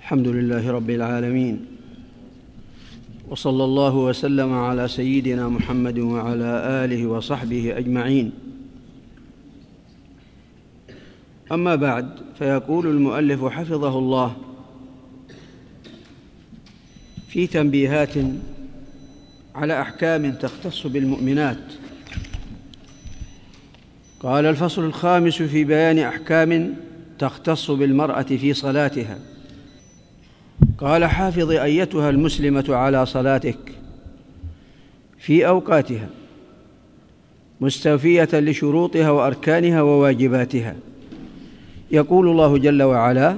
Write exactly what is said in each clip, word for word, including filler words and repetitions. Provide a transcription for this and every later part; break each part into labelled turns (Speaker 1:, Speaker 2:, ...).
Speaker 1: الحمد لله رب العالمين، وصلى الله وسلم على سيدنا محمد وعلى آله وصحبه أجمعين. أما بعد، فيقول المؤلف حفظه الله في تنبيهات على أحكام تختص بالمؤمنات. قال: الفصل الخامس في بيان أحكام تختص بالمرأة في صلاتها. قال: حافظي أيتها المسلمة على صلاتك في أوقاتها مستوفية لشروطها وأركانها وواجباتها. يقول الله جل وعلا: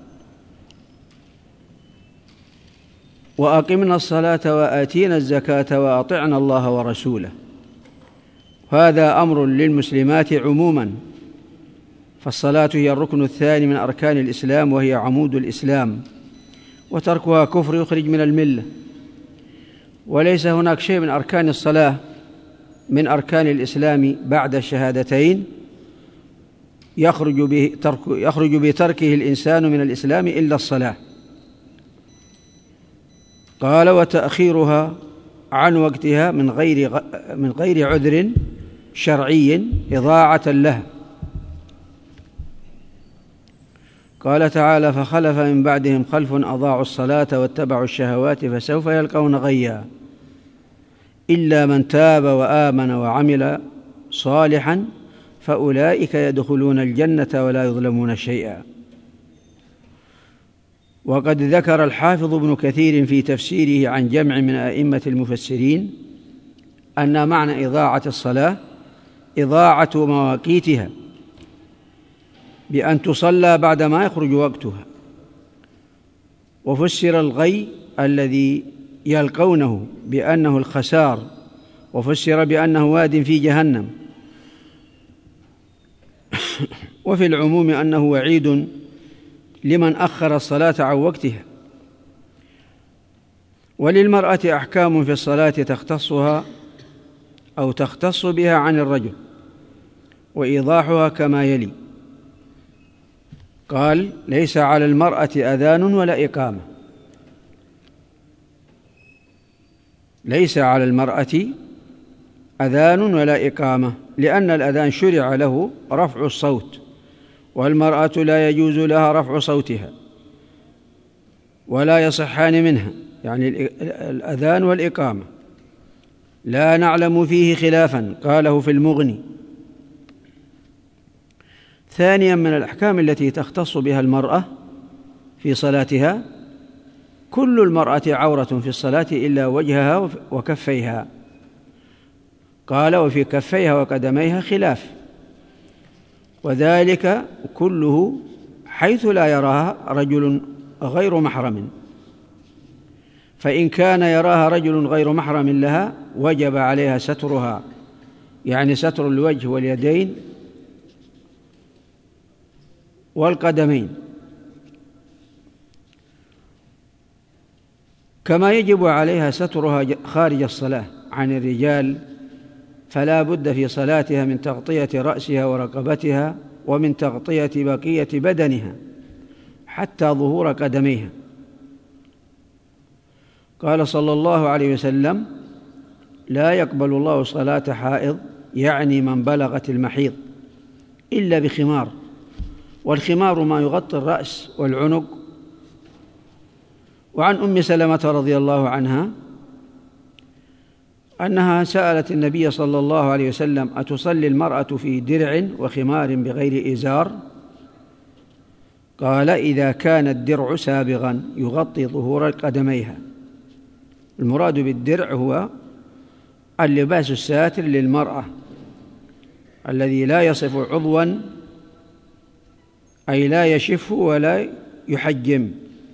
Speaker 1: وأقمنا الصلاة وآتينا الزكاة وأطعنا الله ورسوله. هذا أمر للمسلمات عموما، فالصلاة هي الركن الثاني من أركان الإسلام، وهي عمود الإسلام، وتركها كفر يخرج من الملة. وليس هناك شيء من أركان الصلاة من أركان الإسلام بعد الشهادتين يخرج به ترك يخرج بتركه الإنسان من الإسلام إلا الصلاة. قال: وتأخيرها عن وقتها من غير من غير عذر شرعي إضاعة له. قال تعالى: فخلف من بعدهم خلف أضاعوا الصلاة واتبعوا الشهوات فسوف يلقون غيا إلا من تاب وآمن وعمل صالحا فأولئك يدخلون الجنة ولا يظلمون شيئا. وقد ذكر الحافظ ابن كثير في تفسيره عن جمع من أئمة المفسرين أن معنى إضاعة الصلاة إضاعة مواقيتها بأن تصلى بعدما يخرج وقتها. وفسر الغي الذي يلقونه بأنه الخسار، وفسر بأنه واد في جهنم، وفي العموم أنه وعيد لمن أخر الصلاة عن وقتها. وللمرأة أحكام في الصلاة تختصها أو تختص بها عن الرجل، وإيضاحها كما يلي. قال: ليس على المرأة أذان ولا إقامة. ليس على المرأة أذان ولا إقامة، لأن الأذان شرع له رفع الصوت، والمرأة لا يجوز لها رفع صوتها ولا يصحان منها، يعني الأذان والإقامة لا نعلم فيه خلافا قاله في المغني. ثانيا، من الأحكام التي تختص بها المرأة في صلاتها: كل المرأة عورة في الصلاة إلا وجهها وكفيها. قال: وفي كفيها وقدميها خلاف، وذلك كله حيث لا يراها رجل غير محرم. فإن كان يراها رجل غير محرم لها وجب عليها سترها، يعني ستر الوجه واليدين والقدمين. كما يجب عليها سترها خارج الصلاة عن الرجال، فلا بد في صلاتها من تغطية رأسها ورقبتها، ومن تغطية بقية بدنها حتى ظهور قدميها. قال صلى الله عليه وسلم: لا يقبل الله صلاة حائض، يعني من بلغت المحيض، إلا بخمار. والخمار ما يغطي الرأس والعنق. وعن أم سلمة رضي الله عنها أنها سألت النبي صلى الله عليه وسلم: أتصلي المرأة في درع وخمار بغير إزار؟ قال: إذا كان الدرع سابغا يغطي ظهور قدميها. المراد بالدرع هو اللباس الساتر للمرأة الذي لا يصف عضوا، أي لا يشف ولا يحجم.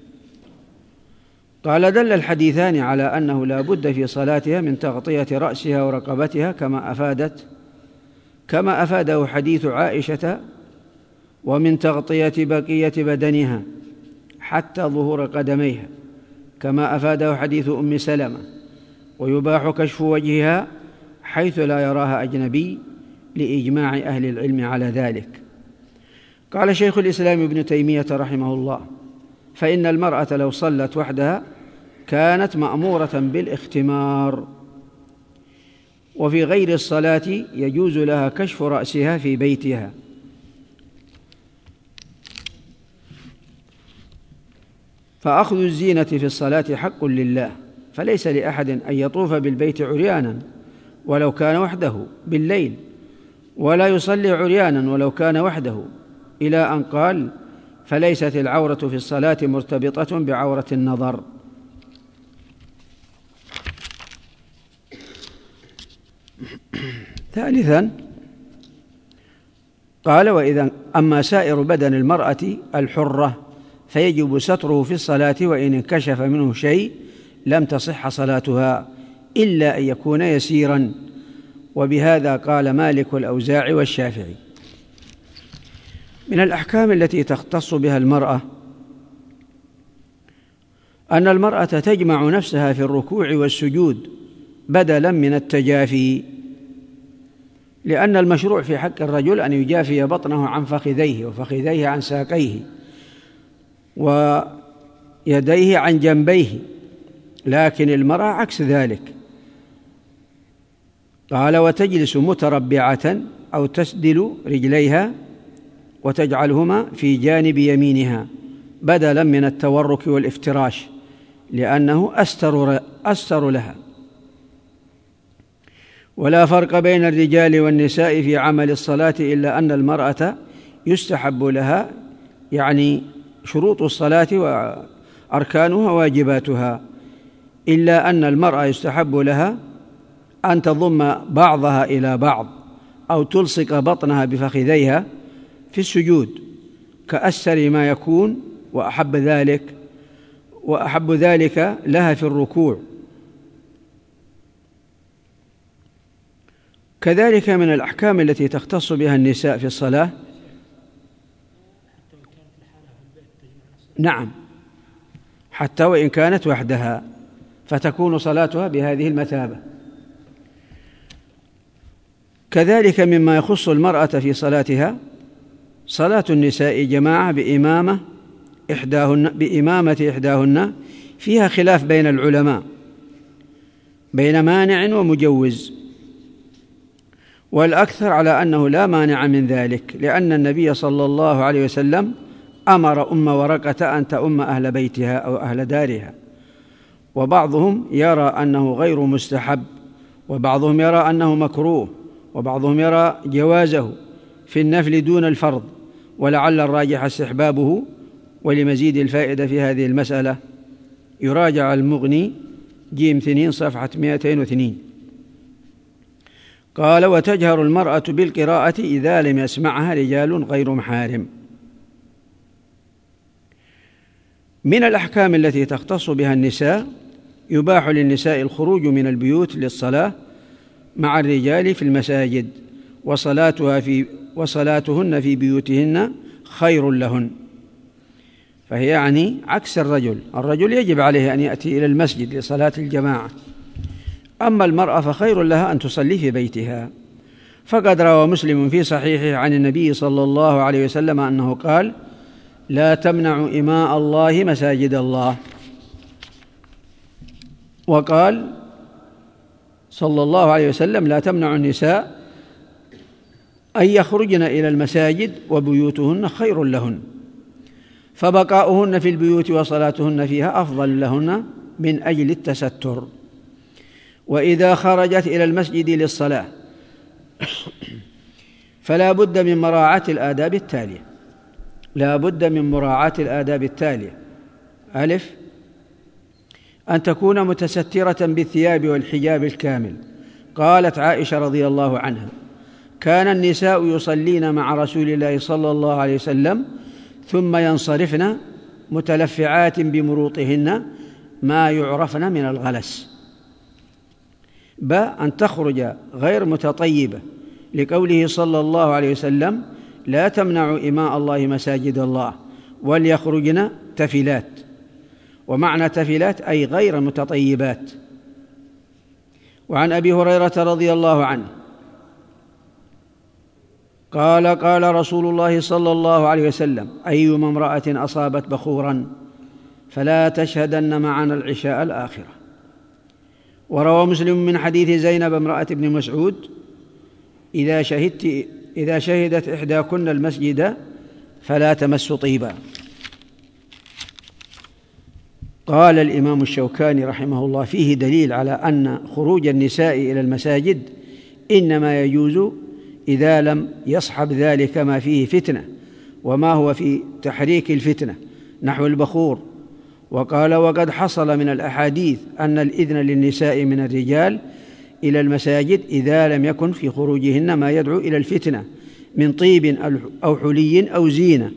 Speaker 1: قال: دل الحديثان على أنه لا بد في صلاتها من تغطية رأسها ورقبتها، كما أفادت كما أفاده حديث عائشة: ومن تغطية بقية بدنها حتى ظهور قدميها، كما أفاده حديث أم سلمة: ويباح كشف وجهها حيث لا يراها أجنبي، لإجماع أهل العلم على ذلك. قال شيخ الإسلام ابن تيمية رحمه الله: فإن المرأة لو صلت وحدها كانت مأمورة بالاختمار. وفي غير الصلاة يجوز لها كشف رأسها في بيتها. فأخذ الزينة في الصلاة حق لله، فليس لأحد أن يطوف بالبيت عريانا ولو كان وحده بالليل، ولا يصلي عريانا ولو كان وحده، إلى أن قال: فليست العورة في الصلاة مرتبطة بعورة النظر. ثالثا قال: وإذا أما سائر بدن المرأة الحرة فيجب ستره في الصلاة، وإن انكشف منه شيء لم تصح صلاتها إلا أن يكون يسيرا. وبهذا قال مالك والأوزاعي والشافعي. من الأحكام التي تختص بها المرأة أن المرأة تجمع نفسها في الركوع والسجود بدلا من التجافي، لأن المشروع في حق الرجل أن يجافي بطنه عن فخذيه، وفخذيه عن ساقيه، ويديه عن جنبيه، لكن المرأة عكس ذلك. قال: وتجلس متربعة أو تسدل رجليها وتجعلهما في جانب يمينها بدلا من التورك والافتراش، لأنه أستر, أستر لها. ولا فرق بين الرجال والنساء في عمل الصلاة، إلا أن المرأة يستحب لها يعني شروط الصلاة وأركانها واجباتها، إلا أن المرأة يستحب لها أن تضم بعضها إلى بعض أو تلصق بطنها بفخذيها في السجود كأسر ما يكون، وأحب ذلك وأحب ذلك لها في الركوع. كذلك من الأحكام التي تختص بها النساء في الصلاة، نعم، حتى وإن كانت وحدها فتكون صلاتها بهذه المثابة. كذلك مما يخص المرأة في صلاتها صلاة النساء جماعة بإمامة إحداهن بإمامة إحداهن فيها خلاف بين العلماء بين مانع ومجوز، والأكثر على أنه لا مانع من ذلك، لأن النبي صلى الله عليه وسلم أمر أم ورقة أن تؤم أهل بيتها أو أهل دارها. وبعضهم يرى أنه غير مستحب، وبعضهم يرى أنه مكروه، وبعضهم يرى جوازه في النفل دون الفرض، ولعل الراجح استحبابه. ولمزيد الفائدة في هذه المسألة يراجع المغني جيم اثنين صفحة مئتين واثنين. قال: وتجهر المرأة بالقراءة إذا لم يسمعها رجال غير محارم. من الأحكام التي تختص بها النساء يباح للنساء الخروج من البيوت للصلاة مع الرجال في المساجد، وصلاتها في وصلاتهن في بيوتهن خير لهن. فهي يعني عكس الرجل، الرجل يجب عليه أن يأتي إلى المسجد لصلاة الجماعة، أما المرأة فخير لها أن تصلي في بيتها. فقد روى مسلم في صحيحه عن النبي صلى الله عليه وسلم أنه قال: لا تمنعوا إماء الله مساجد الله. وقال صلى الله عليه وسلم: لا تمنعوا النساء أن يخرجن إلى المساجد وبيوتهن خير لهن، فبقاؤهن في البيوت وصلاتهن فيها أفضل لهن من أجل التستر. وإذا خرجت إلى المسجد للصلاة فلا بد من مراعاة الآداب التالية لا بد من مراعاة الآداب التالية: ألف، أن تكون متسترة بالثياب والحجاب الكامل. قالت عائشة رضي الله عنها: كان النساء يصلين مع رسول الله صلى الله عليه وسلم ثم ينصرفن متلفعات بمروطهن ما يعرفن من الغلس. ب، أن تخرج غير متطيبة، لقوله صلى الله عليه وسلم: لا تمنعوا إماء الله مساجد الله، وليخرجن تفلات. ومعنى تفلات أي غير متطيبات. وعن أبي هريرة رضي الله عنه قال: قال رسول الله صلى الله عليه وسلم: أيما امرأة أصابت بخورا فلا تشهدن معنا العشاء الآخرة. وروى مسلم من حديث زينب امرأة ابن مسعود: إذا شهدت إذا شهدت إحداكن المسجد فلا تمس طيبا. قال الإمام الشوكاني رحمه الله: فيه دليل على أن خروج النساء إلى المساجد إنما يجوز إذا لم يصحب ذلك ما فيه فتنة وما هو في تحريك الفتنة نحو البخور. وقال: وقد حصل من الأحاديث أن الإذن للنساء من الرجال إلى المساجد إذا لم يكن في خروجهن ما يدعو إلى الفتنة من طيب أو حلي أو زينة.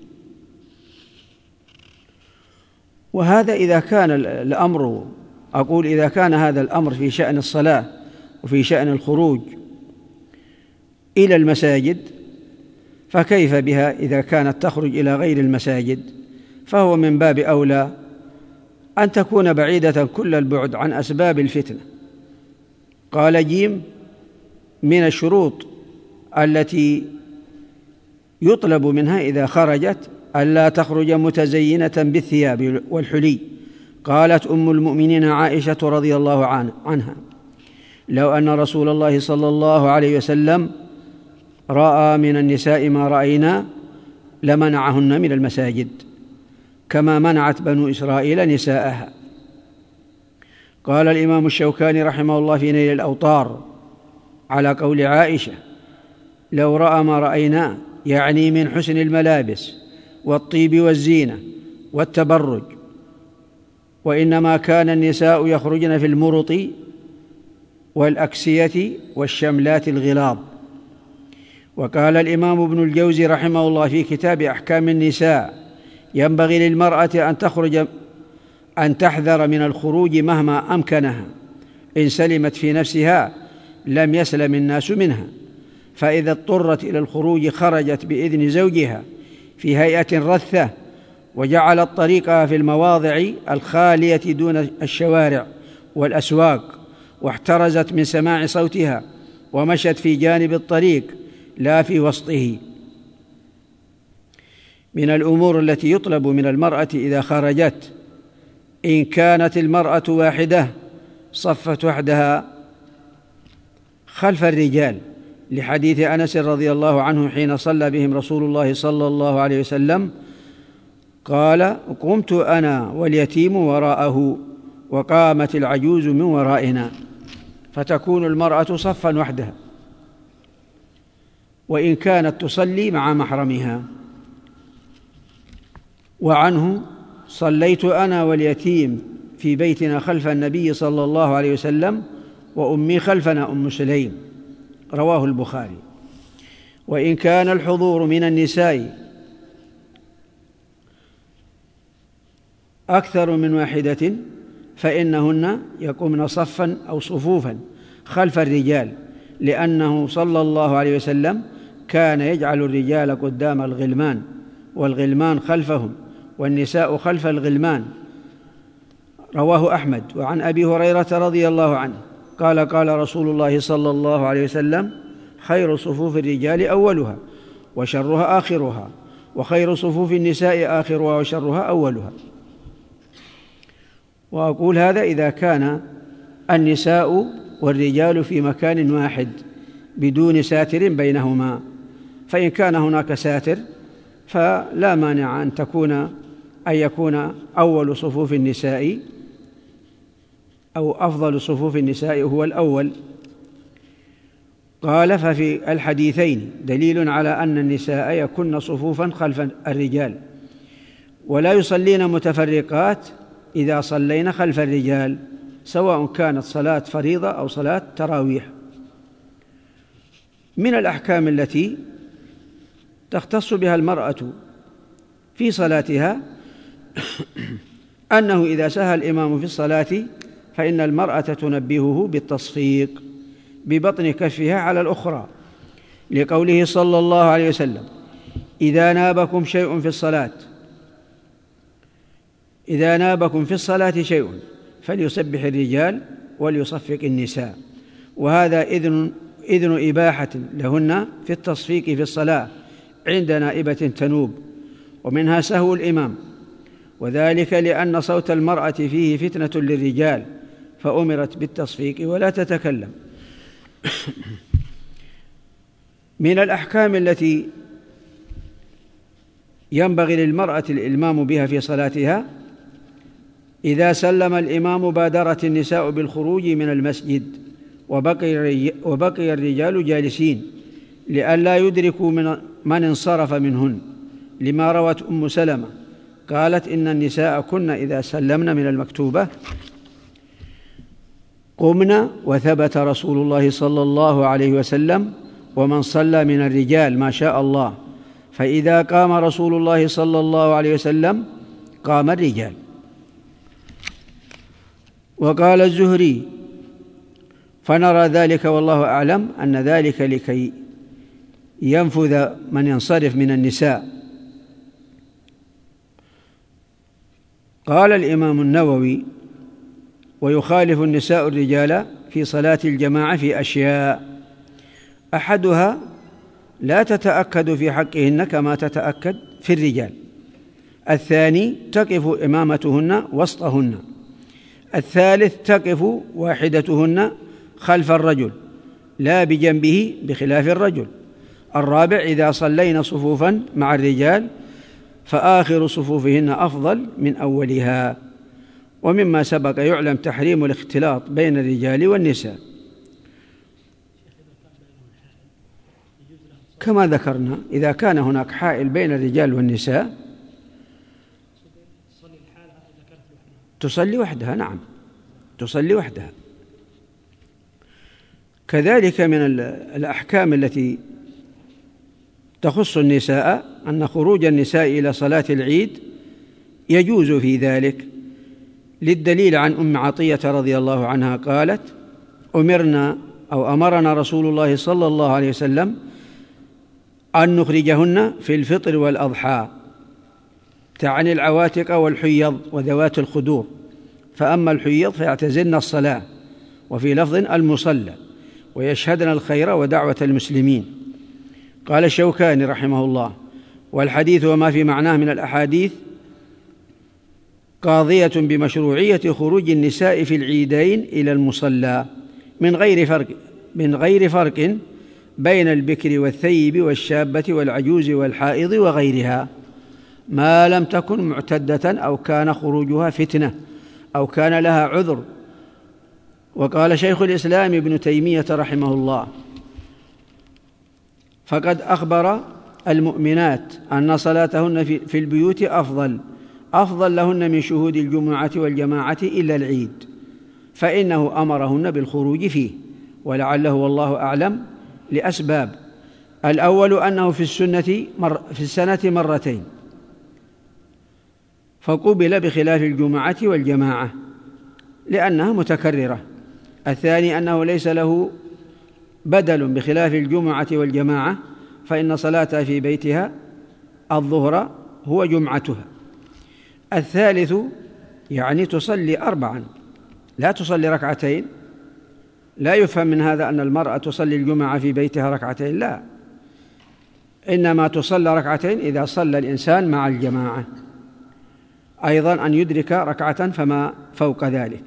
Speaker 1: وهذا إذا كان الأمر أقول إذا كان هذا الأمر في شأن الصلاة وفي شأن الخروج إلى المساجد، فكيف بها إذا كانت تخرج إلى غير المساجد؟ فهو من باب أولى أن تكون بعيدة كل البعد عن أسباب الفتنة. قال جيم: من الشروط التي يطلب منها إذا خرجت ألا تخرج متزينة بالثياب والحلي. قالت أم المؤمنين عائشة رضي الله عنها: لو أن رسول الله صلى الله عليه وسلم رأى من النساء ما رأينا لمنعهن من المساجد كما منعت بنو إسرائيل نساءها. قال الإمام الشوكاني رحمه الله في نيل الأوطار على قول عائشة: لو رأى ما رأينا، يعني من حسن الملابس والطيب والزينة والتبرج، وإنما كان النساء يخرجن في المرط والأكسية والشملات الغلاظ. وقال الإمام ابن الجوزي رحمه الله في كتاب أحكام النساء: ينبغي للمرأة أن تخرج أن تحذر من الخروج مهما أمكنها، إن سلمت في نفسها لم يسلم الناس منها، فإذا اضطرت إلى الخروج خرجت بإذن زوجها في هيئة رثة، وجعلت طريقها في المواضع الخالية دون الشوارع والأسواق، واحترزت من سماع صوتها، ومشت في جانب الطريق لا في وسطه. من الأمور التي يطلب من المرأة إذا خرجت: إن كانت المرأة واحدة صفت وحدها خلف الرجال، لحديث أنس رضي الله عنه حين صلى بهم رسول الله صلى الله عليه وسلم قال: قمت أنا واليتيم وراءه وقامت العجوز من ورائنا، فتكون المرأة صفا وحدها، وإن كانت تصلي مع محرمها. وعنه: صليت أنا واليتيم في بيتنا خلف النبي صلى الله عليه وسلم وأمي خلفنا أم سليم، رواه البخاري. وإن كان الحضور من النساء أكثر من واحدة فإنهن يقومن صفا أو صفوفا خلف الرجال، لأنه صلى الله عليه وسلم كان يجعل الرجال قدام الغلمان والغلمان خلفهم والنساء خلف الغلمان، رواه أحمد. وعن أبي هريرة رضي الله عنه قال: قال رسول الله صلى الله عليه وسلم: خير صفوف الرجال أولها وشرها آخرها، وخير صفوف النساء آخرها وشرها أولها. وأقول هذا إذا كان النساء والرجال في مكان واحد بدون ساتر بينهما، فإن كان هناك ساتر فلا مانع أن تكون أن يكون أول صفوف النساء أو أفضل صفوف النساء هو الأول. قال: ففي الحديثين دليل على أن النساء يكن صفوفا خلف الرجال، ولا يصلين متفرقات إذا صلين خلف الرجال، سواء كانت صلاة فريضة أو صلاة تراويح. من الأحكام التي تختص بها المرأة في صلاتها أنه إذا سهى الإمام في الصلاة فإن المرأة تنبهه بالتصفيق ببطن كفها على الأخرى، لقوله صلى الله عليه وسلم: إذا نابكم شيء في الصلاة إذا نابكم في الصلاة شيء فليسبح الرجال وليصفق النساء. وهذا إذن إذن إباحة لهن في التصفيق في الصلاة عند نائبة تنوب، ومنها سهو الإمام، وذلك لأن صوت المرأة فيه فتنة للرجال فأمرت بالتصفيق ولا تتكلم. من الأحكام التي ينبغي للمرأة الإلمام بها في صلاتها: إذا سلم الإمام بادرت النساء بالخروج من المسجد وبقي الرجال جالسين لئلا يدركوا من من انصرف منهن، لما روت أم سلمة قالت: إن النساء كن إذا سلمن من المكتوبة قمنا، وثبت رسول الله صلى الله عليه وسلم: ومن صلى من الرجال ما شاء الله، فإذا قام رسول الله صلى الله عليه وسلم قام الرجال. وقال الزهري: فنرى ذلك والله أعلم أن ذلك لكي ينفذ من ينصرف من النساء. قال الإمام النووي: ويخالف النساء الرجال في صلاة الجماعة في أشياء: أحدها لا تتأكد في حقهن كما تتأكد في الرجال. الثاني تقف إمامتهن وسطهن. الثالث تقف واحدتهن خلف الرجل لا بجنبه بخلاف الرجل. الرابع إذا صلين صفوفا مع الرجال فآخر صفوفهن أفضل من أولها. ومما سبق يعلم تحريم الاختلاط بين الرجال والنساء كما ذكرنا. إذا كان هناك حائل بين الرجال والنساء تصلي وحدها. نعم، تصلي وحدها. كذلك من الأحكام التي تخص النساء أن خروج النساء إلى صلاة العيد يجوز في ذلك، للدليل عن أم عطية رضي الله عنها قالت: أمرنا أو أمرنا رسول الله صلى الله عليه وسلم أن نخرجهن في الفطر والأضحى، تعني العواتق والحيض وذوات الخدور. فأما الحيض فيعتزلن الصلاة، وفي لفظ المصلى، ويشهدن الخير ودعوة المسلمين. قال الشوكاني رحمه الله: والحديث وما في معناه من الأحاديث قاضية بمشروعية خروج النساء في العيدين إلى المصلى من غير فرق من غير فرق بين البكر والثيب والشابة والعجوز والحائض وغيرها، ما لم تكن معتدة أو كان خروجها فتنة أو كان لها عذر. وقال شيخ الإسلام ابن تيمية رحمه الله: فقد أخبر المؤمنات أن صلاتهن في البيوت أفضل أفضل لهن من شهود الجمعة والجماعة إلا العيد، فإنه أمرهن بالخروج فيه، ولعله والله أعلم لأسباب: الأول أنه في السنة مر في السنة مرتين فقبل بخلاف الجمعة والجماعة لأنها متكررة. الثاني أنه ليس له بدل بخلاف الجمعة والجماعة، فإن صلاتها في بيتها الظهر هو جمعتها. الثالث يعني تصلي أربعا لا تصلي ركعتين. لا يفهم من هذا أن المرأة تصلي الجمعة في بيتها ركعتين، لا، إنما تصلى ركعتين إذا صلى الإنسان مع الجماعة. أيضا أن يدرك ركعة فما فوق ذلك.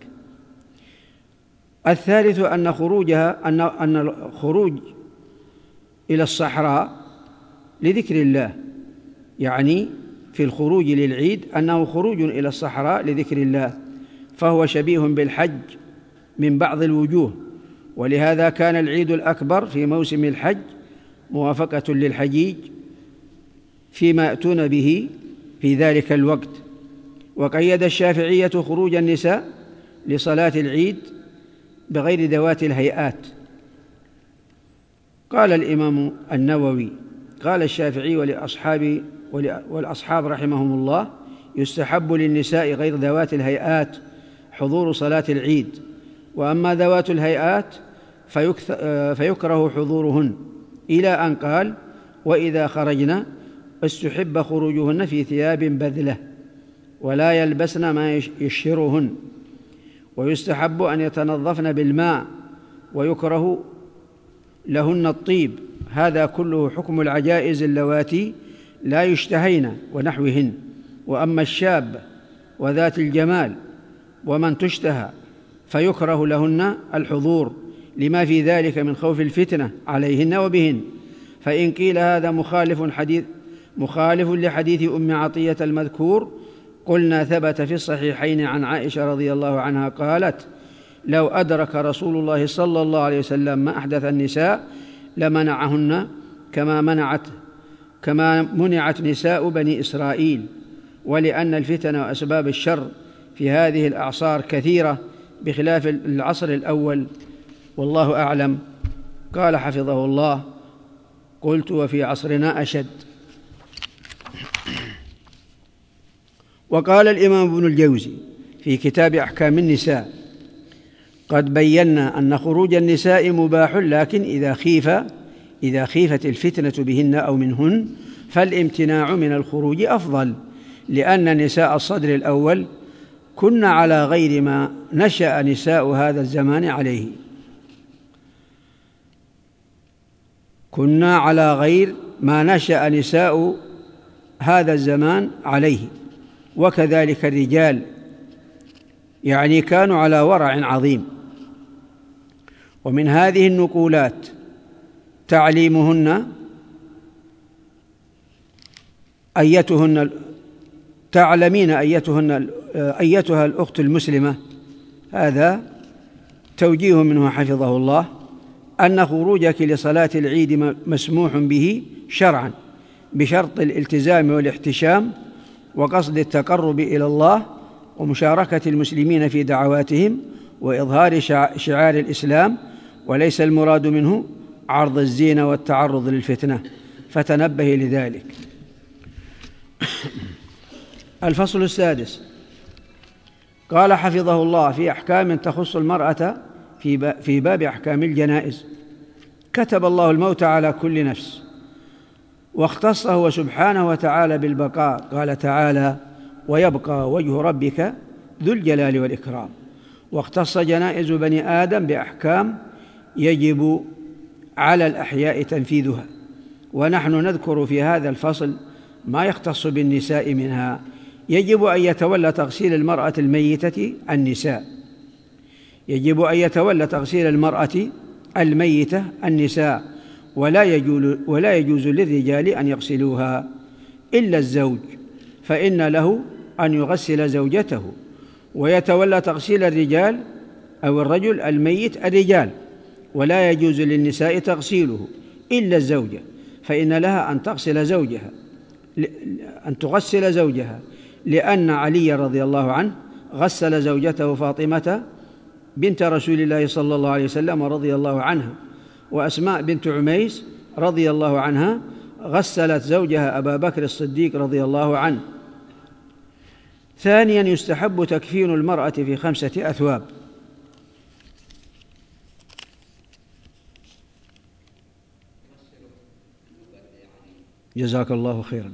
Speaker 1: الثالث أن خروجها أن أن الخروج إلى الصحراء لذكر الله، يعني في الخروج للعيد أنه خروج إلى الصحراء لذكر الله، فهو شبيه بالحج من بعض الوجوه. ولهذا كان العيد الأكبر في موسم الحج موافقة للحجيج فيما يأتون به في ذلك الوقت. وقيد الشافعية خروج النساء لصلاة العيد بغير ذوات الهيئات. قال الإمام النووي: قال الشافعي ولأصحاب والأصحاب رحمهم الله: يستحب للنساء غير ذوات الهيئات حضور صلاة العيد، وأما ذوات الهيئات فيكره حضورهن، إلى أن قال: وإذا خرجنا استحب خروجهن في ثياب بذلة ولا يلبسن ما يشهرهن، ويستحب أن يتنظفن بالماء، ويكره لهن الطيب. هذا كله حكم العجائز اللواتي لا يشتهين ونحوهن. وأما الشاب وذات الجمال ومن تشتهى، فيكره لهن الحضور لما في ذلك من خوف الفتنة عليهن وبهن. فإن قيل هذا مخالف حديث مخالف لحديث أم عطية المذكور، قلنا ثبت في الصحيحين عن عائشة رضي الله عنها قالت: لو أدرك رسول الله صلى الله عليه وسلم ما أحدث النساء لمنعهن كما منعت كما منعت نساء بني إسرائيل، ولأن الفتن وأسباب الشر في هذه الأعصار كثيرة بخلاف العصر الأول، والله أعلم. قال حفظه الله: قلت: وفي عصرنا أشد. وقال الإمام ابن الجوزي في كتاب أحكام النساء: قد بينا أن خروج النساء مباح، لكن إذا خيف إذا خيفت الفتنة بهن أو منهن فالامتناع من الخروج أفضل، لأن نساء الصدر الأول كن على غير ما نشأ نساء هذا الزمان عليه كنا على غير ما نشأ نساء هذا الزمان عليه وكذلك الرجال، يعني كانوا على ورع عظيم. ومن هذه النقولات تعليمهن أيتهن تعلمين أيتهن أيتها الأخت المسلمة، هذا توجيه منه حفظه الله، أن خروجك لصلاة العيد مسموح به شرعا بشرط الالتزام والاحتشام وقصد التقرب إلى الله ومشاركة المسلمين في دعواتهم وإظهار شعار الإسلام، وليس المراد منه عرض الزينة والتعرض للفتنة، فتنبه لذلك. الفصل السادس. قال حفظه الله: في أحكام تخص المرأة في باب أحكام الجنائز. كتب الله الموت على كل نفس، واختصه هو سبحانه وتعالى بالبقاء. قال تعالى: ويبقى وجه ربك ذو الجلال والإكرام. واختص جنائز بني آدم بأحكام يجب على الأحياء تنفيذها، ونحن نذكر في هذا الفصل ما يختص بالنساء منها. يجب أن يتولى تغسيل المرأة الميتة النساء يجب أن يتولى تغسيل المرأة الميتة النساء ولا يجوز, ولا يجوز للرجال أن يغسلوها إلا الزوج، فإن له أن يغسل زوجته. ويتولى تغسيل الرجال أو الرجل الميت الرجال، ولا يجوز للنساء تغسيله إلا الزوجة، فإن لها أن تغسل زوجها أن تغسل زوجها لأن علي رضي الله عنه غسل زوجته فاطمة بنت رسول الله صلى الله عليه وسلم رضي الله عنها، وأسماء بنت عميس رضي الله عنها غسلت زوجها أبا بكر الصديق رضي الله عنه. ثانيا، يستحب تكفين المرأة في خمسة أثواب. جزاك الله خيرا.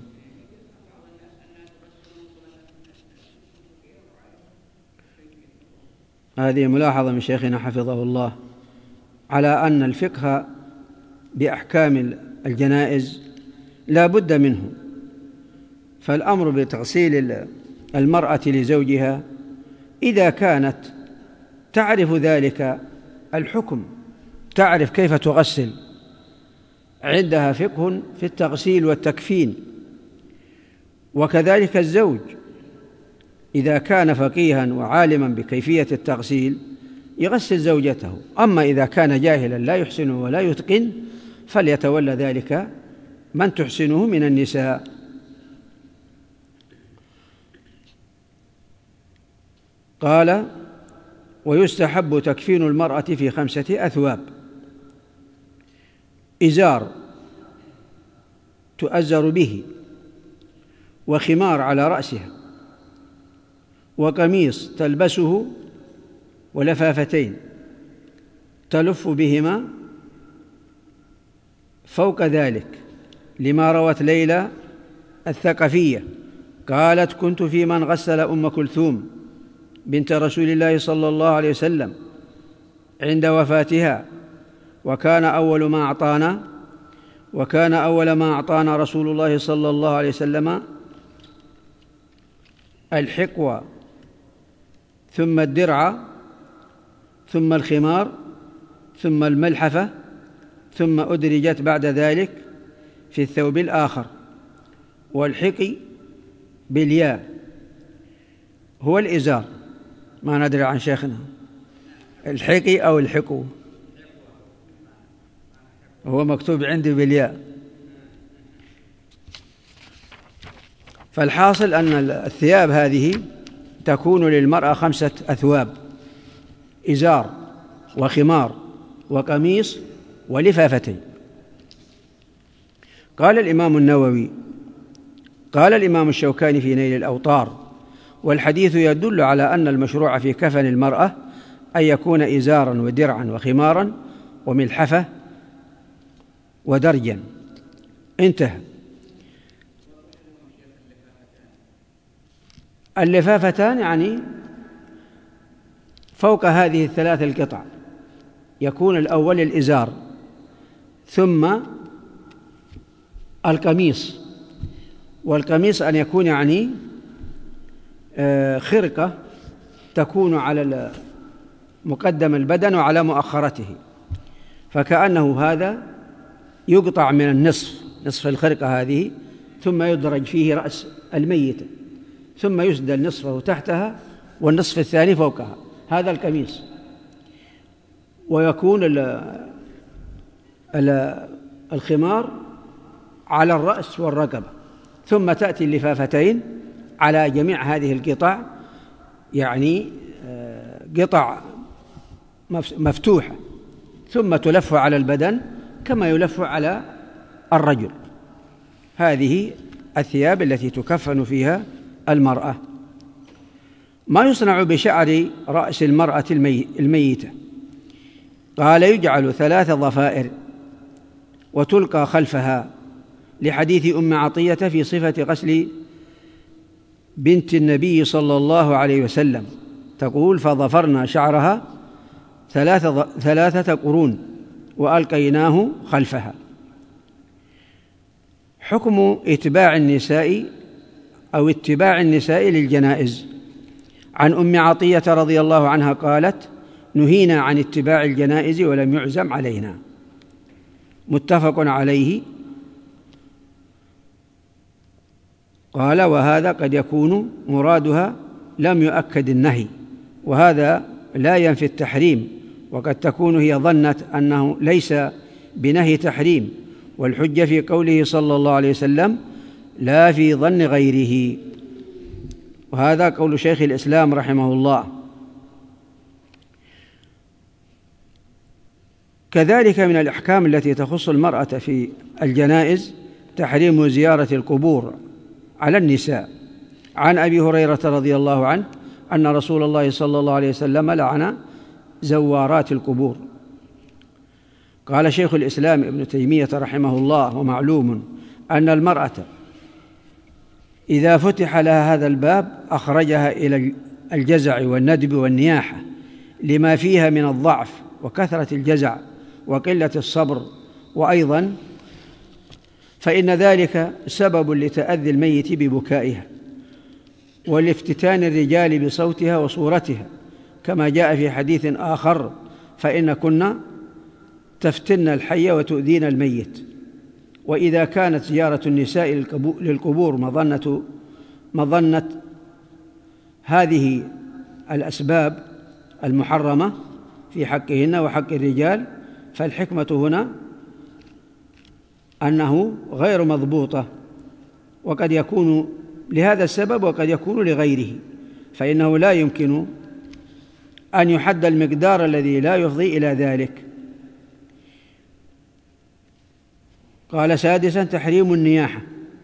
Speaker 1: هذه ملاحظة من شيخنا حفظه الله على أن الفقه بأحكام الجنائز لا بد منه، فالأمر بتغسيل المرأة لزوجها إذا كانت تعرف ذلك الحكم، تعرف كيف تغسل، عندها فقه في التغسيل والتكفين. وكذلك الزوج إذا كان فقيها وعالما بكيفية التغسيل يغسل زوجته. أما إذا كان جاهلا لا يحسن ولا يتقن فليتولى ذلك من تحسنه من النساء. قال: ويستحب تكفين المرأة في خمسة أثواب: إزار تؤزر به، وخمار على رأسها، وقميص تلبسه، ولفافتين تلف بهما فوق ذلك، لما روت ليلى الثقفية قالت: كنت في من غسل أم كلثوم بنت رسول الله صلى الله عليه وسلم عند وفاتها، وكان أول ما أعطانا وكان أول ما أعطانا رسول الله صلى الله عليه وسلم الحقوى ثم الدرع، ثم الخمار، ثم الملحفة، ثم أدرجت بعد ذلك في الثوب الآخر. والحقي بالياء هو الإزار، ما ندري عن شيخنا الحقي أو الحقو، هو مكتوب عندي بالياء. فالحاصل أن الثياب هذه تكون للمرأة خمسة أثواب: إزار وخمار وقميص ولفافتين. قال الإمام النووي: قال الإمام الشوكاني في نيل الأوطار: والحديث يدل على أن المشروع في كفن المرأة أن يكون إزارا ودرعا وخمارا وملحفة ودرجا. انتهى. اللفافتان يعني فوق هذه الثلاث القطع، يكون الأول الإزار، ثم القميص. والقميص أن يكون يعني خرقة تكون على مقدم البدن وعلى مؤخرته، فكأنه هذا يقطع من النصف، نصف الخرقة هذه، ثم يدرج فيه رأس الميت، ثم يسدل نصفه تحتها والنصف الثاني فوقها، هذا القميص. ويكون الخمار على الرأس والرقبة، ثم تأتي اللفافتين على جميع هذه القطع، يعني قطع مفتوحة، ثم تلف على البدن كما يلف على الرجل. هذه الثياب التي تكفن فيها المرأة. ما يصنع بشعر رأس المرأة الميتة؟ قال: يجعل ثلاث ضفائر وتلقى خلفها، لحديث أم عطية في صفة غسل بنت النبي صلى الله عليه وسلم، تقول: فضفرنا شعرها ثلاثة, ثلاثة قرون وألقيناه خلفها. حكم اتباع النساء أو اتباع النساء للجنائز. عن أم عطية رضي الله عنها قالت: نهينا عن اتباع الجنائز ولم يعزم علينا. متفق عليه. قال: وهذا قد يكون مرادها لم يؤكد النهي، وهذا لا ينفي التحريم، وقد تكون هي ظنت أنه ليس بنهي تحريم، والحجة في قوله صلى الله عليه وسلم: لا في ظن غيره. وهذا قول شيخ الإسلام رحمه الله. كذلك من الأحكام التي تخص المرأة في الجنائز تحريم زيارة القبور على النساء. عن أبي هريرة رضي الله عنه أن رسول الله صلى الله عليه وسلم لعن زوارات القبور. قال شيخ الإسلام ابن تيمية رحمه الله: ومعلوم أن المرأة إذا فتح لها هذا الباب أخرجها إلى الجزع والندب والنياحة، لما فيها من الضعف وكثرة الجزع وقلة الصبر، وأيضا فإن ذلك سبب لتأذي الميت ببكائها ولافتتان الرجال بصوتها وصورتها، كما جاء في حديث آخر: فإن كنا تفتن الحي وتؤذين الميت. وإذا كانت زيارة النساء للقبور مظنة مظنة هذه الأسباب المحرمة في حقهن وحق الرجال، فالحكمة هنا أنه غير مضبوطة، وقد يكون لهذا السبب وقد يكون لغيره، فإنه لا يمكن أن يحد المقدار الذي لا يفضي إلى ذلك. قال: سادسا تحريم النياحة،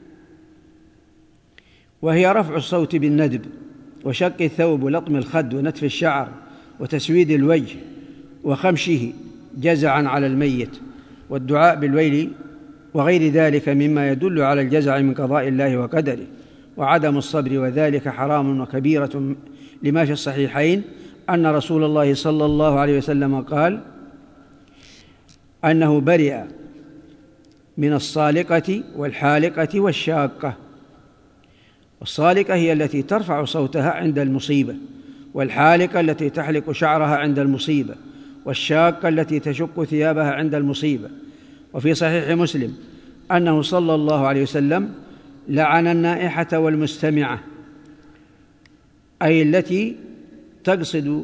Speaker 1: وهي رفع الصوت بالندب وشق الثوب ولطم الخد ونتف الشعر وتسويد الوجه وخمشه جزعا على الميت، والدعاء بالويل وغير ذلك مما يدل على الجزع من قضاء الله وقدره، وعدم الصبر، وذلك حرام وكبيرة، لما في الصحيحين أن رسول الله صلى الله عليه وسلم قال أنه برئ من الصالقة والحالقة والشاقة. والصالقة هي التي ترفع صوتها عند المصيبة، والحالقة التي تحلق شعرها عند المصيبة، والشاقة التي تشق ثيابها عند المصيبة. وفي صحيح مسلم أنه صلى الله عليه وسلم لعن النائحة والمستمعة، أي التي تقصد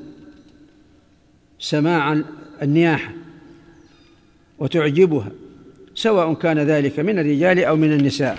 Speaker 1: سماع النياحة وتعجبها، سواء كان ذلك من الرجال أو من النساء.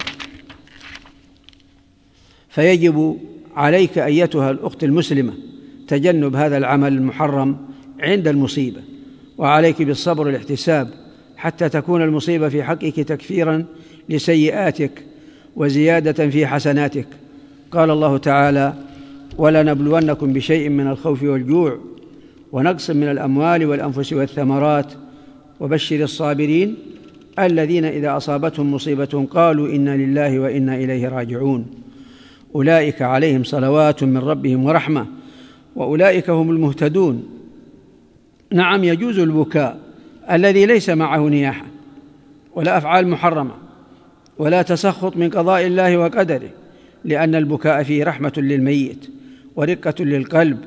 Speaker 1: فيجب عليك أيتها الأخت المسلمة تجنب هذا العمل المحرم عند المصيبة، وعليك بالصبر والاحتساب حتى تكون المصيبة في حقك تكفيرا لسيئاتك وزيادة في حسناتك. قال الله تعالى: ولنبلونكم بشيء من الخوف والجوع ونقص من الأموال والأنفس والثمرات وبشر الصابرين الذين إذا أصابتهم مصيبة قالوا إنا لله وإنا إليه راجعون أولئك عليهم صلوات من ربهم ورحمة وأولئك هم المهتدون. نعم، يجوز البكاء الذي ليس معه نياحة ولا أفعال محرمة ولا تسخط من قضاء الله وقدره، لأن البكاء فيه رحمة للميت ورقة للقلب،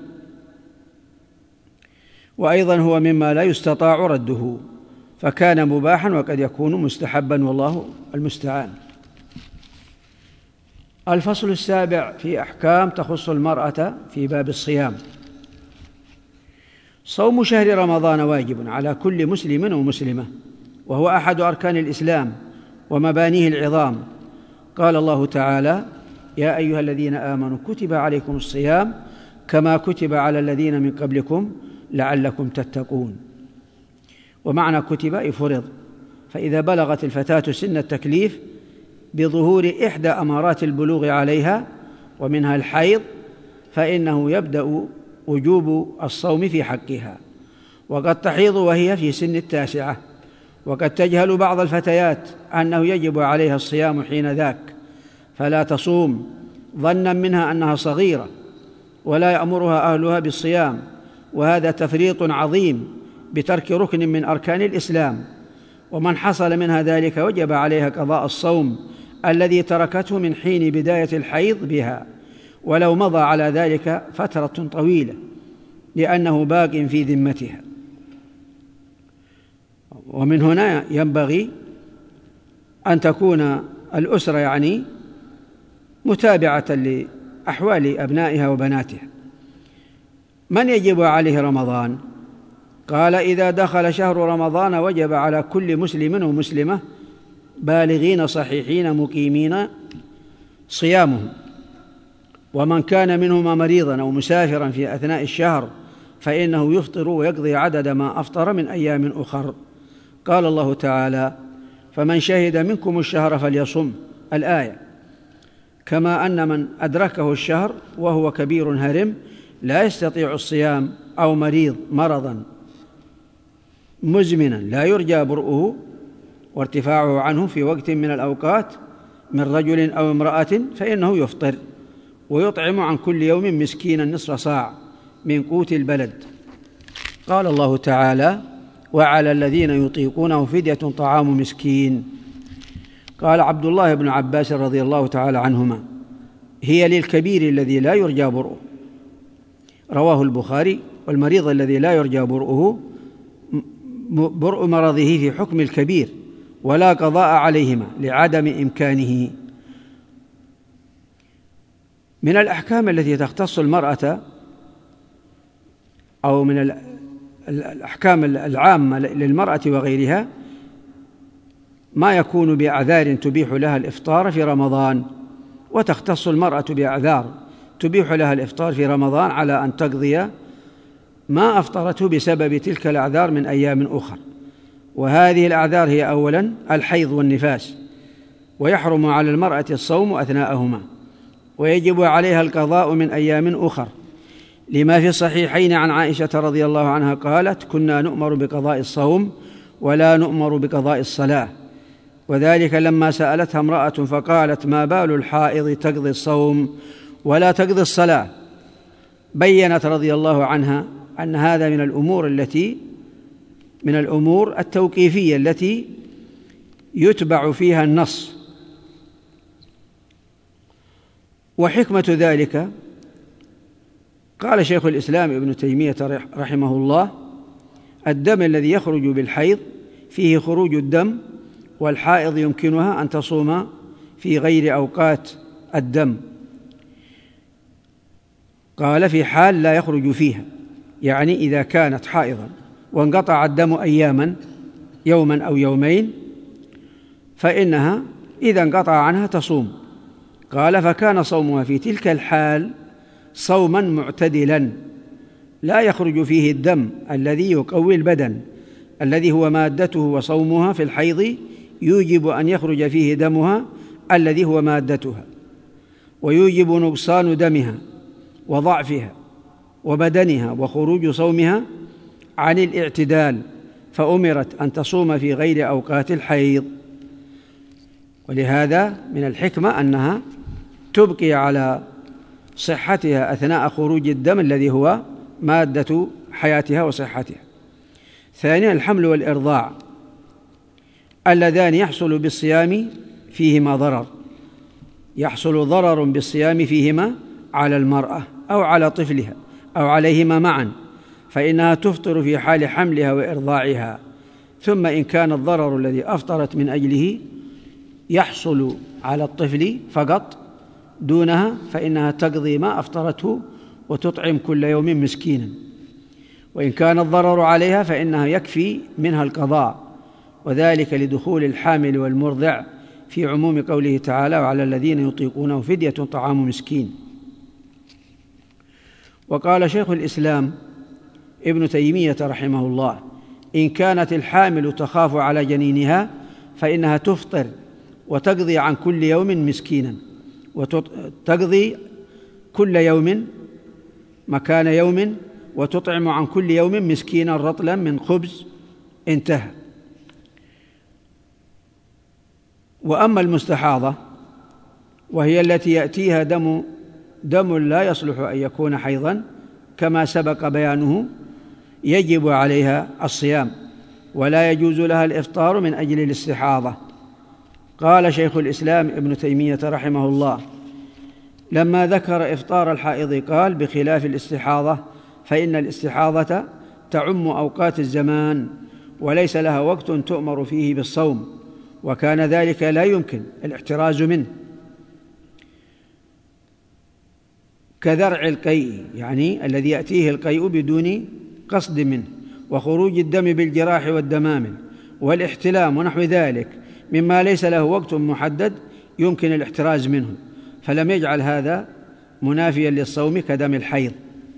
Speaker 1: وأيضا هو مما لا يستطاع رده، فكان مباحا وقد يكون مستحبا، والله المستعان. الفصل السابع في أحكام تخص المرأة في باب الصيام. صوم شهر رمضان واجب على كل مسلم ومسلمة، وهو أحد أركان الإسلام ومبانيه العظام. قال الله تعالى: يا أيها الذين آمنوا كتب عليكم الصيام كما كتب على الذين من قبلكم لعلكم تتقون. ومعنى كتب أي فرض، فإذا بلغت الفتاة سن التكليف بظهور إحدى أمارات البلوغ عليها ومنها الحيض فإنه يبدأ وجوب الصوم في حقها، وقد تحيض وهي في سن التاسعة، وقد تجهل بعض الفتيات أنه يجب عليها الصيام حين ذاك فلا تصوم ظنا منها أنها صغيرة ولا يأمرها أهلها بالصيام، وهذا تفريط عظيم بترك ركن من أركان الإسلام. ومن حصل منها ذلك وجب عليها قضاء الصوم الذي تركته من حين بداية الحيض بها، ولو مضى على ذلك فترة طويلة، لأنه باق في ذمتها. ومن هنا ينبغي أن تكون الأسرة يعني متابعة لأحوال أبنائها وبناتها. من يجب عليه رمضان؟ قال: إذا دخل شهر رمضان وجب على كل مسلم ومسلمة بالغين صحيحين مقيمين صيامهم، ومن كان منهما مريضا أو مسافرا في أثناء الشهر فإنه يفطر ويقضي عدد ما أفطر من أيام أخر. قال الله تعالى: فمن شهد منكم الشهر فليصم، الآية. كما أن من أدركه الشهر وهو كبير هرم لا يستطيع الصيام أو مريض مرضا مزمنا لا يرجى برؤه وارتفاعه عنه في وقت من الأوقات من رجل أو امرأة فإنه يفطر ويطعم عن كل يوم مسكينا نصف صاع من قوت البلد. قال الله تعالى: وعلى الذين يطيقونه فدية طعام مسكين. قال عبد الله بن عباس رضي الله تعالى عنهما: هي للكبير الذي لا يرجى برؤه، رواه البخاري. والمريض الذي لا يرجى برؤه برء مرضه في حكم الكبير ولا قضاء عليهما لعدم إمكانه. من الأحكام التي تختص المرأة أو من الأحكام العامة للمرأة وغيرها ما يكون بأعذار تبيح لها الإفطار في رمضان، وتختص المرأة بأعذار تبيح لها الإفطار في رمضان على أن تقضي ما أفطرته بسبب تلك الأعذار من أيام أخرى. وهذه الأعذار هي أولا الحيض والنفاس، ويحرم على المرأة الصوم أثناءهما، ويجب عليها القضاء من أيام أخرى، لما في الصحيحين عن عائشة رضي الله عنها قالت: كنا نؤمر بقضاء الصوم ولا نؤمر بقضاء الصلاة، وذلك لما سألتها امرأة فقالت: ما بال الحائض تقضي الصوم ولا تقضي الصلاة. بيّنت رضي الله عنها أن هذا من الأمور التي من الأمور التوقيفية التي يتبع فيها النص. وحكمة ذلك قال شيخ الإسلام ابن تيمية رحمه الله: الدم الذي يخرج بالحيض فيه خروج الدم، والحائض يمكنها أن تصوم في غير أوقات الدم. قال: في حال لا يخرج فيها، يعني إذا كانت حائضا وانقطع الدم أياما، يوما أو يومين، فإنها إذا انقطع عنها تصوم. قال: فكان صومها في تلك الحال صوما معتدلا، لا يخرج فيه الدم الذي يقوي البدن الذي هو مادته، وصومها في الحيض يوجب أن يخرج فيه دمها الذي هو مادتها، ويوجب نقصان دمها وضعفها وبدنها وخروج صومها عن الاعتدال، فأمرت أن تصوم في غير أوقات الحيض. ولهذا من الحكمة أنها تبقي على صحتها أثناء خروج الدم الذي هو مادة حياتها وصحتها. ثانيا: الحمل والإرضاع، اللذان يحصل بالصيام فيهما ضرر، يحصل ضرر بالصيام فيهما على المرأة أو على طفلها أو عليهما معا، فإنها تفطر في حال حملها وإرضاعها. ثم إن كان الضرر الذي أفطرت من أجله يحصل على الطفل فقط دونها، فإنها تقضي ما أفطرته وتطعم كل يوم مسكينا. وإن كان الضرر عليها فإنها يكفي منها القضاء، وذلك لدخول الحامل والمرضع في عموم قوله تعالى: وعلى الذين يطيقونه فدية طعام مسكين. وقال شيخ الإسلام ابن تيمية رحمه الله: إن كانت الحامل تخاف على جنينها فإنها تفطر وتقضي عن كل يوم مسكينا، وتقضي كل يوم مكان يوم، وتطعم عن كل يوم مسكينا رطلا من خبز. انتهى. وأما المستحاضة وهي التي يأتيها دم دم لا يصلح أن يكون حيضا كما سبق بيانه، يجب عليها الصيام، ولا يجوز لها الإفطار من أجل الاستحاضة. قال شيخ الإسلام ابن تيمية رحمه الله لما ذكر إفطار الحائض قال: بخلاف الاستحاضة، فإن الاستحاضة تعم أوقات الزمان وليس لها وقت تؤمر فيه بالصوم، وكان ذلك لا يمكن الاحتراز منه، كذرع القيء، يعني الذي يأتيه القيء بدون قصد منه، وخروج الدم بالجراح والدمامل، والاحتلام ونحو ذلك مما ليس له وقت محدد يمكن الاحتراز منه، فلم يجعل هذا منافيا للصوم كدم الحيض.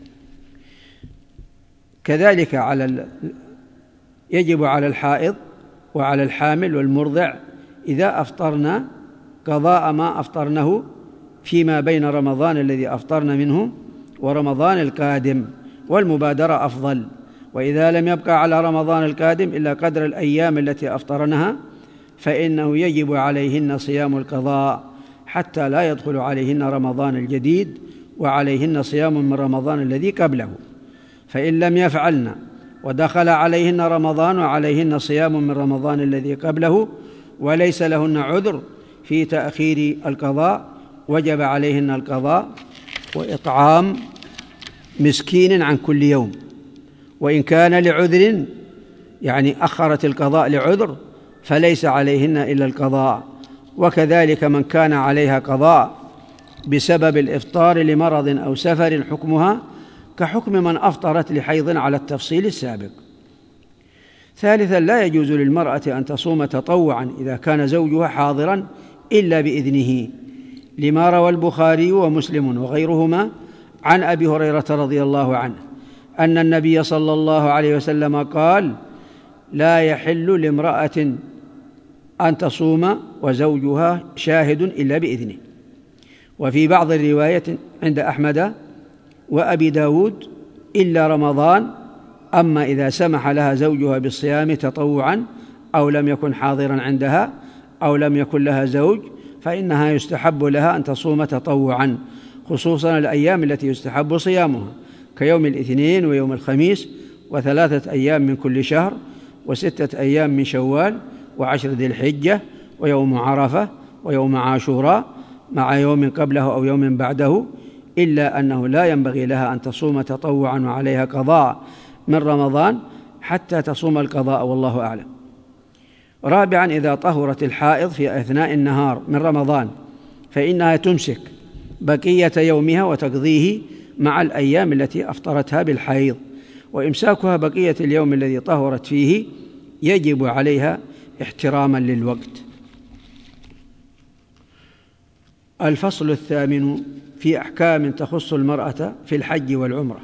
Speaker 1: كذلك على ال... يجب على الحائض وعلى الحامل والمرضع إذا أفطرنا قضاء ما أفطرنه فيما بين رمضان الذي أفطرن منه ورمضان القادم، والمبادرة أفضل. وإذا لم يبقى على رمضان القادم إلا قدر الأيام التي أفطرنها فإنه يجب عليهن صيام القضاء حتى لا يدخل عليهن رمضان الجديد، وعليهن صيام من رمضان الذي قبله. فإن لم يفعلن ودخل عليهن رمضان وعليهن صيام من رمضان الذي قبله وليس لهن عذر في تأخير القضاء، وجب عليهن القضاء وإطعام مسكين عن كل يوم. وإن كان لعذر، يعني أخرت القضاء لعذر، فليس عليهن إلا القضاء. وكذلك من كان عليها قضاء بسبب الإفطار لمرض أو سفر حكمها كحكم من أفطرت لحيض على التفصيل السابق. ثالثا: لا يجوز للمرأة أن تصوم تطوعا إذا كان زوجها حاضرا إلا بإذنه، لما روى البخاري ومسلم وغيرهما عن أبي هريرة رضي الله عنه أن النبي صلى الله عليه وسلم قال: لا يحل لامرأة أن تصوم وزوجها شاهد إلا بإذنه. وفي بعض الروايات عند أحمد وأبي داود: إلا رمضان، أما إذا سمح لها زوجها بالصيام تطوعا أو لم يكن حاضرا عندها أو لم يكن لها زوج فإنها يستحب لها أن تصوم تطوعا، خصوصا الأيام التي يستحب صيامها كيوم الاثنين ويوم الخميس وثلاثة أيام من كل شهر وستة أيام من شوال وعشر ذي الحجة ويوم عرفة ويوم عاشوراء مع يوم قبله أو يوم بعده، إلا أنه لا ينبغي لها أن تصوم تطوعا وعليها قضاء من رمضان حتى تصوم القضاء، والله أعلم. رابعا، إذا طهرت الحائض في أثناء النهار من رمضان فإنها تمسك بقية يومها وتقضيه مع الأيام التي أفطرتها بالحيض، وإمساكها بقية اليوم الذي طهرت فيه يجب عليها احتراما للوقت. الفصل الثامن في أحكام تخص المرأة في الحج والعمرة.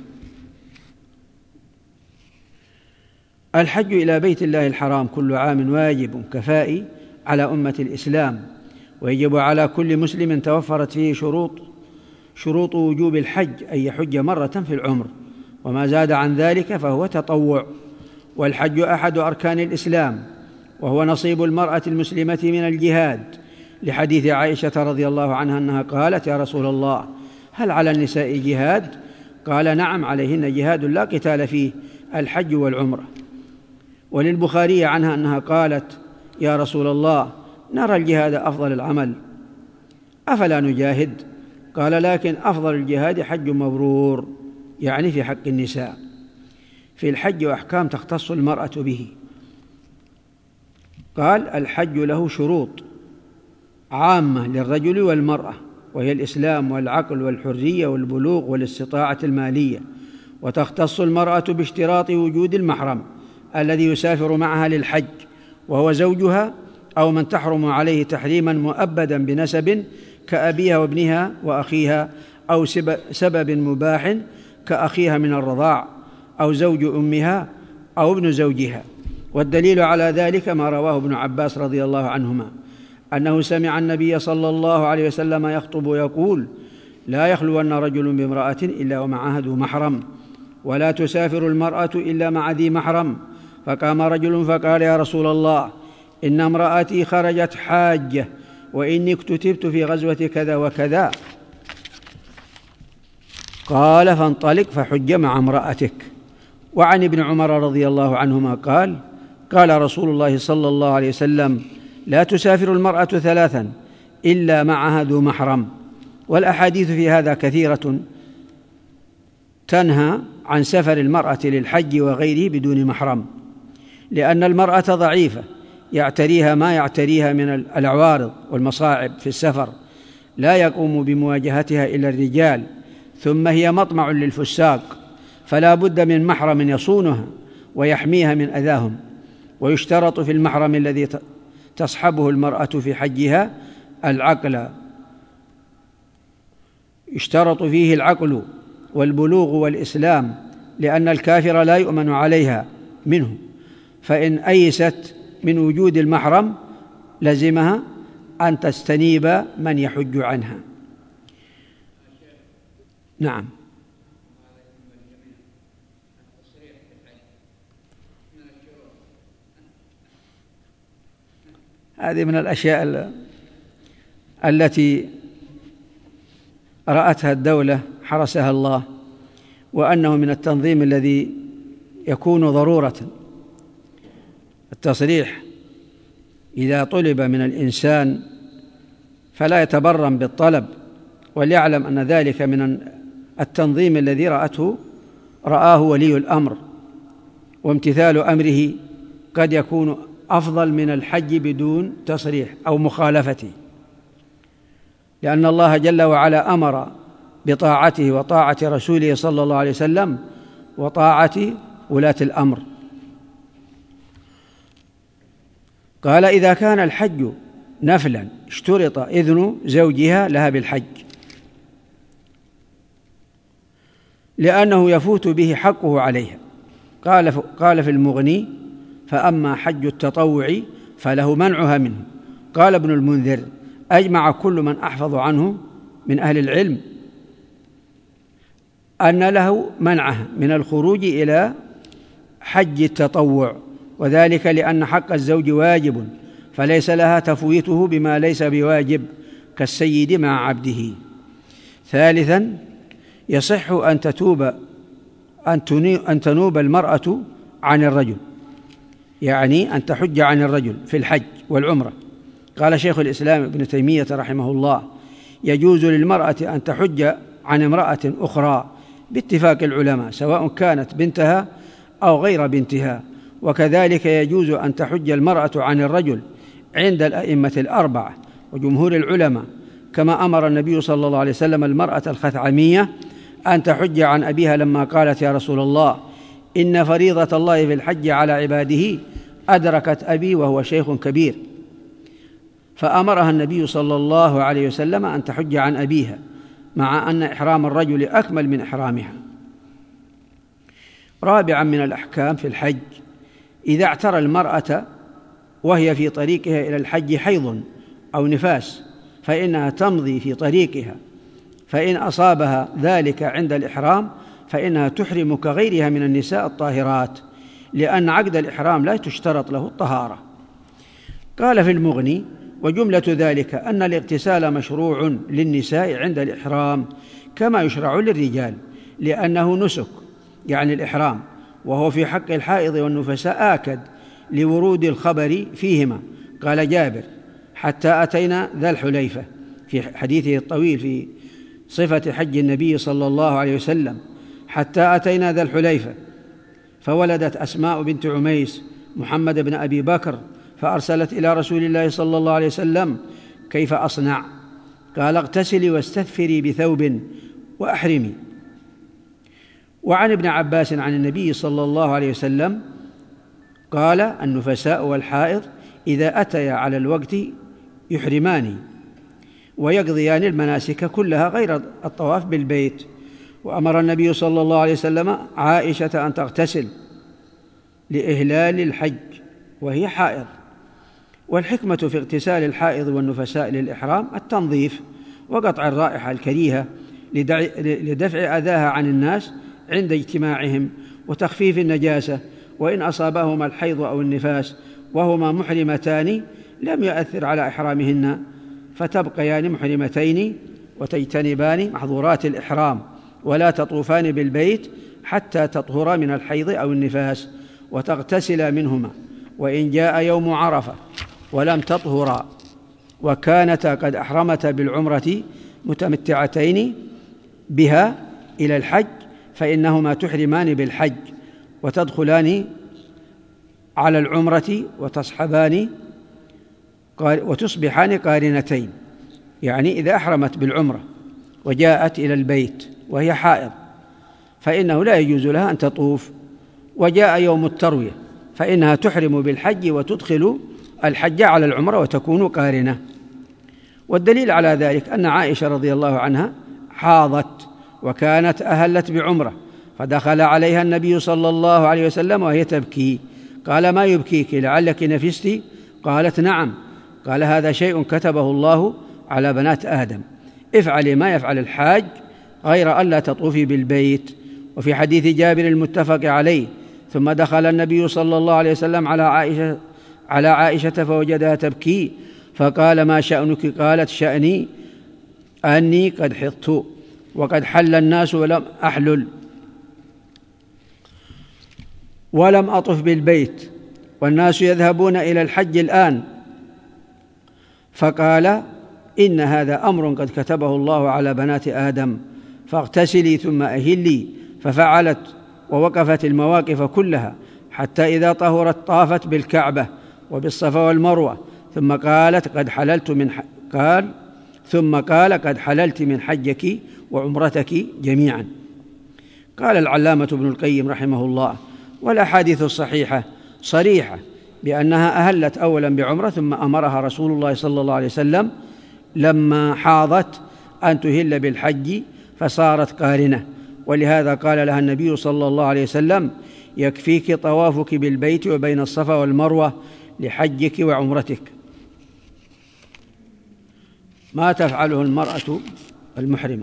Speaker 1: الحج إلى بيت الله الحرام كل عام واجب كفائي على أمة الإسلام، ويجب على كل مسلم توفرت فيه شروط شروط وجوب الحج أن يحج مرة في العمر، وما زاد عن ذلك فهو تطوع. والحج أحد أركان الإسلام، وهو نصيب المرأة المسلمة من الجهاد، لحديث عائشة رضي الله عنها أنها قالت: يا رسول الله، هل على النساء جهاد؟ قال: نعم، عليهن جهاد لا قتال فيه، الحج والعمرة. وللبخاري عنها أنها قالت: يا رسول الله، نرى الجهاد أفضل العمل، أفلا نجاهد؟ قال: لكن أفضل الجهاد حج مبرور، يعني في حق النساء. في الحج أحكام تختص المرأة به. قال: الحج له شروط عامة للرجل والمرأة، وهي الإسلام والعقل والحرية والبلوغ والاستطاعة المالية. وتختص المرأة باشتراط وجود المحرم الذي يسافر معها للحج، وهو زوجها أو من تحرم عليه تحريما مؤبدا بنسب كأبيها وابنها وأخيها، أو سبب مباح كأخيها من الرضاع، أو زوج أمها أو ابن زوجها. والدليل على ذلك ما رواه ابن عباس رضي الله عنهما أنه سمع النبي صلى الله عليه وسلم يخطب يقول: لا يخلون رجل بامرأة إلا ومعها ذو محرم، ولا تسافر المرأة إلا مع ذي محرم. فقام رجل فقال: يا رسول الله، إن امرأتي خرجت حاجة، وإني اكتتبت في غزوة كذا وكذا. قال: فانطلق فحج مع امرأتك. وعن ابن عمر رضي الله عنهما قال: قال رسول الله صلى الله عليه وسلم: لا تسافر المرأة ثلاثا إلا معها ذو محرم. والأحاديث في هذا كثيرة تنهى عن سفر المرأة للحج وغيره بدون محرم، لأن المرأة ضعيفة يعتريها ما يعتريها من العوارض والمصاعب في السفر، لا يقوم بمواجهتها إلا الرجال، ثم هي مطمع للفساق، فلا بد من محرم يصونها ويحميها من أذاهم. ويشترط في المحرم الذي تصحبه المرأة في حجها العقل، يشترط فيه العقل والبلوغ والإسلام، لأن الكافر لا يؤمن عليها منه، فإن أيست من وجود المحرم لزمها أن تستنيب من يحج عنها. نعم. هذه من الأشياء التي رأتها الدولة حرسها الله، وأنه من التنظيم الذي يكون ضرورة. التصريح إذا طلب من الإنسان فلا يتبرم بالطلب، وليعلم أن ذلك من التنظيم الذي رأته رآه ولي الأمر، وامتثال أمره قد يكون أفضل من الحج بدون تصريح أو مخالفته، لأن الله جل وعلا أمر بطاعته وطاعة رسوله صلى الله عليه وسلم وطاعة ولاة الأمر. قال: إذا كان الحج نفلا اشترط إذن زوجها لها بالحج، لأنه يفوت به حقه عليها. قال قال في المغني: فأما حج التطوع فله منعها منه. قال ابن المنذر: أجمع كل من أحفظ عنه من أهل العلم أن له منعها من الخروج إلى حج التطوع، وذلك لأن حق الزوج واجب، فليس لها تفويته بما ليس بواجب كالسيد مع عبده. ثالثا، يصح أن تتوب أن تنوب المرأة عن الرجل، يعني أن تحج عن الرجل في الحج والعمرة. قال شيخ الإسلام ابن تيمية رحمه الله: يجوز للمرأة أن تحج عن امرأة أخرى باتفاق العلماء، سواء كانت بنتها أو غير بنتها. وكذلك يجوز أن تحج المرأة عن الرجل عند الأئمة الأربعة وجمهور العلماء، كما أمر النبي صلى الله عليه وسلم المرأة الخثعمية أن تحج عن أبيها لما قالت: يا رسول الله، إن فريضة الله في الحج على عباده أدركت أبي وهو شيخ كبير، فأمرها النبي صلى الله عليه وسلم أن تحج عن أبيها، مع أن إحرام الرجل أكمل من إحرامها. رابعا من الأحكام في الحج: إذا اعترى المرأة وهي في طريقها إلى الحج حيض أو نفاس فإنها تمضي في طريقها، فإن أصابها ذلك عند الإحرام فإنها تحرم كغيرها من النساء الطاهرات، لأن عقد الإحرام لا تشترط له الطهارة. قال في المغني: وجملة ذلك أن الاغتسال مشروع للنساء عند الإحرام كما يشرع للرجال، لأنه نسك يعني الإحرام، وهو في حق الحائض والنفساء آكد لورود الخبر فيهما. قال جابر: حتى أتينا ذا الحليفة، في حديثه الطويل في صفة حج النبي صلى الله عليه وسلم: حتى أتينا ذا الحليفة، فولدت أسماء بنت عميس محمد بن أبي بكر، فأرسلت إلى رسول الله صلى الله عليه وسلم: كيف أصنع؟ قال: اغتسلي واستثفري بثوب وأحرمي. وعن ابن عباس عن النبي صلى الله عليه وسلم قال: النفساء والحائض إذا أتيا على الوقت يحرمان ويقضيان المناسك كلها غير الطواف بالبيت. وأمر النبي صلى الله عليه وسلم عائشة أن تغتسل لإهلال الحج وهي حائض. والحكمة في اغتسال الحائض والنفساء للإحرام التنظيف وقطع الرائحة الكريهة لدفع أذاها عن الناس عند اجتماعهم، وتخفيف النجاسة، وإن أصابهما الحيض أو النفاس وهما محرمتان لم يؤثر على إحرامهن، فتبقيان محرمتين وتجتنبان محظورات الإحرام، ولا تطوفان بالبيت حتى تطهرا من الحيض أو النفاس وتغتسلا منهما. وإن جاء يوم عرفة ولم تطهرا وكانتا قد أحرمتا بالعمرة متمتعتين بها إلى الحج فإنهما تحرمان بالحج وتدخلان على العمرة وتصحبان وتصبحان قارنتين، يعني إذا أحرمت بالعمرة وجاءت إلى البيت وهي حائض فإنه لا يجوز لها أن تطوف، وجاء يوم التروية فإنها تحرم بالحج وتدخل الحج على العمرة وتكون قارنة. والدليل على ذلك أن عائشة رضي الله عنها حاضت وكانت أهلت بعمرة، فدخل عليها النبي صلى الله عليه وسلم وهي تبكي، قال: ما يبكيك؟ لعلك نفستي؟ قالت: نعم. قال: هذا شيء كتبه الله على بنات آدم، افعلي ما يفعل الحاج غير ألا تطوفي بالبيت. وفي حديث جابر المتفق عليه: ثم دخل النبي صلى الله عليه وسلم على عائشة, على عائشة فوجدها تبكي، فقال: ما شأنك؟ قالت: شأني أني قد حضت وقد حل الناس ولم أحلل ولم أطف بالبيت والناس يذهبون إلى الحج الآن. فقال: إن هذا أمر قد كتبه الله على بنات آدم، فاغتسلي ثم أهلي. ففعلت ووقفت المواقف كلها حتى إذا طهرت طافت بالكعبة وبالصفا والمروة، ثم قالت: قد حللت من ح... قال ثم قال: قد حللت من حجك وعمرتك جميعا. قال العلامة ابن القيم رحمه الله: والأحاديث الصحيحة صريحة بأنها أهلت أولا بعمرة، ثم أمرها رسول الله صلى الله عليه وسلم لما حاضت أن تهل بالحج فصارت قارنة، ولهذا قال لها النبي صلى الله عليه وسلم: يكفيك طوافك بالبيت وبين الصفا والمروة لحجك وعمرتك. ما تفعله المرأة المحرمة؟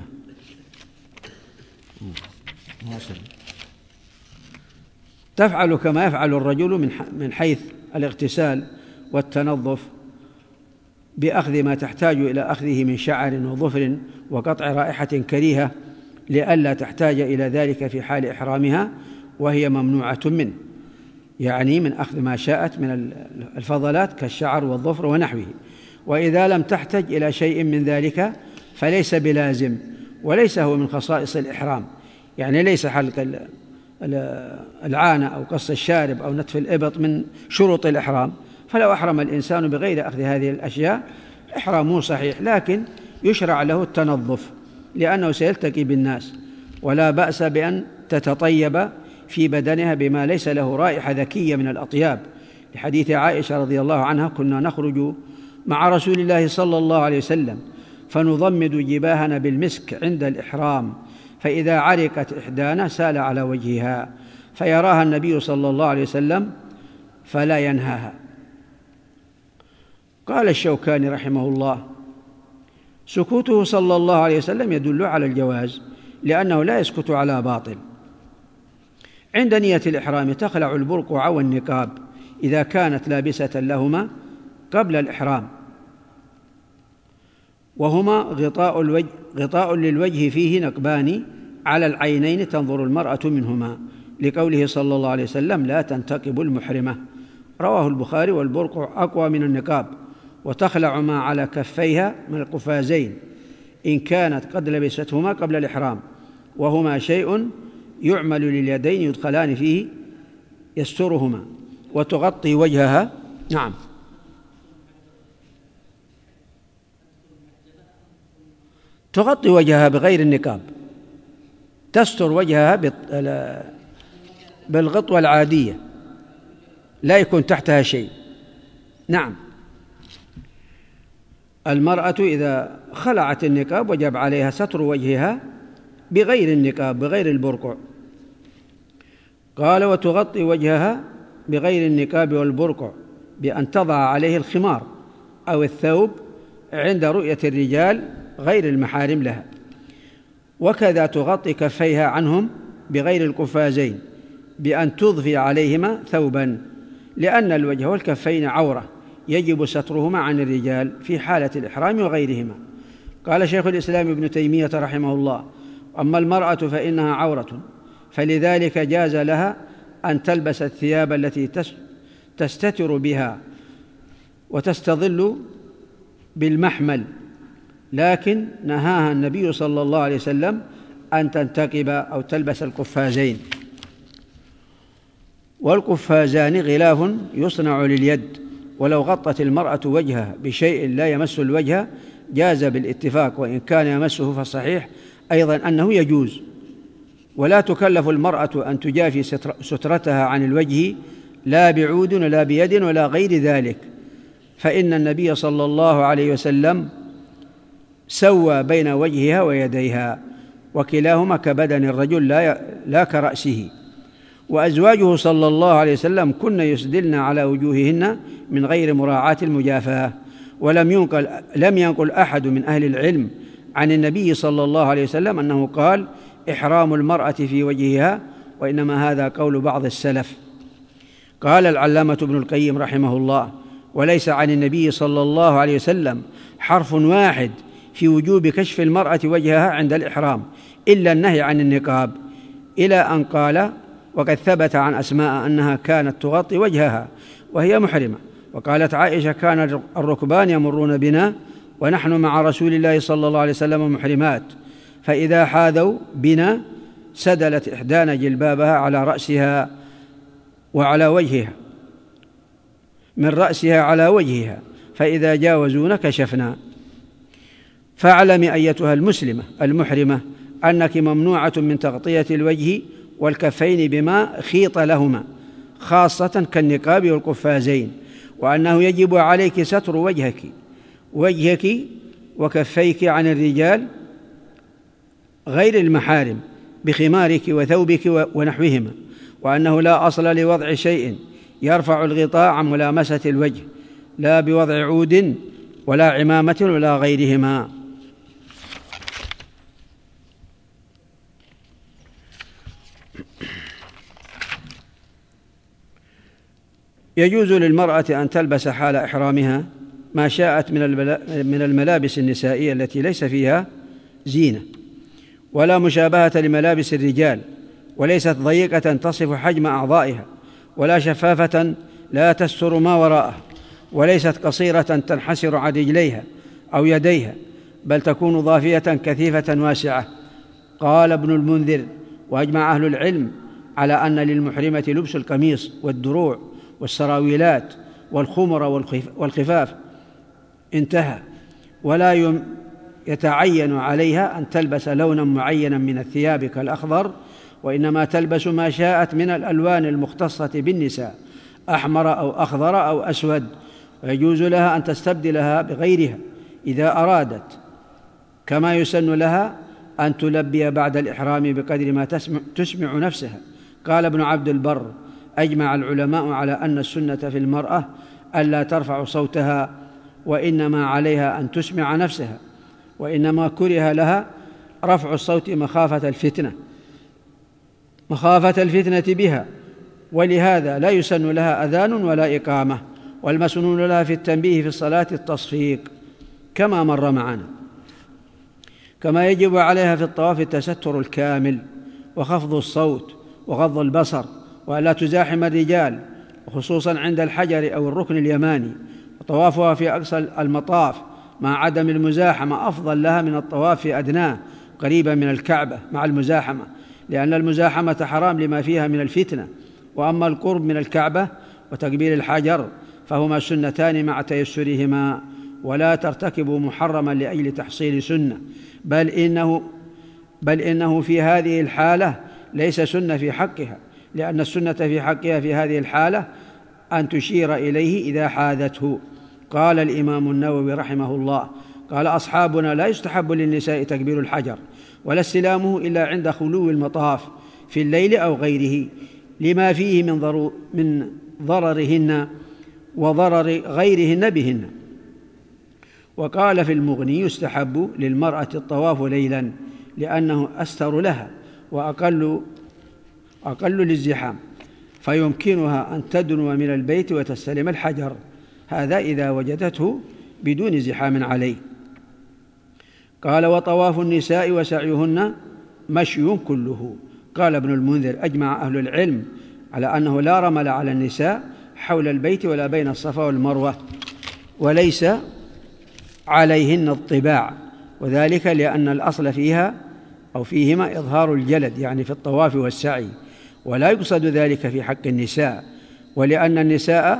Speaker 1: تفعل كما يفعل الرجل من حيث الاغتسال والتنظف بأخذ ما تحتاج إلى أخذه من شعر وظفر وقطع رائحة كريهة، لئلا تحتاج إلى ذلك في حال إحرامها وهي ممنوعة منه، يعني من أخذ ما شاءت من الفضلات كالشعر والظفر ونحوه. وإذا لم تحتج إلى شيء من ذلك فليس بلازم، وليس هو من خصائص الإحرام، يعني ليس حلق العانة أو قص الشارب أو نتف الإبط من شروط الإحرام. فلو أحرم الإنسان بغير أخذ هذه الأشياء إحرامه صحيح، لكن يشرع له التنظف لأنه سيلتقي بالناس، ولا بأس بأن تتطيب في بدنها بما ليس له رائحة ذكية من الأطياب، لحديث عائشة رضي الله عنها: كنا نخرج مع رسول الله صلى الله عليه وسلم فنضمد جباهنا بالمسك عند الإحرام، فإذا عرقت إحدانا سال على وجهها فيراها النبي صلى الله عليه وسلم فلا ينهاها. قال الشوكاني رحمه الله: سكوته صلى الله عليه وسلم يدل على الجواز، لأنه لا يسكت على باطل. عند نية الإحرام تخلع البرقع والنقاب إذا كانت لابسة لهما قبل الإحرام، وهما غطاء الوجه غطاء للوجه فيه نقبان على العينين تنظر المرأة منهما، لقوله صلى الله عليه وسلم: لا تنتقب المحرمة. رواه البخاري. والبرقع أقوى من النقاب، وتخلع ما على كفيها من القفازين إن كانت قد لبستهما قبل الإحرام، وهما شيء يعمل لليدين يدخلان فيه يسترهما، وتغطي وجهها. نعم، تغطي وجهها بغير النقاب، تستر وجهها بالغطوة العادية، لا يكون تحتها شيء. نعم، المرأة إذا خلعت النقاب وجب عليها ستر وجهها بغير النقاب بغير البرقع. قال: وتغطي وجهها بغير النقاب والبرقع بأن تضع عليه الخمار أو الثوب عند رؤية الرجال غير المحارم لها، وكذا تغطي كفيها عنهم بغير القفازين بأن تضفي عليهما ثوبا، لأن الوجه والكفين عورة يجب سترهما عن الرجال في حالة الإحرام وغيرهما. قال شيخ الإسلام ابن تيمية رحمه الله: أما المرأة فإنها عورة، فلذلك جاز لها أن تلبس الثياب التي تستتر بها وتستظل بالمحمل، لكن نهاها النبي صلى الله عليه وسلم أن تنتقب أو تلبس القفازين. والقفازان غلاف يصنع لليد، ولو غطت المرأة وجهها بشيء لا يمس الوجه جاز بالاتفاق، وإن كان يمسه فالصحيح أيضا أنه يجوز. ولا تكلف المرأة أن تجافي سترتها عن الوجه لا بعود ولا بيد ولا غير ذلك، فإن النبي صلى الله عليه وسلم سوى بين وجهها ويديها، وكلاهما كبدن الرجل لا, لا كرأسه. وأزواجه صلى الله عليه وسلم كن يسدلن على وجوههن من غير مراعاة المجافاة. ولم ينقل, لم ينقل أحد من أهل العلم عن النبي صلى الله عليه وسلم أنه قال: إحرام المرأة في وجهها، وإنما هذا قول بعض السلف. قال العلامة ابن القيم رحمه الله: وليس عن النبي صلى الله عليه وسلم حرف واحد في وجوب كشف المرأة وجهها عند الإحرام إلا النهي عن النقاب، إلى أن قال: وقد ثبت عن أسماء أنها كانت تغطي وجهها وهي محرمة. وقالت عائشة: كان الركبان يمرون بنا ونحن مع رسول الله صلى الله عليه وسلم محرمات، فإذا حاذوا بنا سدلت إحدانا جلبابها على رأسها وعلى وجهها من رأسها على وجهها، فإذا جاوزونا كشفنا. فاعلمي أيتها المسلمة المحرمة أنك ممنوعة من تغطية الوجه والكفين بما خيط لهما، خاصة كالنقاب والقفازين، وأنه يجب عليك ستر وجهك وجهك وكفيك عن الرجال غير المحارم بخمارك وثوبك ونحوهما، وأنه لا أصل لوضع شيء يرفع الغطاء عن ملامسة الوجه، لا بوضع عود ولا عمامة ولا غيرهما. يجوز للمرأة أن تلبس حال إحرامها ما شاءت من الملابس النسائية التي ليس فيها زينة ولا مشابهة لملابس الرجال، وليست ضيقة تصف حجم أعضائها، ولا شفافة لا تستر ما وراءها، وليست قصيرة تنحسر عن رجليها أو يديها، بل تكون ضافية كثيفة واسعة. قال ابن المنذر: وأجمع أهل العلم على أن للمحرمة لبس القميص والدروع والسراويلات والخمر والخفاف، انتهى. ولا يتعين عليها أن تلبس لونا معينا من الثياب كالأخضر، وإنما تلبس ما شاءت من الألوان المختصة بالنساء، أحمر أو أخضر أو أسود، ويجوز لها أن تستبدلها بغيرها إذا أرادت، كما يسن لها أن تلبي بعد الإحرام بقدر ما تسمع, تسمع نفسها. قال ابن عبد البر: أجمع العلماء على أن السنة في المرأة ألا ترفع صوتها، وإنما عليها أن تسمع نفسها، وإنما كره لها رفع الصوت مخافة الفتنة مخافة الفتنة بها، ولهذا لا يسن لها أذان ولا إقامة. والمسنون لها في التنبيه في الصلاة التصفيق كما مر معنا. كما يجب عليها في الطواف التستر الكامل وخفض الصوت وغض البصر، وألا تزاحم الرجال، وخصوصا عند الحجر أو الركن اليماني. وطوافها في أقصى المطاف مع عدم المزاحمة أفضل لها من الطواف في أدناه قريبا من الكعبة مع المزاحمة، لأن المزاحمة حرام لما فيها من الفتنة. وأما القرب من الكعبة وتقبيل الحجر فهما سنتان مع تيسرهما، ولا ترتكبوا محرما لأجل تحصيل سنة، بل إنه, بل إنه في هذه الحالة ليس سنة في حقها، لأن السنة في حقها في هذه الحالة أن تشير إليه إذا حاذته. قال الإمام النووي رحمه الله: قال أصحابنا: لا يستحب للنساء تكبير الحجر ولا استلامه إلا عند خلو المطاف في الليل أو غيره، لما فيه من, ضرو من ضررهن وضرر غيرهن بهن. وقال في المغني: يستحب للمرأة الطواف ليلا لأنه أستر لها وأقل أقل للزحام، فيمكنها أن تدنو من البيت وتستلم الحجر، هذا إذا وجدته بدون زحام عليه. قال: وطواف النساء وسعيهن مشي كله. قال ابن المنذر: أجمع أهل العلم على أنه لا رمل على النساء حول البيت ولا بين الصفا والمروة، وليس عليهن الطباع، وذلك لأن الأصل فيها أو فيهما إظهار الجلد، يعني في الطواف والسعي، ولا يقصد ذلك في حق النساء، ولأن النساء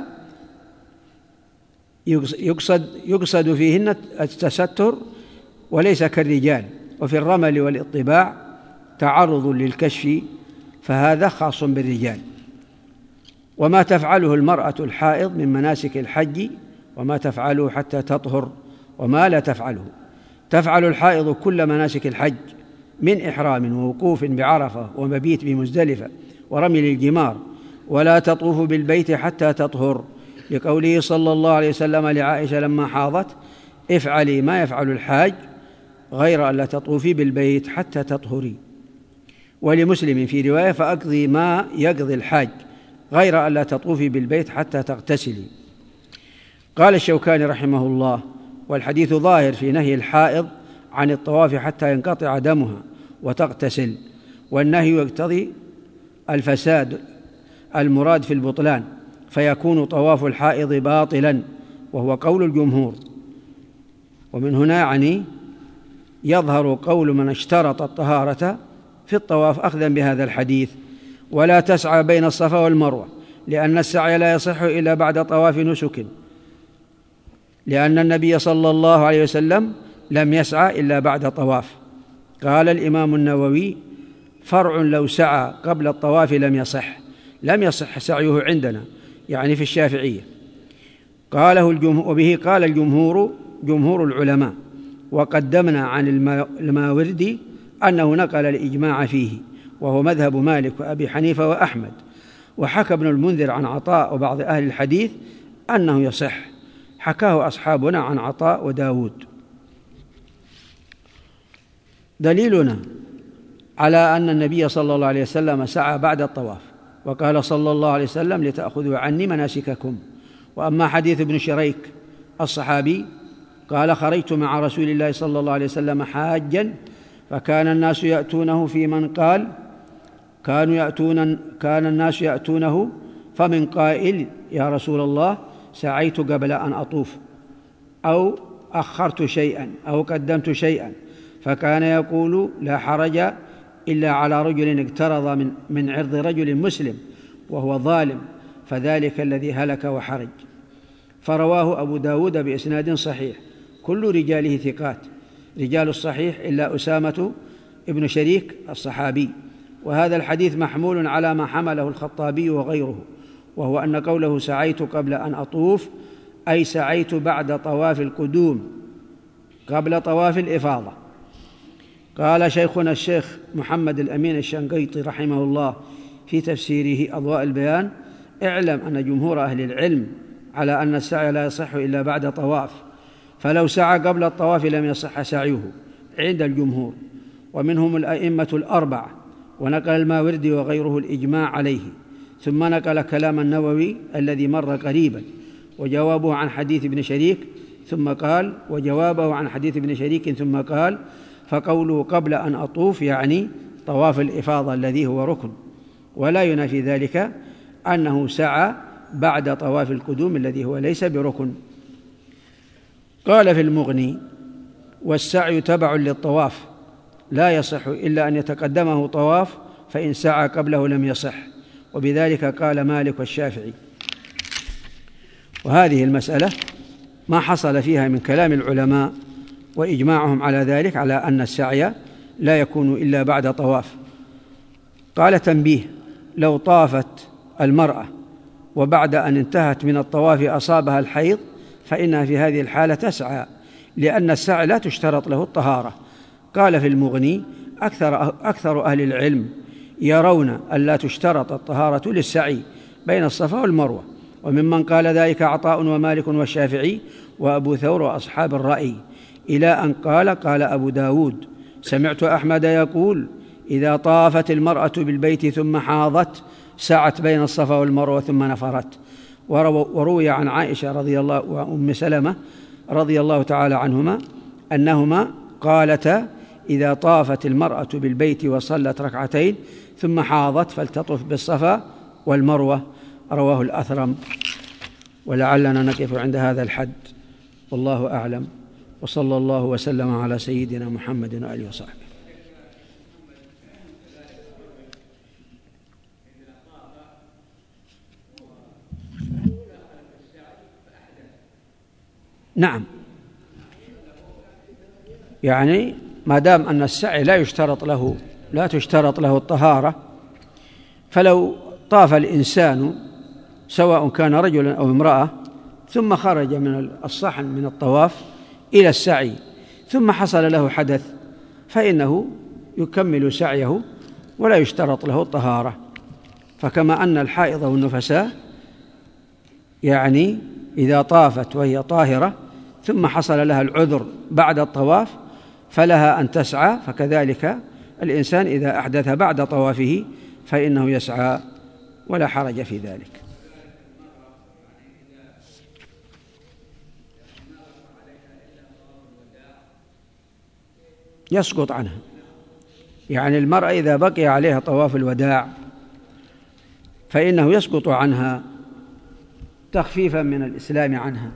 Speaker 1: يقصد, يقصد فيهن التستر وليس كالرجال. وفي الرمل والاطباع تعرض للكشف، فهذا خاص بالرجال. وما تفعله المرأة الحائض من مناسك الحج وما تفعله حتى تطهر وما لا تفعله. تفعل الحائض كل مناسك الحج من إحرام ووقوف بعرفة ومبيت بمزدلفة ورمي الجمار، ولا تطوف بالبيت حتى تطهر، لقوله صلى الله عليه وسلم لعائشة لما حاضت: افعلي ما يفعل الحاج غير أن لا تطوفي بالبيت حتى تطهري. ولمسلم في رواية: فأقضي ما يقضي الحاج غير أن لا تطوفي بالبيت حتى تغتسلي. قال الشوكاني رحمه الله: والحديث ظاهر في نهي الحائض عن الطواف حتى ينقطع دمها وتغتسل، والنهي يقتضي الفساد المراد في البطلان، فيكون طواف الحائض باطلا، وهو قول الجمهور. ومن هنا يعني يظهر قول من اشترط الطهارة في الطواف أخذا بهذا الحديث: ولا تسعى بين الصفا والمروة، لأن السعي لا يصح إلا بعد طواف نسك، لأن النبي صلى الله عليه وسلم لم يسعى إلا بعد طواف. قال الإمام النووي: فرع لو سعى قبل الطواف لم يصح لم يصح سعيه عندنا، يعني في الشافعية. قاله الجمهور، وبه قال الجمهور جمهور العلماء، وقدمنا عن الماوردي أنه نقل الإجماع فيه، وهو مذهب مالك وأبي حنيفة وأحمد. وحكى ابن المنذر عن عطاء وبعض أهل الحديث أنه يصح، حكاه أصحابنا عن عطاء وداود. دليلنا على أن النبي صلى الله عليه وسلم سعى بعد الطواف، وقال صلى الله عليه وسلم: لتأخذوا عني مناسككم. وأما حديث ابن شريك الصحابي قال: خرجت مع رسول الله صلى الله عليه وسلم حاجا، فكان الناس يأتونه في من قال كانوا يأتون كان الناس يأتونه فمن قائل: يا رسول الله سعيت قبل أن أطوف، أو أخرت شيئا أو قدمت شيئا، فكان يقول لا حرج إلا على رجل اقترض من, من عرض رجل مسلم وهو ظالم، فذلك الذي هلك وحرج. فرواه أبو داود بإسناد صحيح، كل رجاله ثقات، رجال الصحيح إلا أسامة ابن شريك الصحابي. وهذا الحديث محمول على ما حمله الخطابي وغيره، وهو أن قوله سعيت قبل أن أطوف أي سعيت بعد طواف القدوم قبل طواف الإفاضة. قال شيخنا الشيخ محمد الأمين الشنقيطي رحمه الله في تفسيره أضواء البيان: اعلم أن جمهور أهل العلم على أن السعي لا يصح إلا بعد طواف، فلو سعى قبل الطواف لم يصح سعيه عند الجمهور، ومنهم الأئمة الأربعة، ونقل الماوردي وغيره الإجماع عليه، ثم نقل كلام النووي الذي مر قريبا وجوابه عن حديث ابن شريك ثم قال وجوابه عن حديث ابن شريك ثم قال فقوله قبل أن أطوف يعني طواف الإفاضة الذي هو ركن، ولا ينافي ذلك أنه سعى بعد طواف القدوم الذي هو ليس بركن. قال في المغني: والسعي تبع للطواف لا يصح إلا أن يتقدمه طواف، فإن سعى قبله لم يصح، وبذلك قال مالك والشافعي. وهذه المسألة ما حصل فيها من كلام العلماء وإجماعهم على ذلك، على أن السعي لا يكون إلا بعد طواف. قال تنبيه: لو طافت المرأة وبعد أن انتهت من الطواف أصابها الحيض فإنها في هذه الحالة تسعى، لأن السعي لا تشترط له الطهارة. قال في المغني: أكثر, أكثر أهل العلم يرون أن لا تشترط الطهارة للسعي بين الصفا والمروة، وممن قال ذلك عطاء ومالك والشافعي وأبو ثور وأصحاب الرأي، إلى أن قال قال أبو داود: سمعت أحمد يقول: إذا طافت المرأة بالبيت ثم حاضت سعت بين الصفا والمروة ثم نفرت. وروي عن عائشة رضي الله وأم سلمة رضي الله تعالى عنهما أنهما قالتا: إذا طافت المرأة بالبيت وصلت ركعتين ثم حاضت فلتطف بالصفا والمروة. رواه الأثرم. ولعلنا نقف عند هذا الحد، والله أعلم، وصلى الله وسلم على سيدنا محمد وآله وصحبه. نعم، يعني ما دام أن السعي لا يشترط له لا تشترط له الطهارة، فلو طاف الإنسان سواء كان رجلا أو امرأة ثم خرج من الصحن من الطواف إلى السعي ثم حصل له حدث فإنه يكمل سعيه ولا يشترط له الطهارة. فكما أن الحائض والنفساء يعني إذا طافت وهي طاهرة ثم حصل لها العذر بعد الطواف فلها أن تسعى، فكذلك الإنسان إذا أحدث بعد طوافه فإنه يسعى ولا حرج في ذلك. يسقط عنها، يعني المرأة إذا بقي عليها طواف الوداع فإنه يسقط عنها تخفيفا من الإسلام عنها.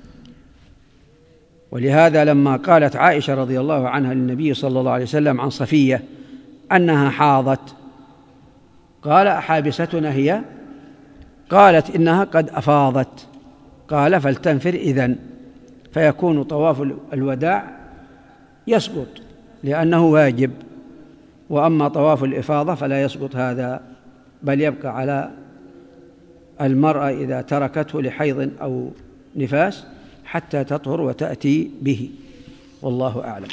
Speaker 1: ولهذا لما قالت عائشة رضي الله عنها للنبي صلى الله عليه وسلم عن صفية أنها حاضت قال: أحابستنا هي؟ قالت: إنها قد أفاضت. قال: فلتنفر إذن، فيكون طواف الوداع يسقط لأنه واجب، وأما طواف الإفاضة فلا يسقط هذا، بل يبقى على المرأة إذا تركته لحيض أو نفاس حتى تطهر وتأتي به، والله أعلم.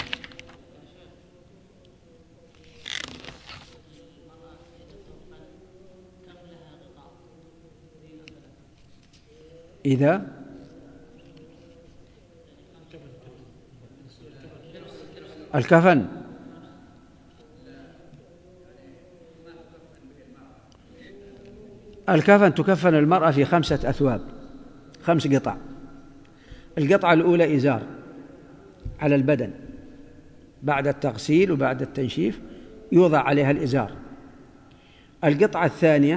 Speaker 1: إذا الكفن الكفن تكفن المرأة في خمسة أثواب، خمس قطع. القطعة الأولى إزار على البدن، بعد التغسيل وبعد التنشيف يوضع عليها الإزار. القطعة الثانية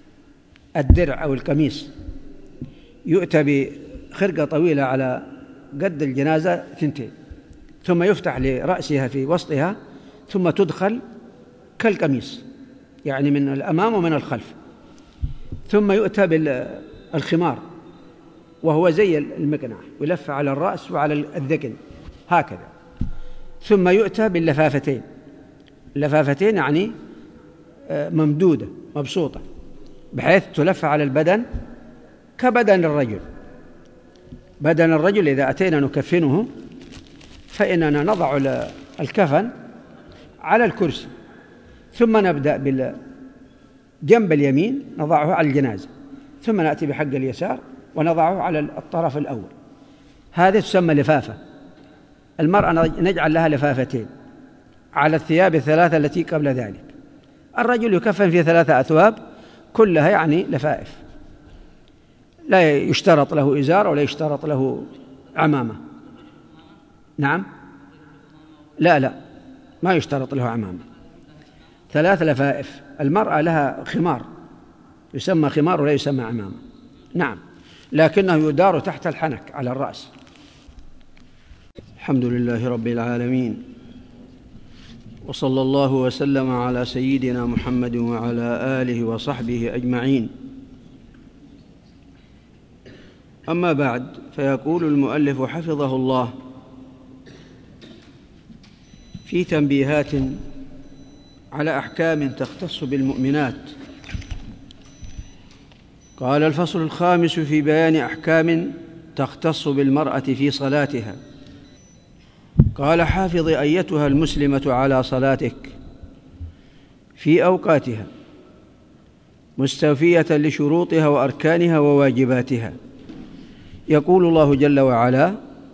Speaker 1: الدرع أو القميص، يؤتى بخرقة طويلة على قد الجنازة ثنتين، ثم يفتح لرأسها في وسطها، ثم تدخل كالقميص، يعني من الأمام ومن الخلف، ثم يؤتى بالخمار وهو زي المقنعة، يلف على الرأس وعلى الذقن هكذا، ثم يؤتى باللفافتين، اللفافتين يعني ممدودة مبسوطة بحيث تلف على البدن كبدن الرجل. بدن الرجل إذا أتينا نكفنه فإننا نضع الكفن على الكرسي، ثم نبدأ بالجنب اليمين نضعه على الجنازة، ثم نأتي بحق اليسار ونضعه على الطرف الأول. هذه تسمى لفافة. المرأة نجعل لها لفافتين على الثياب الثلاثة التي قبل ذلك. الرجل يكفن في ثلاثة أثواب كلها يعني لفائف، لا يشترط له إزار ولا يشترط له عمامة. نعم، لا لا ما يشترط له عمامة، ثلاث لفائف. المرأة لها خمار يسمى خمار ولا يسمى عمامة، نعم، لكنه يدار تحت الحنك على الرأس. الحمد لله رب العالمين، وصلى الله وسلم على سيدنا محمد وعلى آله وصحبه أجمعين. أما بعد، فيقول المؤلف حفظه الله في تنبيهات على أحكام تختص بالمؤمنات. قال: الفصل الخامس في بيان أحكام تختص بالمرأة في صلاتها. قال: حافظي أيتها المسلمة على صلاتك في أوقاتها مستوفية لشروطها وأركانها وواجباتها. يقول الله جل وعلا: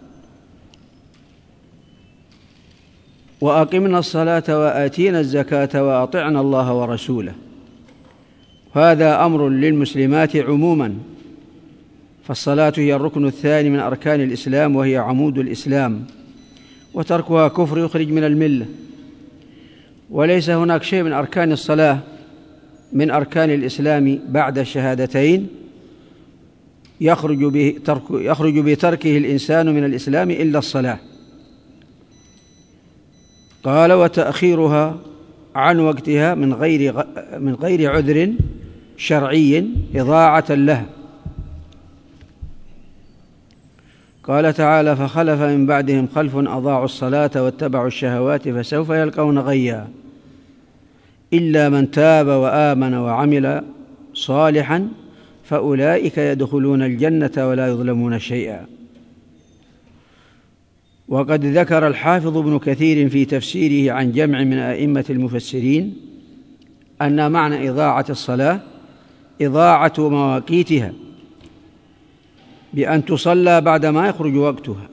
Speaker 1: وأقمنا الصلاة وآتينا الزكاة وأطعنا الله ورسوله. هذا أمر للمسلمات عموما، فالصلاة هي الركن الثاني من أركان الإسلام، وهي عمود الإسلام، وتركها كفر يخرج من الملة. وليس هناك شيء من أركان الصلاة من أركان الإسلام بعد الشهادتين يخرج به ترك يخرج بتركه الإنسان من الإسلام إلا الصلاة. قال: وتأخيرها عن وقتها من غير من غير عذر شرعي إضاعة لها. قال تعالى: فخلف من بعدهم خلف أضاعوا الصلاة واتبعوا الشهوات فسوف يلقون غيا إلا من تاب وآمن وعمل صالحا فأولئك يدخلون الجنة ولا يظلمون شيئا. وقد ذكر الحافظ ابن كثير في تفسيره عن جمع من أئمة المفسرين أن معنى إضاعة الصلاة إضاعة مواقيتها بأن تصلى بعدما يخرج وقتها.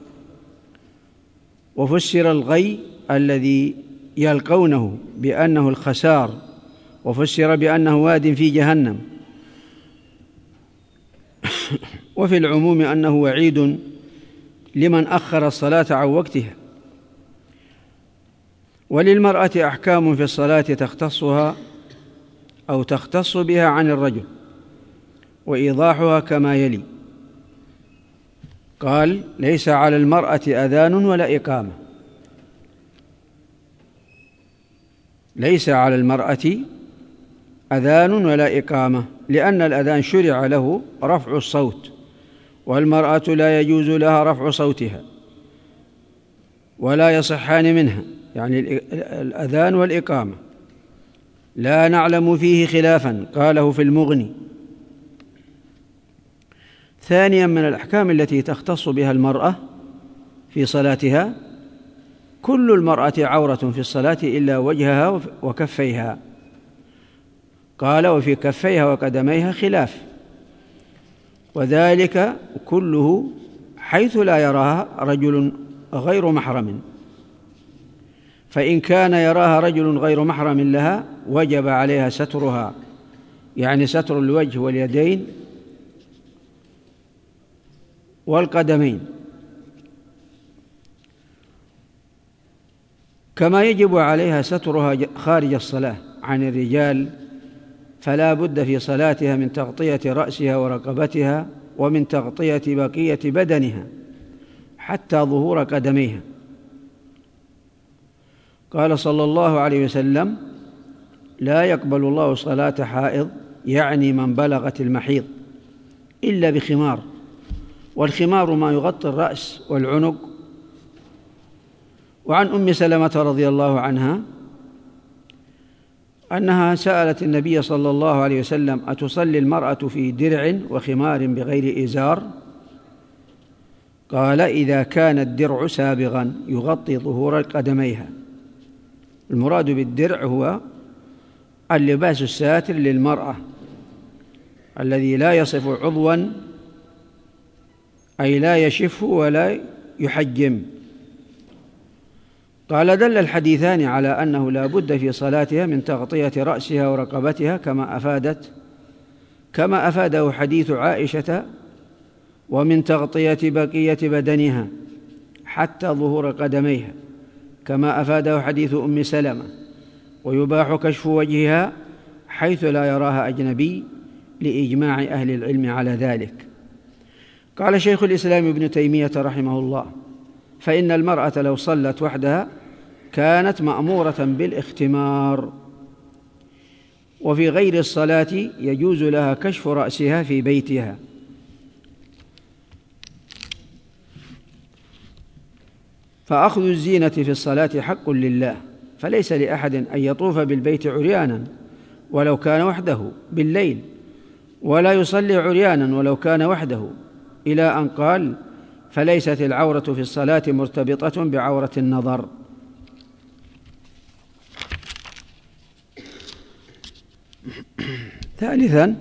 Speaker 1: وفسر الغي الذي يلقونه بأنه الخسار، وفسر بأنه واد في جهنم، وفي العموم أنه وعيد لمن أخر الصلاة عن وقتها. وللمرأة أحكام في الصلاة تختصها أو تختص بها عن الرجل، وإيضاحها كما يلي. قال: ليس على المرأة أذان ولا إقامة. ليس على المرأة أذان ولا إقامة، لأن الأذان شرع له رفع الصوت، والمرأة لا يجوز لها رفع صوتها ولا يصحان منها، يعني الأذان والإقامة لا نعلم فيه خلافا، قاله في المغني. ثانيا، من الأحكام التي تختص بها المرأة في صلاتها: كل المرأة عورة في الصلاة إلا وجهها وكفيها. قال: وفي كفيها وقدميها خلاف، وذلك كله حيث لا يراها رجل غير محرم، فإن كان يراها رجل غير محرم لها وجب عليها سترها، يعني ستر الوجه واليدين والقدمين. كما يجب عليها سترها خارج الصلاة عن الرجال، فلا بد في صلاتها من تغطية رأسها ورقبتها ومن تغطية بقية بدنها حتى ظهور قدميها. قال صلى الله عليه وسلم: لا يقبل الله صلاة حائض، يعني من بلغت المحيض، إلا بخمار، والخمار ما يغطي الرأس والعنق. وعن أم سلمة رضي الله عنها أنها سألت النبي صلى الله عليه وسلم: أتصلي المرأة في درع وخمار بغير إزار؟ قال: إذا كان الدرع سابغا يغطي ظهور قدميها. المراد بالدرع هو اللباس الساتر للمرأة الذي لا يصف عضوا، أي لا يشف ولا يحجم. قال: دل الحديثان على أنه لا بد في صلاتها من تغطية رأسها ورقبتها، كما أفادت كما أفاده حديث عائشة، ومن تغطية بقية بدنها حتى ظهور قدميها، كما أفاده حديث أم سلمة. ويباح كشف وجهها حيث لا يراها أجنبي، لإجماع أهل العلم على ذلك. قال شيخ الإسلام ابن تيمية رحمه الله: فإن المرأة لو صلت وحدها كانت مأمورة بالاختمار، وفي غير الصلاة يجوز لها كشف رأسها في بيتها. فأخذ الزينة في الصلاة حق لله، فليس لأحد أن يطوف بالبيت عريانا ولو كان وحده بالليل، ولا يصلي عريانا ولو كان وحده، إلى أن قال: فليست العورة في الصلاة مرتبطة بعورة النظر. ثالثا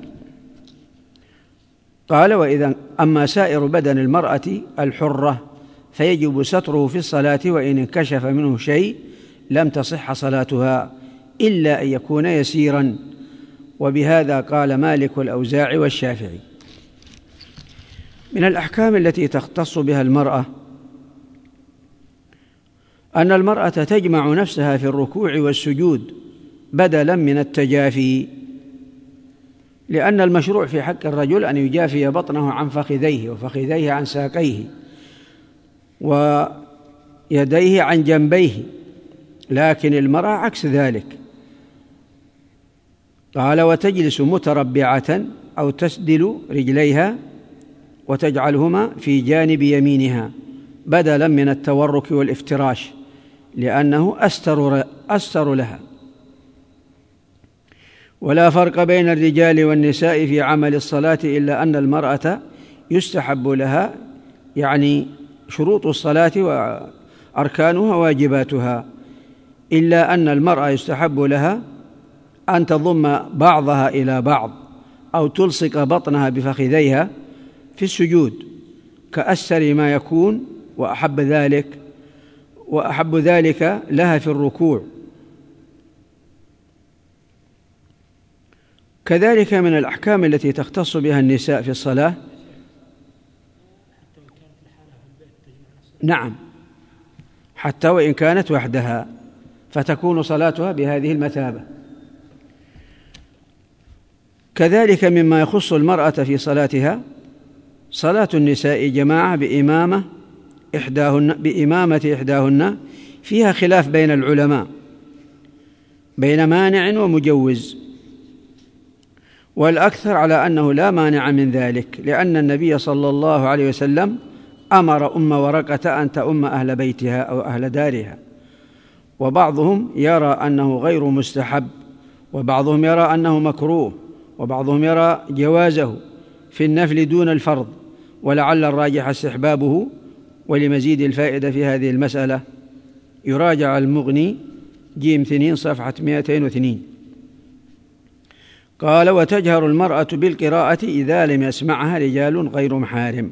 Speaker 1: قال: وإذا أما سائر بدن المرأة الحرة فيجب ستره في الصلاة، وإن انكشف منه شيء لم تصح صلاتها إلا أن يكون يسيرا. وبهذا قال مالك والأوزاعي والشافعي. من الأحكام التي تختص بها المرأة أن المرأة تجمع نفسها في الركوع والسجود بدلا من التجافي، لأن المشروع في حق الرجل أن يجافي بطنه عن فخذيه، وفخذيه عن ساقيه، ويديه عن جنبيه، لكن المرأة عكس ذلك. قال: وتجلس متربعة أو تسدل رجليها وتجعلهما في جانب يمينها بدلا من التورك والافتراش، لأنه أستر, أستر لها. ولا فرق بين الرجال والنساء في عمل الصلاة، إلا أن المرأة يستحب لها، يعني شروط الصلاة وأركانها واجباتها، إلا أن المرأة يستحب لها أن تضم بعضها إلى بعض أو تلصق بطنها بفخذيها في السجود كأسر ما يكون، وأحب ذلك وأحب ذلك لها في الركوع. كذلك من الأحكام التي تختص بها النساء في الصلاة، نعم، حتى وإن كانت وحدها فتكون صلاتها بهذه المثابة. كذلك مما يخص المرأة في صلاتها صلاة النساء جماعة بإمامة إحداهن بإمامة إحداهن فيها خلاف بين العلماء بين مانع ومجوز، والأكثر على أنه لا مانع من ذلك، لأن النبي صلى الله عليه وسلم أمر أم ورقة أن تؤم أهل بيتها أو أهل دارها. وبعضهم يرى أنه غير مستحب، وبعضهم يرى أنه مكروه، وبعضهم يرى جوازه في النفل دون الفرض، ولعل الراجح استحبابه. ولمزيد الفائدة في هذه المسألة يراجع المغني جيم اثنين صفحة مئتين واثنين. قال: وتجهر المرأة بالقراءة إذا لم يسمعها رجال غير محارم.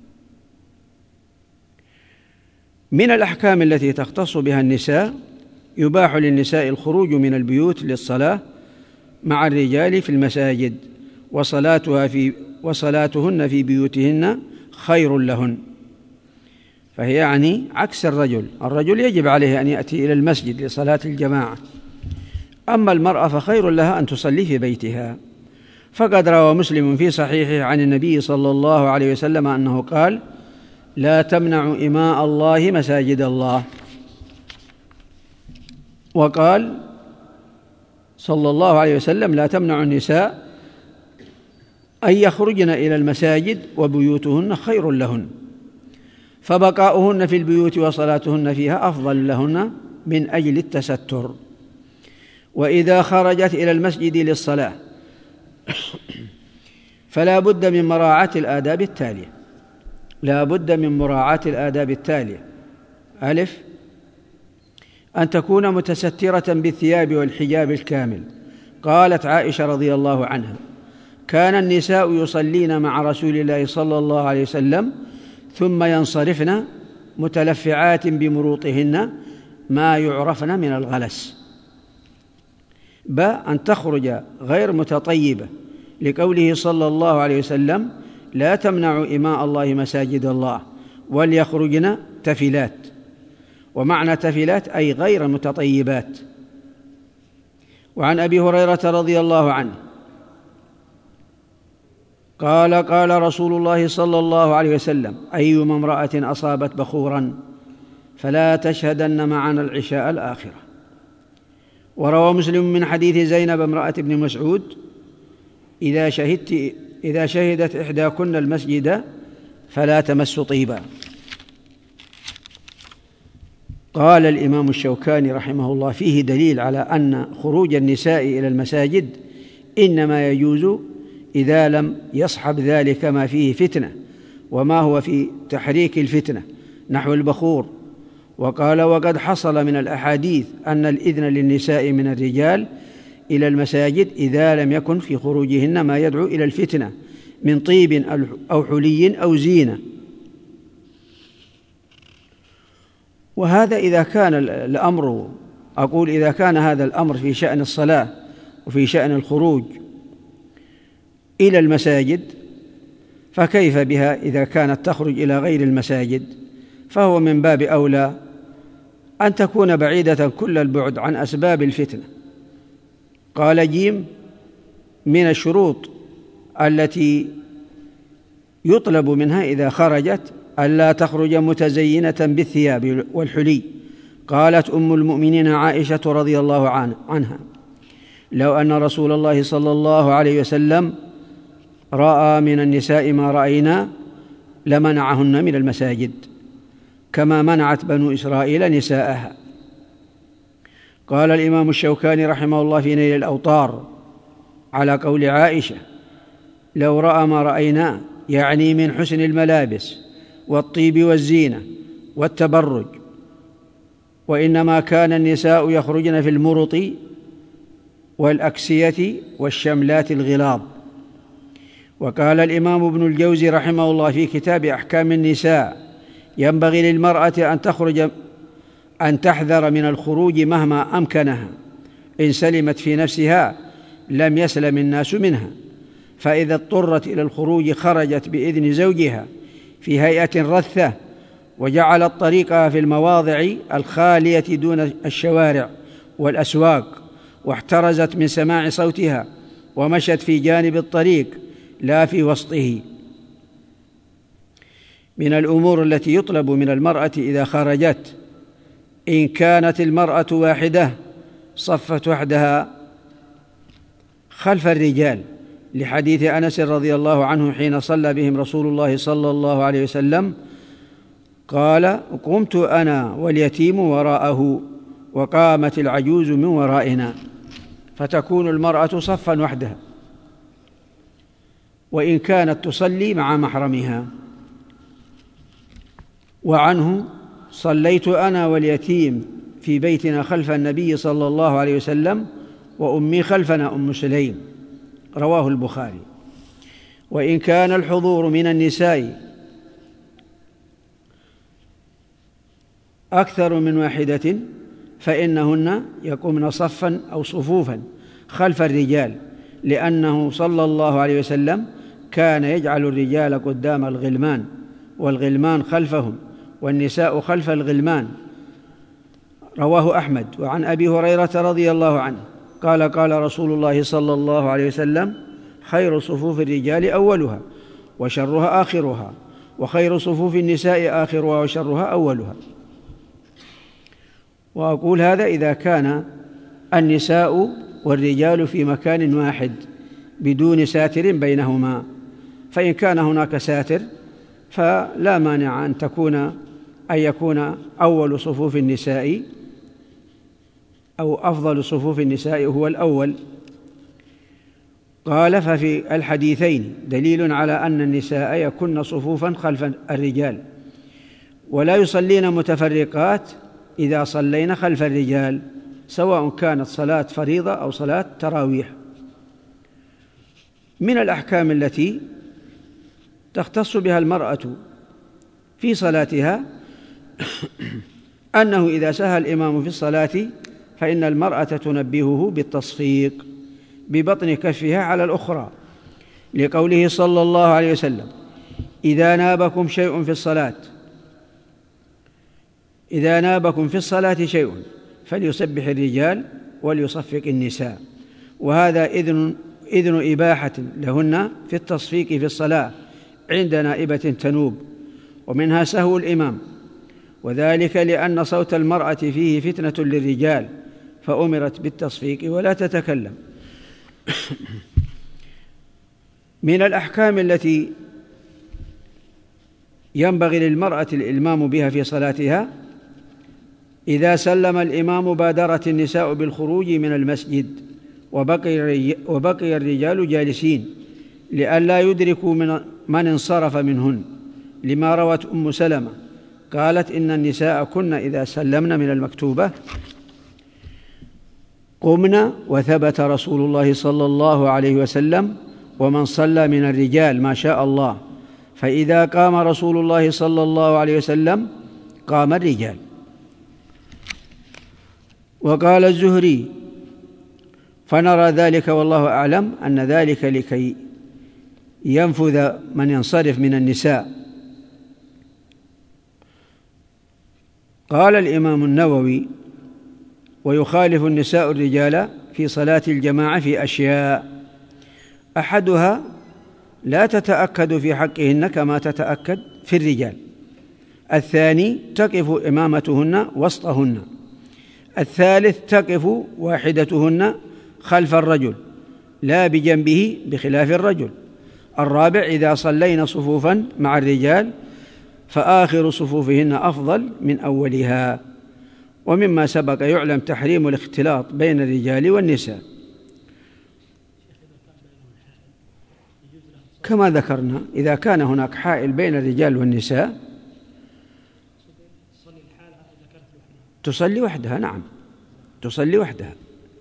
Speaker 1: من الأحكام التي تختص بها النساء يباح للنساء الخروج من البيوت للصلاة مع الرجال في المساجد، وصلاتها في وصلاتهن في بيوتهن خير لهن، فهي يعني عكس الرجل. الرجل يجب عليه أن يأتي إلى المسجد لصلاة الجماعة، أما المرأة فخير لها أن تصلي في بيتها. فقد روى مسلم في صحيحه عن النبي صلى الله عليه وسلم أنه قال: لا تمنعوا إماء الله مساجد الله. وقال صلى الله عليه وسلم: لا تمنعوا النساء أن يخرجن إلى المساجد وبيوتهن خير لهن، فبقاؤهن في البيوت وصلاتهن فيها أفضل لهن من أجل التستر. وإذا خرجت إلى المسجد للصلاة فلا بد من مراعاة الآداب التالية لا بد من مراعاة الآداب التالية: ألف، أن تكون متسترة بالثياب والحجاب الكامل. قالت عائشة رضي الله عنها: كان النساء يصلين مع رسول الله صلى الله عليه وسلم ثم ينصرفن متلفعات بمروطهن ما يعرفن من الغلس. ب، أن تخرج غير متطيبة، لقوله صلى الله عليه وسلم: لا تمنعوا إماء الله مساجد الله، وليخرجن تفلات. ومعنى تفلات أي غير متطيبات. وعن أبي هريرة رضي الله عنه قال: قال رسول الله صلى الله عليه وسلم: أيما امرأة أصابت بخورا فلا تشهدن معنا العشاء الآخرة. وروى مسلم من حديث زينب امرأة ابن مسعود: إذا شهدت إذا شهدت إحداكن المسجد فلا تمس طيبا. قال الإمام الشوكاني رحمه الله: فيه دليل على أن خروج النساء إلى المساجد إنما يجوز إذا لم يصحب ذلك ما فيه فتنة وما هو في تحريك الفتنة نحو البخور. وقال: وقد حصل من الأحاديث أن الإذن للنساء من الرجال إلى المساجد إذا لم يكن في خروجهن ما يدعو إلى الفتنة من طيب أو حلي أو زينة. وهذا إذا كان الأمر أقول إذا كان هذا الأمر في شأن الصلاة وفي شأن الخروج إلى المساجد، فكيف بها إذا كانت تخرج إلى غير المساجد؟ فهو من باب أولى أن تكون بعيدة كل البعد عن أسباب الفتنة. قال جيم: من الشروط التي يطلب منها إذا خرجت ألا تخرج متزينة بالثياب والحلي. قالت أم المؤمنين عائشة رضي الله عنها: لو أن رسول الله صلى الله عليه وسلم رأى من النساء ما رأينا لمنعهن من المساجد كما منعت بنو إسرائيل نساءها. قال الإمام الشوكاني رحمه الله في نيل الأوطار على قول عائشة: لو رأى ما رأينا، يعني من حسن الملابس والطيب والزينة والتبرج، وإنما كان النساء يخرجن في المرط والأكسية والشملات الغلاظ. وقال الإمام ابن الجوزي رحمه الله في كتاب أحكام النساء: ينبغي للمرأة أن تخرج أن تحذر من الخروج مهما أمكنها، إن سلمت في نفسها لم يسلم الناس منها، فإذا اضطرت إلى الخروج خرجت بإذن زوجها في هيئة رثة، وجعلت طريقها في المواضع الخالية دون الشوارع والأسواق، واحترزت من سماع صوتها، ومشت في جانب الطريق لا في وسطه. من الأمور التي يطلب من المرأة إذا خرجت: إن كانت المرأة واحدة صفت وحدها خلف الرجال، لحديث أنس رضي الله عنه حين صلى بهم رسول الله صلى الله عليه وسلم قال: قمت أنا واليتيم وراءه وقامت العجوز من ورائنا، فتكون المرأة صفا وحدها، وإن كانت تصلي مع محرمها. وعنه: صليت أنا واليتيم في بيتنا خلف النبي صلى الله عليه وسلم وأمي خلفنا أم سليم، رواه البخاري. وإن كان الحضور من النساء أكثر من واحدة فإنهن يقومن صفا أو صفوفا خلف الرجال، لأنه صلى الله عليه وسلم كان يجعل الرجال قدام الغلمان والغلمان خلفهم والنساء خلف الغلمان، رواه أحمد. وعن أبي هريرة رضي الله عنه قال: قال رسول الله صلى الله عليه وسلم: خير صفوف الرجال أولها وشرها آخرها، وخير صفوف النساء آخرها وشرها أولها. وأقول هذا إذا كان النساء والرجال في مكان واحد بدون ساتر بينهما، فإن كان هناك ساتر فلا مانع أن تكون أن يكون أول صفوف النساء أو أفضل صفوف النساء هو الأول. قال: ففي الحديثين دليل على أن النساء يكن صفوفا خلف الرجال، ولا يصلين متفرقات إذا صلين خلف الرجال، سواء كانت صلاة فريضة أو صلاة تراويح. من الأحكام التي تختص بها المرأة في صلاتها أنه إذا سهى الإمام في الصلاة فإن المرأة تنبهه بالتصفيق ببطن كفها على الأخرى، لقوله صلى الله عليه وسلم: إذا نابكم شيء في الصلاة إذا نابكم في الصلاة شيء فليسبح الرجال وليصفق النساء. وهذا إذن إذن إباحة لهن في التصفيق في الصلاة عند نائبة تنوب، ومنها سهو الإمام، وذلك لأن صوت المرأة فيه فتنة للرجال فأمرت بالتصفيق ولا تتكلم. من الأحكام التي ينبغي للمرأة الإلمام بها في صلاتها: إذا سلم الإمام بادرت النساء بالخروج من المسجد وبقي الرجال جالسين لئلا يدركوا من من انصرف منهن، لما روت أم سلمة قالت: إن النساء كن إذا سلمن من المكتوبة قمنا، وثبت رسول الله صلى الله عليه وسلم: ومن صلى من الرجال ما شاء الله، فإذا قام رسول الله صلى الله عليه وسلم قام الرجال. وقال الزهري: فنرى ذلك والله أعلم أن ذلك لكي ينفذ من ينصرف من النساء. قال الإمام النووي: ويخالف النساء الرجال في صلاة الجماعة في أشياء: أحدها لا تتأكد في حقهن كما تتأكد في الرجال، الثاني تقف إمامتهن وسطهن، الثالث تقف واحدتهن خلف الرجل لا بجنبه بخلاف الرجل، الرابع إذا صلين صفوفا مع الرجال فآخر صفوفهن أفضل من أولها. ومما سبق يعلم تحريم الاختلاط بين الرجال والنساء كما ذكرنا. إذا كان هناك حائل بين الرجال والنساء تصلي وحدها، نعم تصلي وحدها.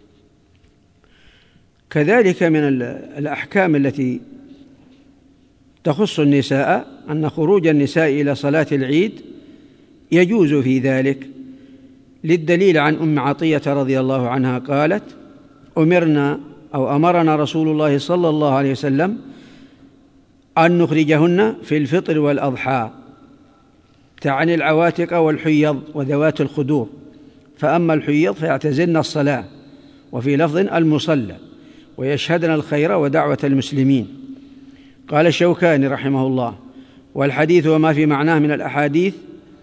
Speaker 1: كذلك من الأحكام التي تخص النساء أن خروج النساء إلى صلاة العيد يجوز في ذلك، للدليل عن أم عطية رضي الله عنها قالت: أمرنا أو أمرنا رسول الله صلى الله عليه وسلم أن نخرجهن في الفطر والأضحى، تعني العواتق والحيض وذوات الخدور، فأما الحيض فيعتزلن الصلاة، وفي لفظ المصلى، ويشهدن الخير ودعوة المسلمين. قال الشوكاني رحمه الله: والحديث وما في معناه من الأحاديث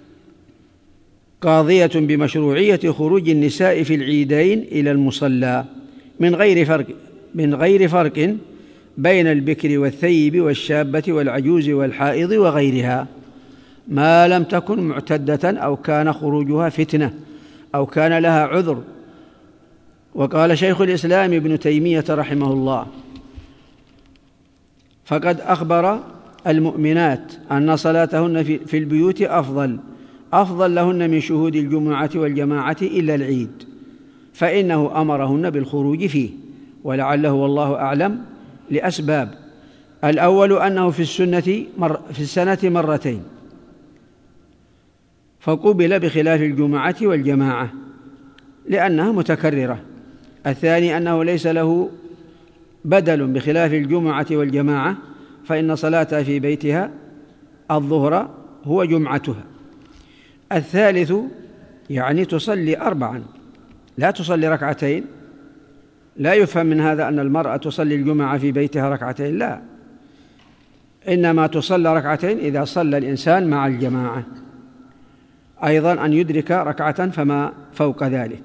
Speaker 1: قاضية بمشروعية خروج النساء في العيدين إلى المصلى من غير فرق من غير فرق بين البكر والثيب والشابة والعجوز والحائض وغيرها، ما لم تكن معتدة أو كان خروجها فتنة أو كان لها عذر. وقال شيخ الإسلام ابن تيمية رحمه الله: فقد أخبر المؤمنات أن صلاتهن في البيوت أفضل أفضل لهن من شهود الجمعة والجماعة إلا العيد، فإنه أمرهن بالخروج فيه، ولعله والله أعلم لأسباب: الأول أنه في السنة مر في السنة مرتين فقبل بخلاف الجمعة والجماعة لأنها متكررة. الثاني أنه ليس له بدل بخلاف الجمعة والجماعة، فإن صلاتها في بيتها الظهر هو جمعتها. الثالث يعني تصلي أربعا لا تصلي ركعتين، لا يفهم من هذا أن المرأة تصلي الجمعة في بيتها ركعتين، لا، إنما تصلى ركعتين إذا صلى الإنسان مع الجماعة. أيضا أن يدرك ركعة فما فوق ذلك.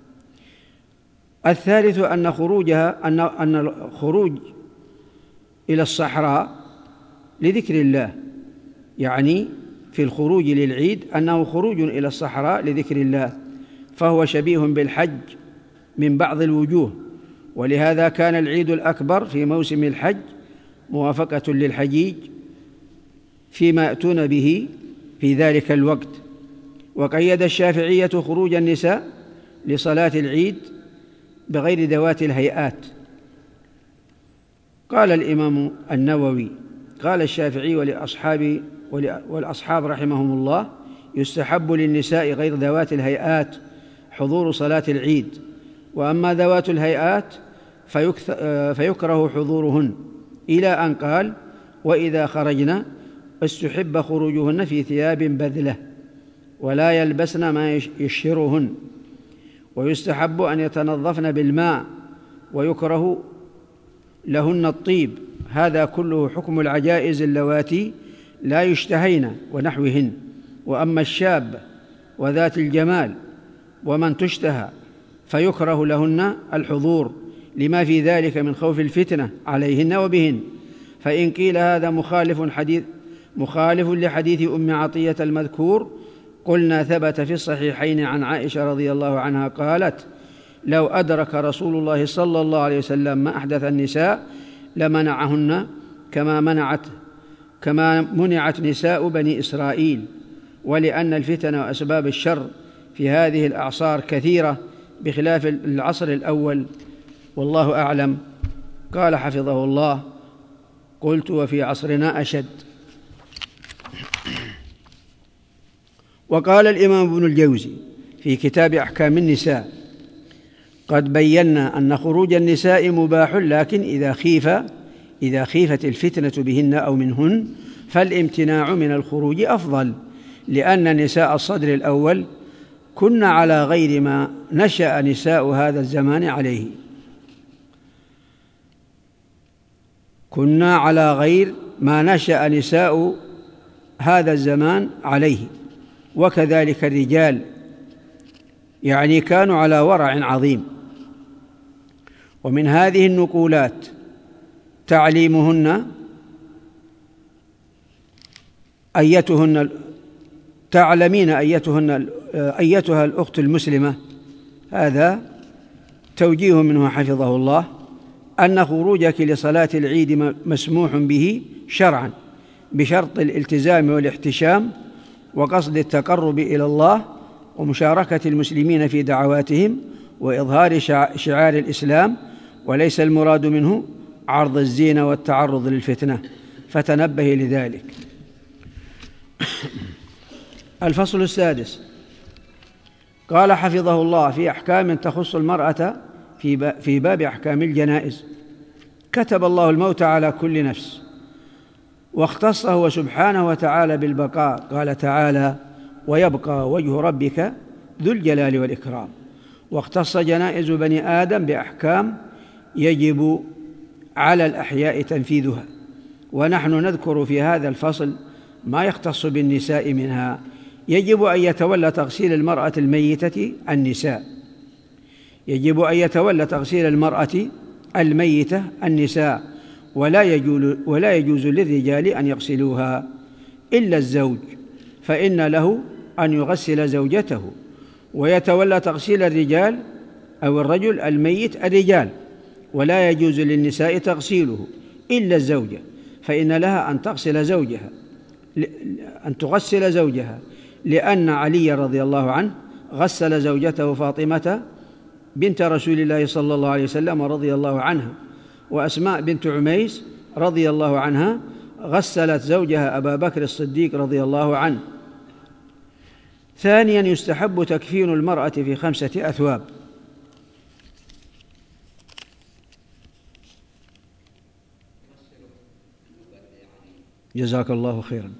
Speaker 1: الثالث أن خروجها أن أن الخروج إلى الصحراء لذكر الله، يعني في الخروج للعيد أنه خروج إلى الصحراء لذكر الله، فهو شبيه بالحج من بعض الوجوه، ولهذا كان العيد الأكبر في موسم الحج موافقة للحجيج فيما يأتون به في ذلك الوقت. وقيد الشافعية خروج النساء لصلاة العيد بغير ذوات الهيئات. قال الإمام النووي قال الشافعي ولأصحاب والأصحاب رحمهم الله: يستحب للنساء غير ذوات الهيئات حضور صلاة العيد، وأما ذوات الهيئات فيكره حضورهن، إلى أن قال: وإذا خرجنا استحب خروجهن في ثياب بذلة ولا يلبسن ما يشهرهن، ويستحب أن يتنظفن بالماء، ويكره لهن الطيب. هذا كله حكم العجائز اللواتي لا يشتهين ونحوهن. وأما الشاب وذات الجمال ومن تشتهى فيكره لهن الحضور لما في ذلك من خوف الفتنة عليهن وبهن. فإن قيل هذا مخالف حديث مخالف لحديث أم عطية المذكور، قلنا: ثبت في الصحيحين عن عائشة رضي الله عنها قالت: لو أدرك رسول الله صلى الله عليه وسلم ما أحدث النساء لمنعهن كما منعت كما منعت نساء بني إسرائيل، ولأن الفتن وأسباب الشر في هذه الأعصار كثيرة بخلاف العصر الأول، والله أعلم. قال حفظه الله: قلت: وفي عصرنا أشد. وقال الإمام ابن الجوزي في كتاب أحكام النساء: قد بينا أن خروج النساء مباح، لكن إذا خيف إذا خيفت الفتنة بهن أو منهن فالامتناع من الخروج أفضل، لأن نساء الصدر الأول كن على غير ما نشأ نساء هذا الزمان عليه كنا على غير ما نشأ نساء هذا الزمان عليه وكذلك الرجال، يعني كانوا على ورع عظيم. ومن هذه النقولات تعليمهن أيتهن تعلمين أيتهن أيتها الأخت المسلمة، هذا توجيه منه حفظه الله، أن خروجك لصلاة العيد مسموح به شرعا بشرط الالتزام والاحتشام وقصد التقرب إلى الله ومشاركة المسلمين في دعواتهم وإظهار شعار الإسلام، وليس المراد منه عرض الزينة والتعرض للفتنة، فتنبه لذلك. الفصل السادس. قال حفظه الله في أحكام تخص المرأة في باب أحكام الجنائز: كتب الله الموت على كل نفس، واختصه هو سبحانه وتعالى بالبقاء. قال تعالى: ويبقى وجه ربك ذو الجلال والإكرام. واختص جنائز بني آدم بأحكام يجب على الأحياء تنفيذها، ونحن نذكر في هذا الفصل ما يختص بالنساء منها. يجب أن يتولى تغسيل المرأة الميتة النساء يجب أن يتولى تغسيل المرأة الميتة النساء ولا يجوز, ولا يجوز للرجال أن يغسلوها إلا الزوج، فإن له أن يغسل زوجته. ويتولى تغسيل الرجال أو الرجل الميت الرجال، ولا يجوز للنساء تغسيله إلا الزوجة، فإن لها أن تغسل زوجها أن تغسل زوجها لأن علي رضي الله عنه غسل زوجته فاطمة بنت رسول الله صلى الله عليه وسلم رضي الله عنها، وأسماء بنت عميس رضي الله عنها غسلت زوجها أبا بكر الصديق رضي الله عنه. ثانيا، يستحب تكفين المرأة في خمسة أثواب: جزاك الله خيرا.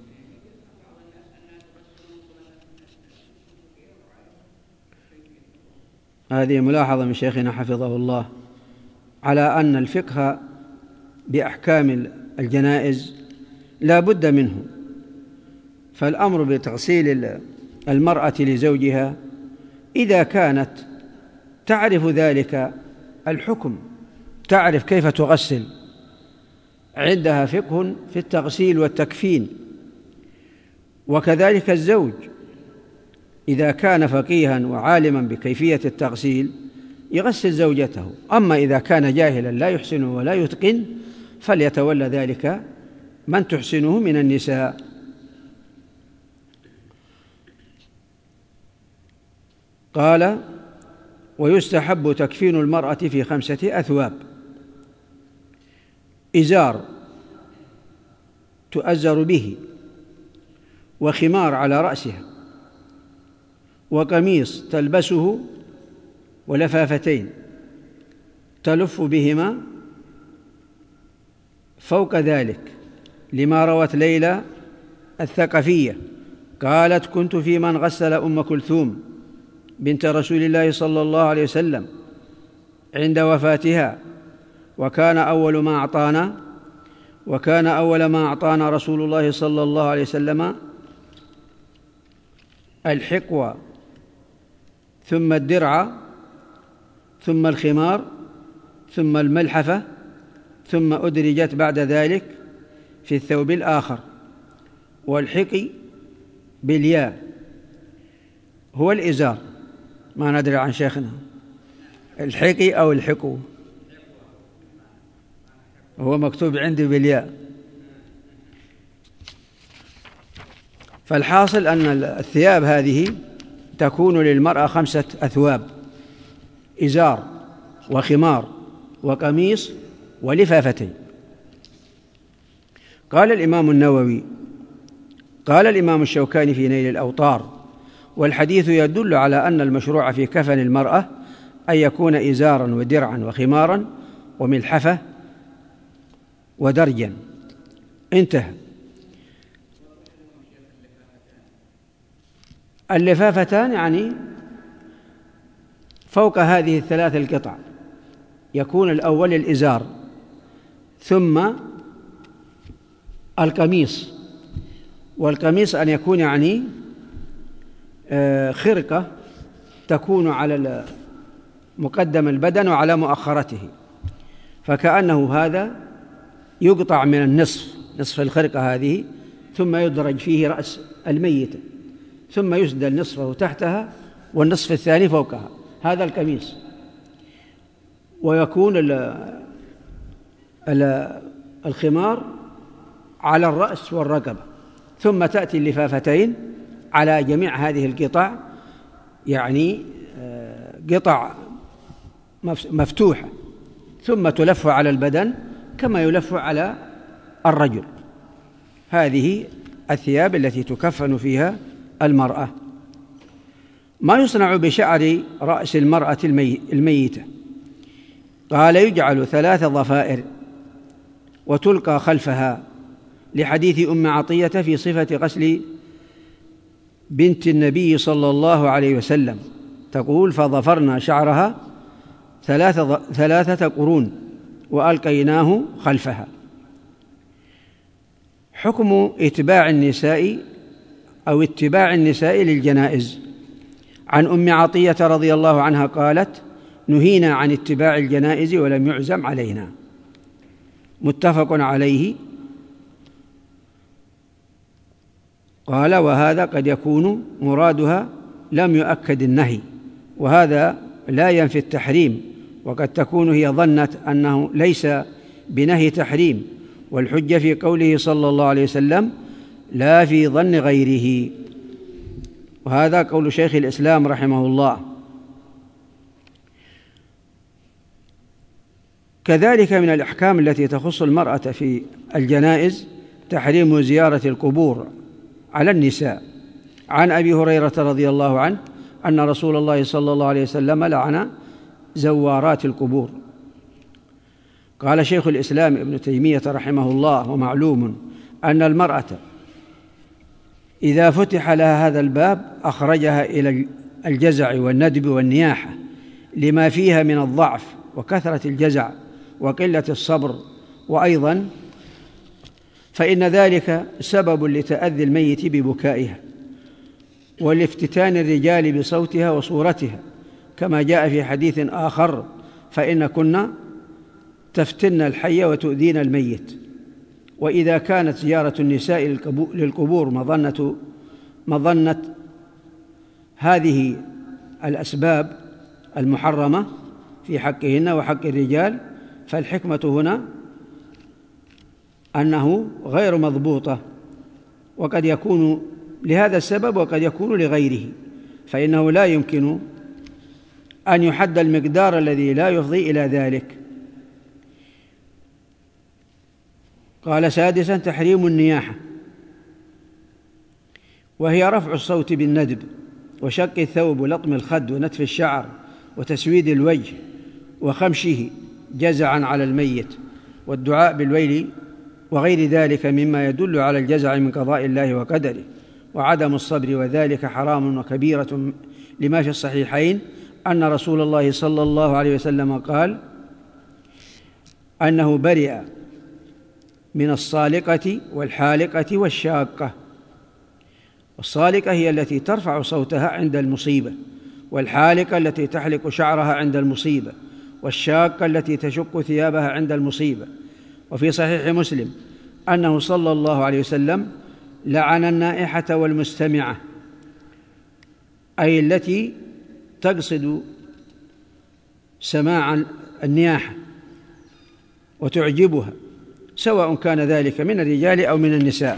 Speaker 1: هذه ملاحظة من شيخنا حفظه الله على أن الفقه بأحكام الجنائز لا بد منه. فالأمر بتغسيل المرأة لزوجها إذا كانت تعرف ذلك الحكم، تعرف كيف تغسل، عندها فقه في التغسيل والتكفين. وكذلك الزوج إذا كان فقيها وعالما بكيفية التغسيل يغسل زوجته. أما إذا كان جاهلا لا يحسن ولا يتقن فليتولى ذلك من تحسنه من النساء. قال: ويستحب تكفين المرأة في خمسة أثواب: إزار تؤزر به، وخمار على رأسها، وقميص تلبسه، ولفافتين تلف بهما فوق ذلك، لما روت ليلى الثقفية قالت: كنت في من غسل أم كلثوم بنت رسول الله صلى الله عليه وسلم عند وفاتها، وكان أول ما أعطانا وكان أول ما أعطانا رسول الله صلى الله عليه وسلم الحقوى، ثم الدرع، ثم الخمار، ثم الملحفة، ثم أدرجت بعد ذلك في الثوب الآخر. والحقي بالياء هو الإزار، ما ندري عن شيخنا الحقي أو الحقو، هو مكتوب عندي بالياء. فالحاصل أن الثياب هذه تكون للمرأة خمسة أثواب: إزار، وخمار، وقميص، ولفافتين. قال الإمام النووي: قال الإمام الشوكاني في نيل الأوطار: والحديث يدل على أن المشروع في كفن المرأة أن يكون إزارا ودرعا وخمارا وملحفة ودرجا. انتهى. اللفافتان يعني فوق هذه الثلاث القطع، يكون الأول الإزار، ثم القميص. والقميص أن يكون يعني خرقة تكون على مقدم البدن وعلى مؤخرته، فكأنه هذا يقطع من النصف، نصف الخرقة هذه، ثم يدرج فيه رأس الميتة، ثم يسدل نصفه تحتها والنصف الثاني فوقها. هذا القميص. ويكون الخمار على الرأس والرقبة، ثم تأتي اللفافتين على جميع هذه القطع، يعني قطع مفتوحة، ثم تلف على البدن كما يلف على الرجل. هذه الثياب التي تكفن فيها المرأة. ما يصنع بشعر رأس المرأة الميتة؟ قال: يجعل ثلاث ضفائر وتلقى خلفها، لحديث أم عطية في صفة غسل بنت النبي صلى الله عليه وسلم، تقول: فضفرنا شعرها ثلاثة, ثلاثة قرون وألقيناه خلفها. حكم اتباع النساء أو اتباع النساء للجنائز. عن أم عطية رضي الله عنها قالت: نهينا عن اتباع الجنائز ولم يعزم علينا. متفق عليه. قال: وهذا قد يكون مرادها لم يؤكد النهي، وهذا لا ينفي التحريم، وقد تكون هي ظنت أنه ليس بنهي تحريم، والحجة في قوله صلى الله عليه وسلم: لا في ظن غيره. وهذا قول شيخ الإسلام رحمه الله. كذلك من الأحكام التي تخص المرأة في الجنائز تحريم زيارة القبور على النساء. عن أبي هريرة رضي الله عنه أن رسول الله صلى الله عليه وسلم لعن زوارات القبور. قال شيخ الإسلام ابن تيمية رحمه الله: ومعلوم أن المرأة إذا فتح لها هذا الباب أخرجها إلى الجزع والندب والنياحة، لما فيها من الضعف وكثرة الجزع وقلة الصبر. وأيضا فإن ذلك سبب لتأذي الميت ببكائها ولافتتان الرجال بصوتها وصورتها، كما جاء في حديث آخر: فإن كنا تفتن الحي وتؤذين الميت. وإذا كانت زيارة النساء للقبور مظنة مظنة هذه الأسباب المحرمة في حقهن وحق الرجال، فالحكمة هنا أنه غير مضبوطة، وقد يكون لهذا السبب وقد يكون لغيره، فإنه لا يمكن أن يحد المقدار الذي لا يفضي إلى ذلك. قال: سادسا: تحريم النياحة، وهي رفع الصوت بالندب وشق الثوب ولطم الخد ونتف الشعر وتسويد الوجه وخمشه جزعا على الميت، والدعاء بالويل وغير ذلك مما يدل على الجزع من قضاء الله وقدره، وعدم الصبر، وذلك حرام وكبيرة، لما في الصحيحين أن رسول الله صلى الله عليه وسلم قال أنه برئ من الصالقة والحالقة والشاقة. الصالقة هي التي ترفع صوتها عند المصيبة، والحالقة التي تحلق شعرها عند المصيبة، والشاقة التي تشق ثيابها عند المصيبة. وفي صحيح مسلم أنه صلى الله عليه وسلم لعن النائحة والمستمعة، أي التي تقصد سماع النياحة وتعجبها، سواء كان ذلك من الرجال أو من النساء.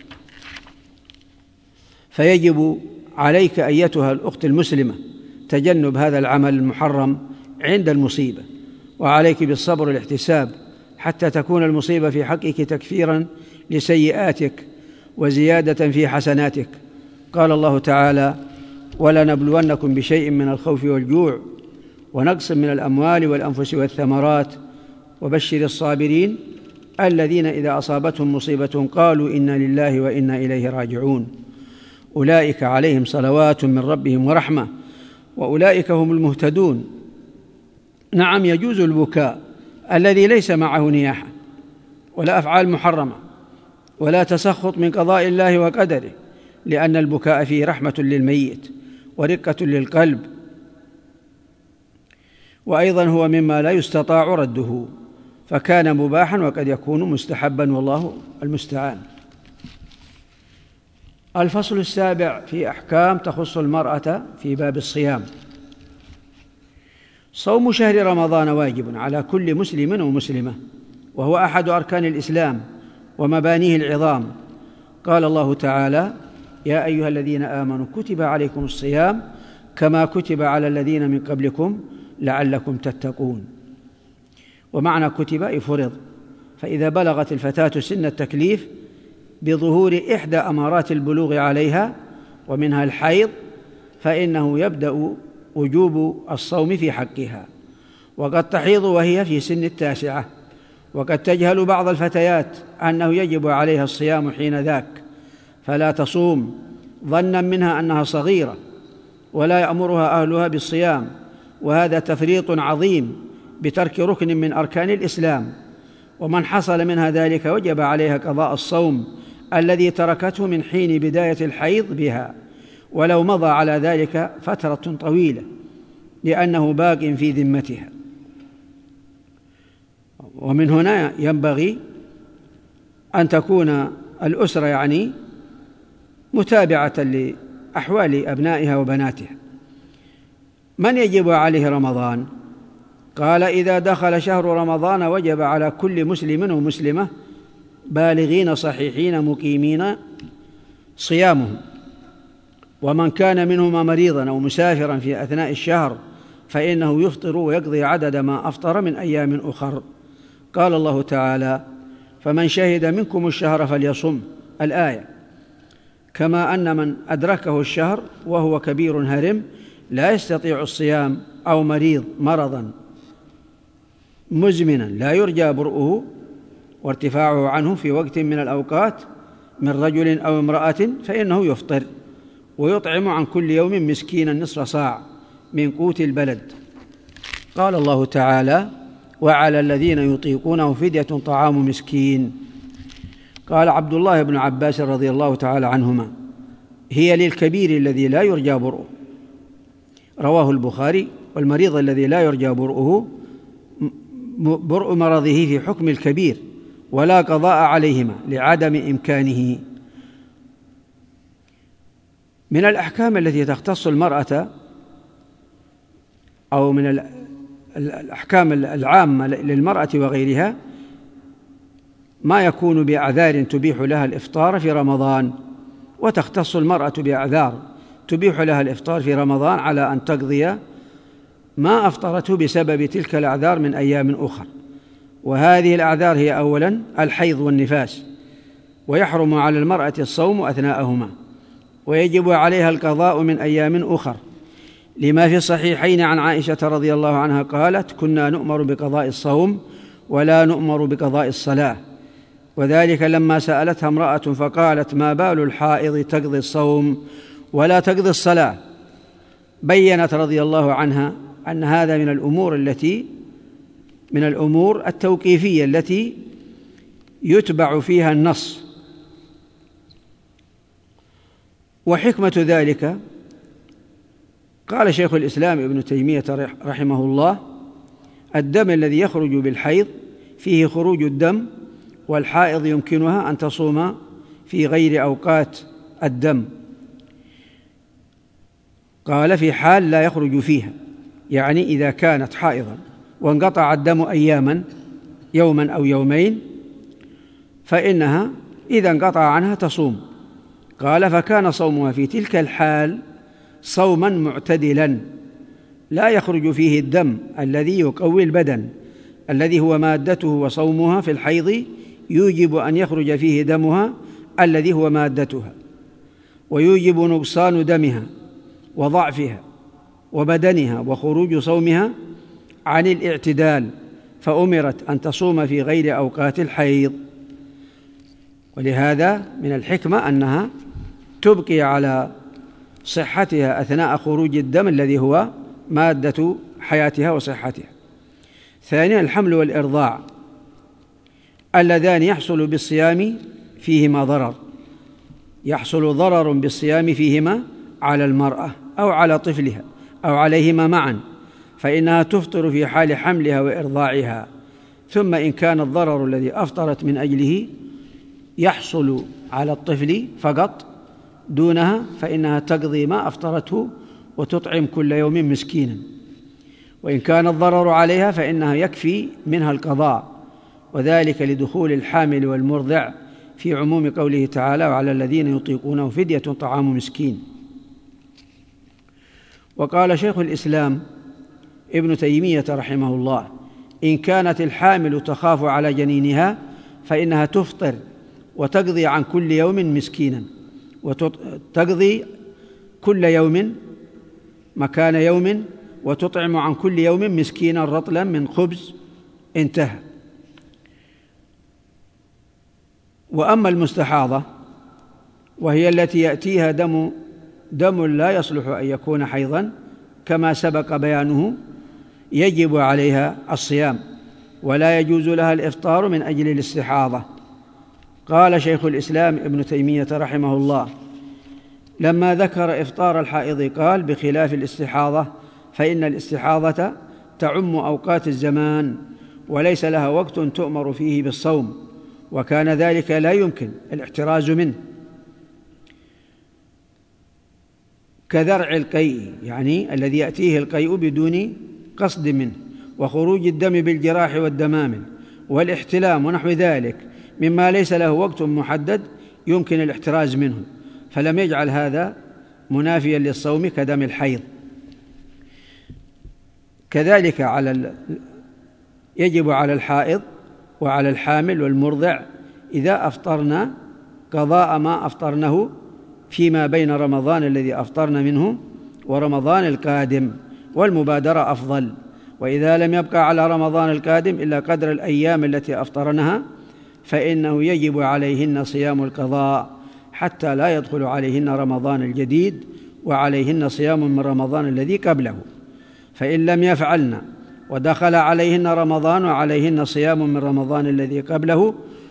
Speaker 1: فيجب عليك أيتها الأخت المسلمة تجنب هذا العمل المحرم عند المصيبة، وعليك بالصبر والاحتساب حتى تكون المصيبة في حقك تكفيرا لسيئاتك وزيادة في حسناتك. قال الله تعالى: ولنبلونكم بشيء من الخوف والجوع ونقص من الأموال والأنفس والثمرات وبشر الصابرين الذين إذا أصابتهم مصيبة قالوا إنا لله وإنا إليه راجعون أولئك عليهم صلوات من ربهم ورحمة وأولئك هم المهتدون. نعم، يجوز البكاء الذي ليس معه نياحة ولا أفعال محرمة ولا تسخط من قضاء الله وقدره، لأن البكاء فيه رحمة للميت ورقة للقلب، وأيضا هو مما لا يستطاع رده، فكان مباحا وقد يكون مستحبا، والله المستعان. الفصل السابع في أحكام تخص المرأة في باب الصيام. صوم شهر رمضان واجب على كل مسلم ومسلمة، وهو أحد أركان الإسلام ومبانيه العظام. قال الله تعالى: يا أيها الذين آمنوا كتب عليكم الصيام كما كتب على الذين من قبلكم لعلكم تتقون. ومعنى كتب أي فرض، فإذا بلغت الفتاة سن التكليف بظهور إحدى أمارات البلوغ عليها ومنها الحيض، فإنه يبدأ وجوب الصوم في حقها، وقد تحيض وهي في سن التاسعة، وقد تجهل بعض الفتيات أنه يجب عليها الصيام حين ذاك، فلا تصوم ظنا منها أنها صغيرة ولا يأمرها أهلها بالصيام، وهذا تفريط عظيم بترك ركن من أركان الإسلام. ومن حصل منها ذلك وجب عليها قضاء الصوم الذي تركته من حين بداية الحيض بها، ولو مضى على ذلك فترة طويلة، لأنه باق في ذمتها. ومن هنا ينبغي أن تكون الأسرة يعني متابعة لأحوال أبنائها وبناتها. من يجب عليه رمضان؟ قال: إذا دخل شهر رمضان وجب على كل مسلم ومسلمة بالغين صحيحين مقيمين صيامهم، ومن كان منهما مريضا أو مسافرا في أثناء الشهر فإنه يفطر ويقضي عدد ما أفطر من أيام أخر. قال الله تعالى: فمن شهد منكم الشهر فليصم، الآية. كما أن من أدركه الشهر وهو كبير هرم لا يستطيع الصيام أو مريض مرضا مزمنا لا يرجى برؤه وارتفاعه عنه في وقت من الأوقات من رجل أو امرأة، فإنه يفطر ويطعم عن كل يوم مسكينا نصف صاع من قوت البلد. قال الله تعالى: وعلى الذين يطيقونه فدية طعام مسكين. قال عبد الله بن عباس رضي الله تعالى عنهما: هي للكبير الذي لا يرجى برؤه، رواه البخاري. والمريض الذي لا يرجى برؤه برء مرضه في حكم الكبير، ولا قضاء عليهما لعدم إمكانه. من الأحكام التي تختص المرأة أو من الأحكام العامة للمرأة وغيرها ما يكون بأعذار تبيح لها الإفطار في رمضان، وتختص المرأة بأعذار تبيح لها الإفطار في رمضان على أن تقضي ما أفطرته بسبب تلك الأعذار من أيام أخرى. وهذه الأعذار هي أولاً الحيض والنفاس، ويحرم على المرأة الصوم أثناءهما، ويجب عليها القضاء من أيام أخر، لما في الصحيحين عن عائشة رضي الله عنها قالت: كنا نؤمر بقضاء الصوم ولا نؤمر بقضاء الصلاة، وذلك لما سألتها امرأة فقالت: ما بال الحائض تقضي الصوم ولا تقضي الصلاة؟ بيّنت رضي الله عنها أن هذا من الأمور التي من الأمور التوقيفية التي يتبع فيها النص. وحكمة ذلك قال شيخ الإسلام ابن تيمية رحمه الله: الدم الذي يخرج بالحيض فيه خروج الدم، والحائض يمكنها أن تصوم في غير أوقات الدم. قال: في حال لا يخرج فيها، يعني إذا كانت حائضا وانقطع الدم أياما يوما أو يومين فإنها إذا انقطع عنها تصوم. قال: فكان صومها في تلك الحال صوما معتدلا لا يخرج فيه الدم الذي يقوي البدن الذي هو مادته، وصومها في الحيض يوجب أن يخرج فيه دمها الذي هو مادتها، ويوجب نقصان دمها وضعفها وبدنها وخروج صومها عن الاعتدال، فأمرت أن تصوم في غير أوقات الحيض. ولهذا من الحكمة أنها تبقي على صحتها أثناء خروج الدم الذي هو مادة حياتها وصحتها. ثانيا الحمل والإرضاع، اللذان يحصل بالصيام فيهما ضرر، يحصل ضرر بالصيام فيهما على المرأة أو على طفلها أو عليهما معا، فإنها تفطر في حال حملها وإرضاعها. ثم إن كان الضرر الذي أفطرت من أجله يحصل على الطفل فقط دونها، فإنها تقضي ما أفطرته وتطعم كل يوم مسكينا. وإن كان الضرر عليها فإنها يكفي منها القضاء، وذلك لدخول الحامل والمرضع في عموم قوله تعالى: وعلى الذين يطيقونه فدية طعام مسكين. وقال شيخ الإسلام ابن تيمية رحمه الله: إن كانت الحامل تخاف على جنينها فإنها تفطر وتقضي عن كل يوم مسكينا، وتقضي كل يوم مكان يوم، وتطعم عن كل يوم مسكينا رطلا من خبز. انتهى. وأما المستحاضة وهي التي يأتيها دم دم لا يصلح أن يكون حيضا كما سبق بيانه، يجب عليها الصيام ولا يجوز لها الإفطار من أجل الاستحاضة. قال شيخ الإسلام ابن تيمية رحمه الله: لما ذكر إفطار الحائض قال: بخلاف الاستحاضة، فإن الاستحاضة تعم أوقات الزمان وليس لها وقت تؤمر فيه بالصوم، وكان ذلك لا يمكن الاحتراز منه، كذرع القيء، يعني الذي يأتيه القيء بدون قصد منه، وخروج الدم بالجراح والدمامل، والاحتلام ونحو ذلك مما ليس له وقت محدد يمكن الاحتراز منه، فلم يجعل هذا منافيا للصوم كدم الحيض. كذلك على ال... يجب على الحائض وعلى الحامل والمرضع إذا أفطرنا قضاء ما أفطرنه فيما بين رمضان الذي أفطرن منه ورمضان القادم، والمبادرة أفضل. وإذا لم يبقى على رمضان القادم إلا قدر الأيام التي أفطرنها فإنه يجب عليهن صيام القضاء حتى لا يدخل عليهن رمضان الجديد، وعليهن صيام من رمضان الذي قبله. فإن لم يفعلن ودخل عليهن رمضان وعليهن صيام من رمضان الذي قبله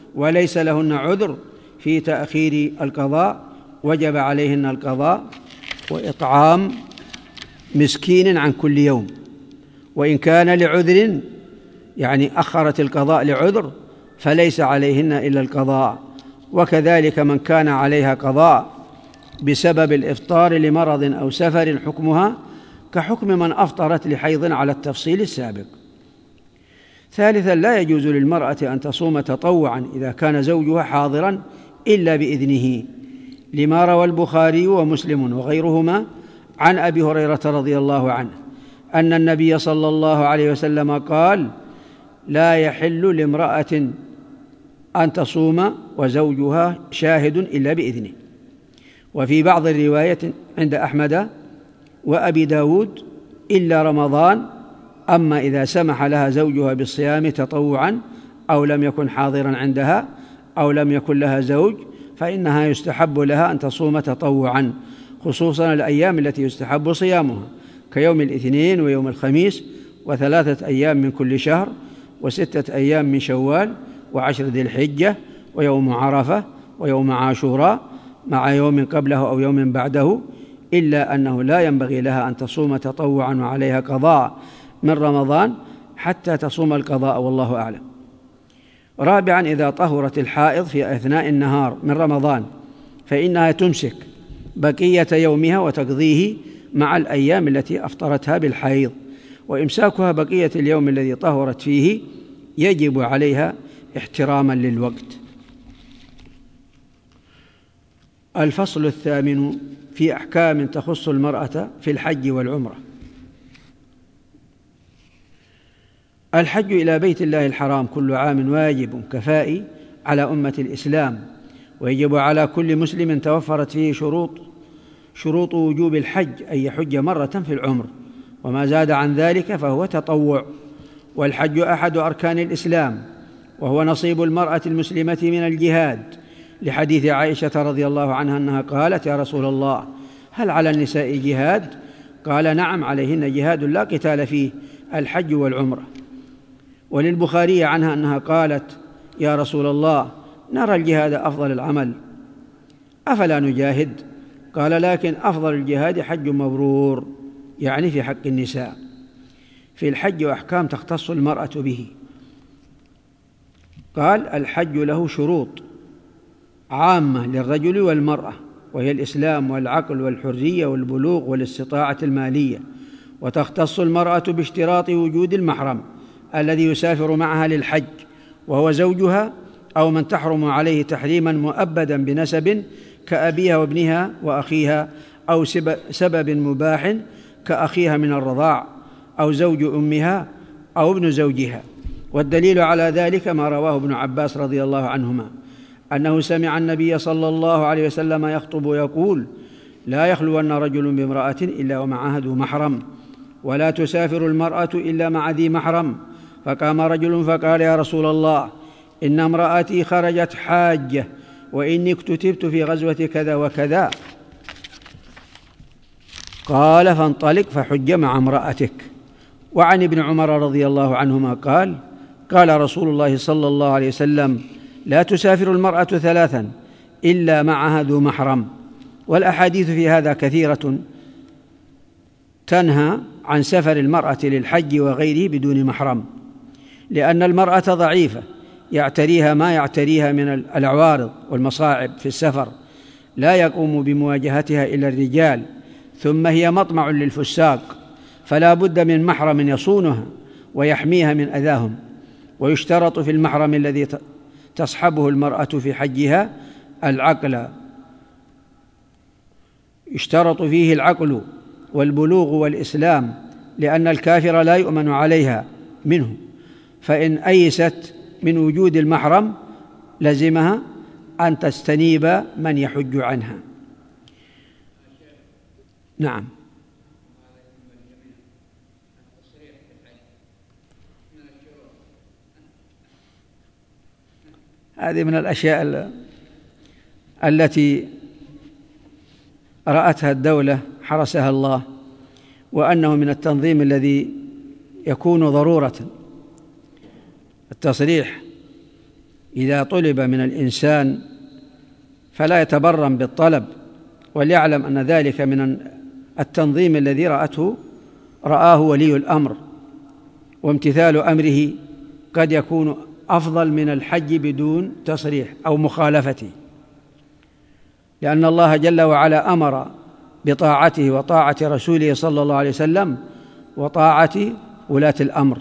Speaker 1: وليس لهن عذر في تأخير القضاء وجب عليهن القضاء وإطعام مسكين عن كل يوم. وإن كان لعذر يعني أخرت القضاء لعذر فليس عليهن إلا القضاء. وكذلك من كان عليها قضاء بسبب الإفطار لمرض أو سفر حكمها كحكم من أفطرت لحيض على التفصيل السابق. ثالثا، لا يجوز للمرأة أن تصوم تطوعا إذا كان زوجها حاضرا إلا بإذنه، لما روى البخاري ومسلم وغيرهما عن أبي هريرة رضي الله عنه أن النبي صلى الله عليه وسلم قال: لا يحل لامرأة أن تصوم وزوجها شاهد إلا بإذنه. وفي بعض الرواية عند أحمد وأبي داود إلا رمضان، أما إذا سمح لها زوجها بالصيام تطوعا أو لم يكن حاضرا عندها أو لم يكن لها زوج فإنها يستحب لها أن تصوم تطوعا، خصوصا الأيام التي يستحب صيامها كيوم الاثنين ويوم الخميس وثلاثة أيام من كل شهر وستة أيام من شوال وعشر ذي الحجة ويوم عرفة ويوم عاشوراء مع يوم قبله أو يوم بعده، إلا أنه لا ينبغي لها أن تصوم تطوعا وعليها قضاء من رمضان حتى تصوم القضاء، والله أعلم. رابعا، إذا طهرت الحائض في أثناء النهار من رمضان فإنها تمسك بقية يومها وتقضيه مع الأيام التي أفطرتها بالحيض، وإمساكها بقية اليوم الذي طهرت فيه يجب عليها احتراما للوقت. الفصل الثامن في أحكام تخص المرأة في الحج والعمرة. الحج إلى بيت الله الحرام كل عام واجب كفائي على أمة الإسلام، ويجب على كل مسلم توفرت فيه شروط شروط وجوب الحج أن يحج مرة في العمر، وما زاد عن ذلك فهو تطوع. والحج أحد أركان الإسلام، وهو نصيب المرأة المسلمة من الجهاد، لحديث عائشة رضي الله عنها أنها قالت: يا رسول الله، هل على النساء جهاد؟ قال: نعم، عليهن جهاد لا قتال فيه، الحج والعمرة. وللبخاري عنها أنها قالت: يا رسول الله، نرى الجهاد أفضل العمل، أفلا نجاهد؟ قال: لكن أفضل الجهاد حج مبرور، يعني في حق النساء. في الحج أحكام تختص المرأة به. قال: الحج له شروط عامة للرجل والمرأة، وهي الإسلام والعقل والحرية والبلوغ والاستطاعة المالية، وتختص المرأة باشتراط وجود المحرم الذي يسافر معها للحج، وهو زوجها أو من تحرم عليه تحريما مؤبدا بنسب كأبيها وابنها وأخيها، أو سبب مباح كأخيها من الرضاع، أو زوج أمها أو ابن زوجها. والدليل على ذلك ما رواه ابن عباس رضي الله عنهما أنه سمع النبي صلى الله عليه وسلم يخطب يقول: لا يخلون رجل بامرأة إلا ومعها ذو محرم، ولا تسافر المرأة إلا مع ذي محرم. فقام رجل فقال: يا رسول الله، إن امرأتي خرجت حاجة، وإني اكتتبت في غزوة كذا وكذا. قال: فانطلق فحج مع امرأتك. وعن ابن عمر رضي الله عنهما قال: قال رسول الله صلى الله عليه وسلم: لا تسافر المرأة ثلاثا إلا معها ذو محرم. والأحاديث في هذا كثيرة تنهى عن سفر المرأة للحج وغيره بدون محرم، لأن المرأة ضعيفة يعتريها ما يعتريها من العوارض والمصاعب في السفر، لا يقوم بمواجهتها إلا الرجال، ثم هي مطمع للفساق، فلا بد من محرم يصونها ويحميها من أذاهم. ويشترط في المحرم الذي تصحبه المرأة في حجها العقل، يشترط فيه العقل والبلوغ والإسلام، لأن الكافر لا يؤمن عليها منه، فإن أيست من وجود المحرم لزمها أن تستنيب من يحج عنها. نعم. هذه من الأشياء التي رأتها الدولة حرسها الله، وأنه من التنظيم الذي يكون ضرورة. التصريح إذا طلب من الإنسان فلا يتبرم بالطلب، وليعلم أن ذلك من التنظيم الذي رأته رآه ولي الأمر، وامتثال أمره قد يكون أفضل من الحج بدون تصريح أو مخالفته، لأن الله جل وعلا أمر بطاعته وطاعة رسوله صلى الله عليه وسلم وطاعة ولاة الأمر.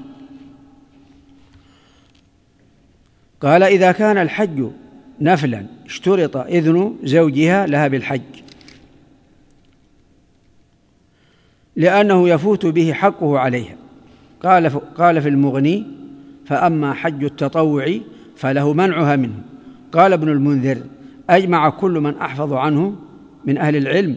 Speaker 1: قال: إذا كان الحج نفلا اشترط إذن زوجها لها بالحج، لأنه يفوت به حقه عليها. قال قال في المغني: فأما حج التطوع فله منعها منه. قال ابن المنذر: أجمع كل من أحفظ عنه من أهل العلم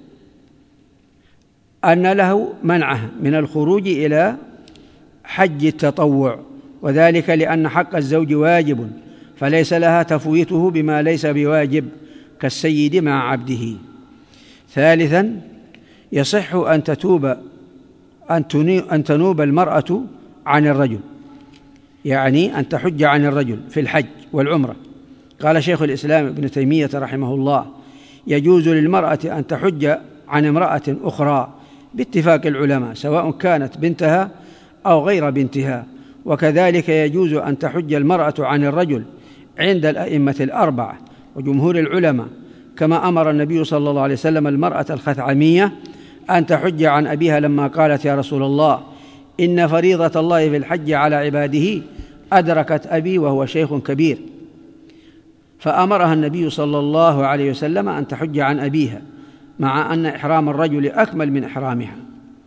Speaker 1: أن له منعها من الخروج إلى حج التطوع، وذلك لأن حق الزوج واجب، فليس لها تفويته بما ليس بواجب كالسيد مع عبده. ثالثا، يصح أن تتوب أن تنوب المرأة عن الرجل، يعني أن تحج عن الرجل في الحج والعمرة. قال شيخ الإسلام ابن تيمية رحمه الله: يجوز للمرأة أن تحج عن امرأة أخرى باتفاق العلماء، سواء كانت بنتها أو غير بنتها، وكذلك يجوز أن تحج المرأة عن الرجل عند الأئمة الأربعة وجمهور العلماء، كما أمر النبي صلى الله عليه وسلم المرأة الخثعمية أن تحج عن أبيها لما قالت: يا رسول الله، إن فريضة الله في الحج على عباده أدركت أبي وهو شيخ كبير، فأمرها النبي صلى الله عليه وسلم أن تحج عن أبيها، مع أن إحرام الرجل أكمل من إحرامها.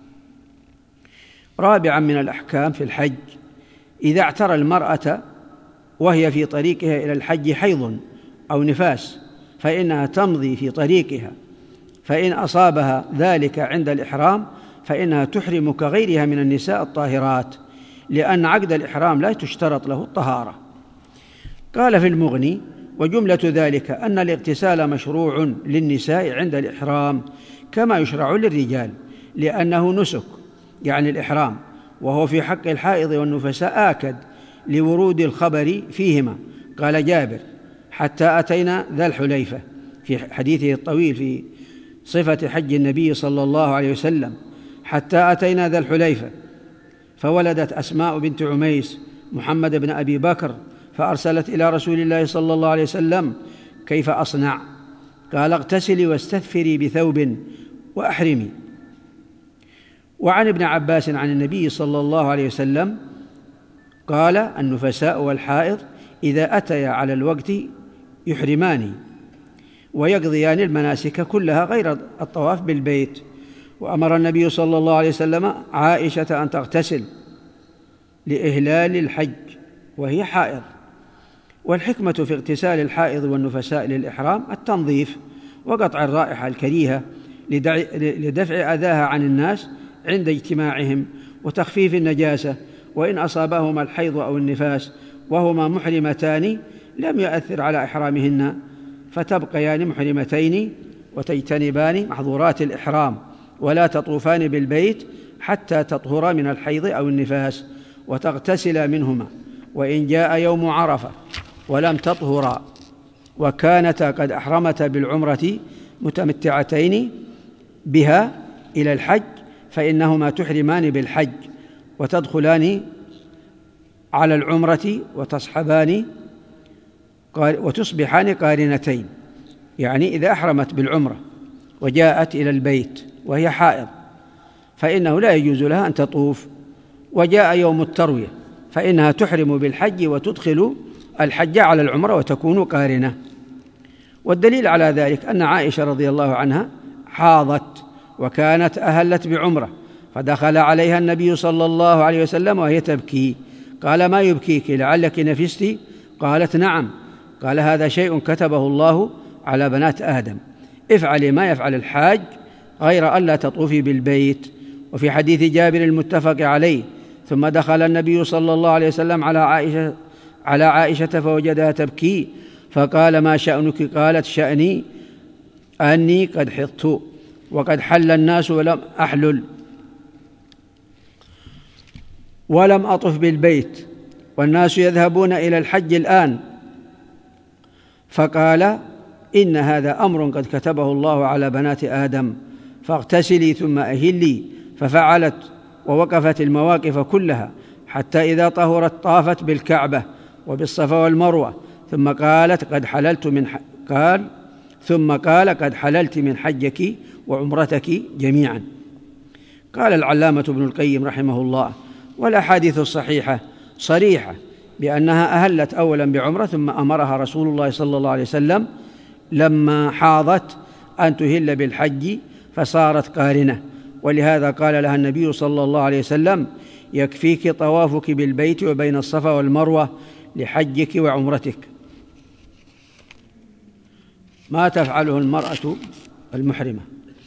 Speaker 1: رابعا من الأحكام في الحج: إذا اعترى المرأة وهي في طريقها إلى الحج حيض أو نفاس فإنها تمضي في طريقها، فإن أصابها ذلك عند الإحرام فإنها تحرم كغيرها من النساء الطاهرات، لأن عقد الإحرام لا تشترط له الطهارة. قال في المغني: وجملة ذلك أن الاغتسال مشروع للنساء عند الإحرام كما يشرع للرجال، لأنه نسك يعني الإحرام، وهو في حق الحائض والنفساء آكد لورود الخبر فيهما. قال جابر: حتى أتينا ذا الحليفة، في حديثه الطويل في صفة حج النبي صلى الله عليه وسلم: حتى أتينا ذا الحليفة، فولدت أسماء بنت عميس محمد بن أبي بكر، فأرسلت إلى رسول الله صلى الله عليه وسلم: كيف أصنع؟ قال: اغتسلي واستثفري بثوب وأحرمي. وعن ابن عباس عن النبي صلى الله عليه وسلم قال: النفساء والحائض إذا أتيا على الوقت يحرمان ويقضيان المناسك كلها غير الطواف بالبيت. وأمر النبي صلى الله عليه وسلم عائشة أن تغتسل لإهلال الحج وهي حائض. والحكمة في اغتسال الحائض والنفساء للإحرام التنظيف وقطع الرائحة الكريهة لدفع أذاها عن الناس عند اجتماعهم، وتخفيف النجاسة، وإن أصابهما الحيض أو النفاس وهما محرمتان لم يؤثر على إحرامهن، فتبقيان محرمتين وتجتنبان محظورات الإحرام، ولا تطوفان بالبيت حتى تطهرا من الحيض أو النفاس وتغتسلا منهما. وإن جاء يوم عرفة ولم تطهرا وكانتا قد أحرمتا بالعمرة متمتعتين بها إلى الحج فإنهما تحرمان بالحج وتدخلان على العمرة وتصحبان وتصبحان قارنتين، يعني إذا أحرمت بالعمرة وجاءت إلى البيت وهي حائض فإنه لا يجوز لها أن تطوف، وجاء يوم التروية فإنها تحرم بالحج وتدخل الحج على العمرة وتكون قارنة. والدليل على ذلك أن عائشة رضي الله عنها حاضت وكانت أهلت بعمرة، فدخل عليها النبي صلى الله عليه وسلم وهي تبكي، قال: ما يبكيك؟ لعلك نفستي؟ قالت: نعم. قال: هذا شيء كتبه الله على بنات آدم، افعلي ما يفعل الحاج غير ألا تطوفي بالبيت. وفي حديث جابر المتفق عليه: ثم دخل النبي صلى الله عليه وسلم على عائشة على عائشة فوجدها تبكي، فقال: ما شأنك؟ قالت: شأني أني قد حضت وقد حل الناس ولم أحلل ولم أطف بالبيت، والناس يذهبون إلى الحج الآن فقال: إن هذا أمر قد كتبه الله على بنات آدم، فاغتسلي ثم أهلي. ففعلت ووقفت المواقف كلها حتى إذا طهرت طافت بالكعبة وبالصفا والمروة، ثم قالت: قد حللت من ح... قال ثم قال: قد حللت من حجك وعمرتك جميعا. قال العلامة ابن القيم رحمه الله: والأحاديث الصحيحة صريحة بأنها أهلت أولا بعمرة، ثم أمرها رسول الله صلى الله عليه وسلم لما حاضت أن تهل بالحج فصارت قارنة، ولهذا قال لها النبي صلى الله عليه وسلم: يكفيك طوافك بالبيت وبين الصفا والمروة لحجك وعمرتك. ما تفعله المرأة المحرمة؟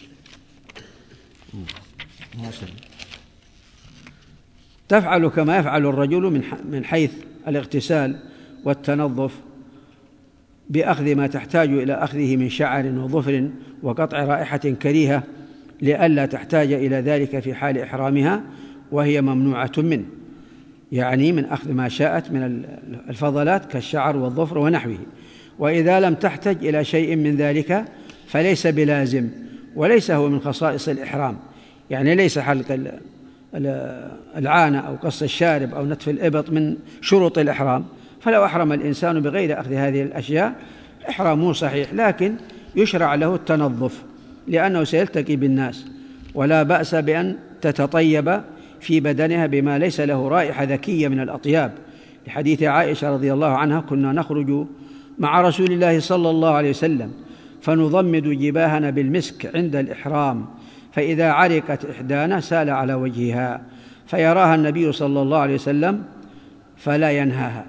Speaker 1: تفعل كما يفعل الرجل من حيث الاغتسال والتنظف، بأخذ ما تحتاج إلى أخذه من شعر وظفر وقطع رائحة كريهة، لئلا تحتاج إلى ذلك في حال إحرامها، وهي ممنوعة منه، يعني من أخذ ما شاءت من الفضلات كالشعر والظفر ونحوه. وإذا لم تحتج إلى شيء من ذلك فليس بلازم، وليس هو من خصائص الإحرام، يعني ليس حلق العانة أو قص الشارب أو نتف الإبط من شروط الإحرام. فلو أحرم الإنسان بغير أخذ هذه الأشياء إحرامه صحيح، لكن يشرع له التنظف لأنه سيلتقي بالناس، ولا بأس بأن تتطيب في بدنها بما ليس له رائحة ذكية من الأطياب، لحديث عائشة رضي الله عنها: كنا نخرج مع رسول الله صلى الله عليه وسلم فنضمد جباهنا بالمسك عند الإحرام، فإذا عرقت إحدانا سال على وجهها فيراها النبي صلى الله عليه وسلم فلا ينهاها.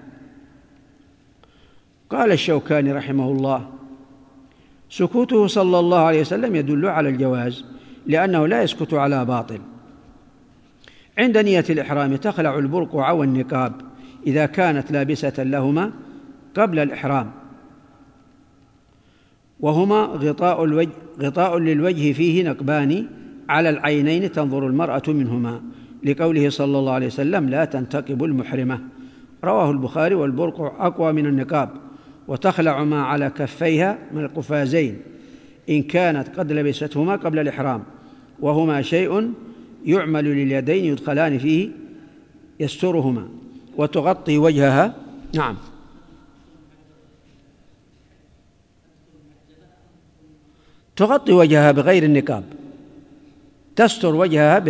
Speaker 1: قال الشوكاني رحمه الله: سكوته صلى الله عليه وسلم يدل على الجواز، لأنه لا يسكت على باطل. عند نية الإحرام تخلع البرقع والنقاب إذا كانت لابسة لهما قبل الإحرام، وهما غطاء الوجه غطاء للوجه فيه نقبان على العينين تنظر المرأة منهما، لقوله صلى الله عليه وسلم: لا تنتقب المحرمة. رواه البخاري: والبرقع أقوى من النقاب، وتخلع ما على كفيها من القفازين إن كانت قد لبستهما قبل الإحرام، وهما شيء يعمل لليدين يدخلان فيه يسترهما، وتغطي وجهها. نعم، تغطي وجهها بغير النقاب، تستر وجهها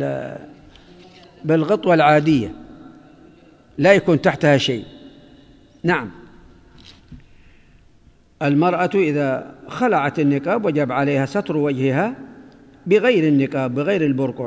Speaker 1: بالغطوة العادية، لا يكون تحتها شيء. نعم، المرأة إذا خلعت النقاب وجب عليها ستر وجهها بغير النقاب بغير البرقع.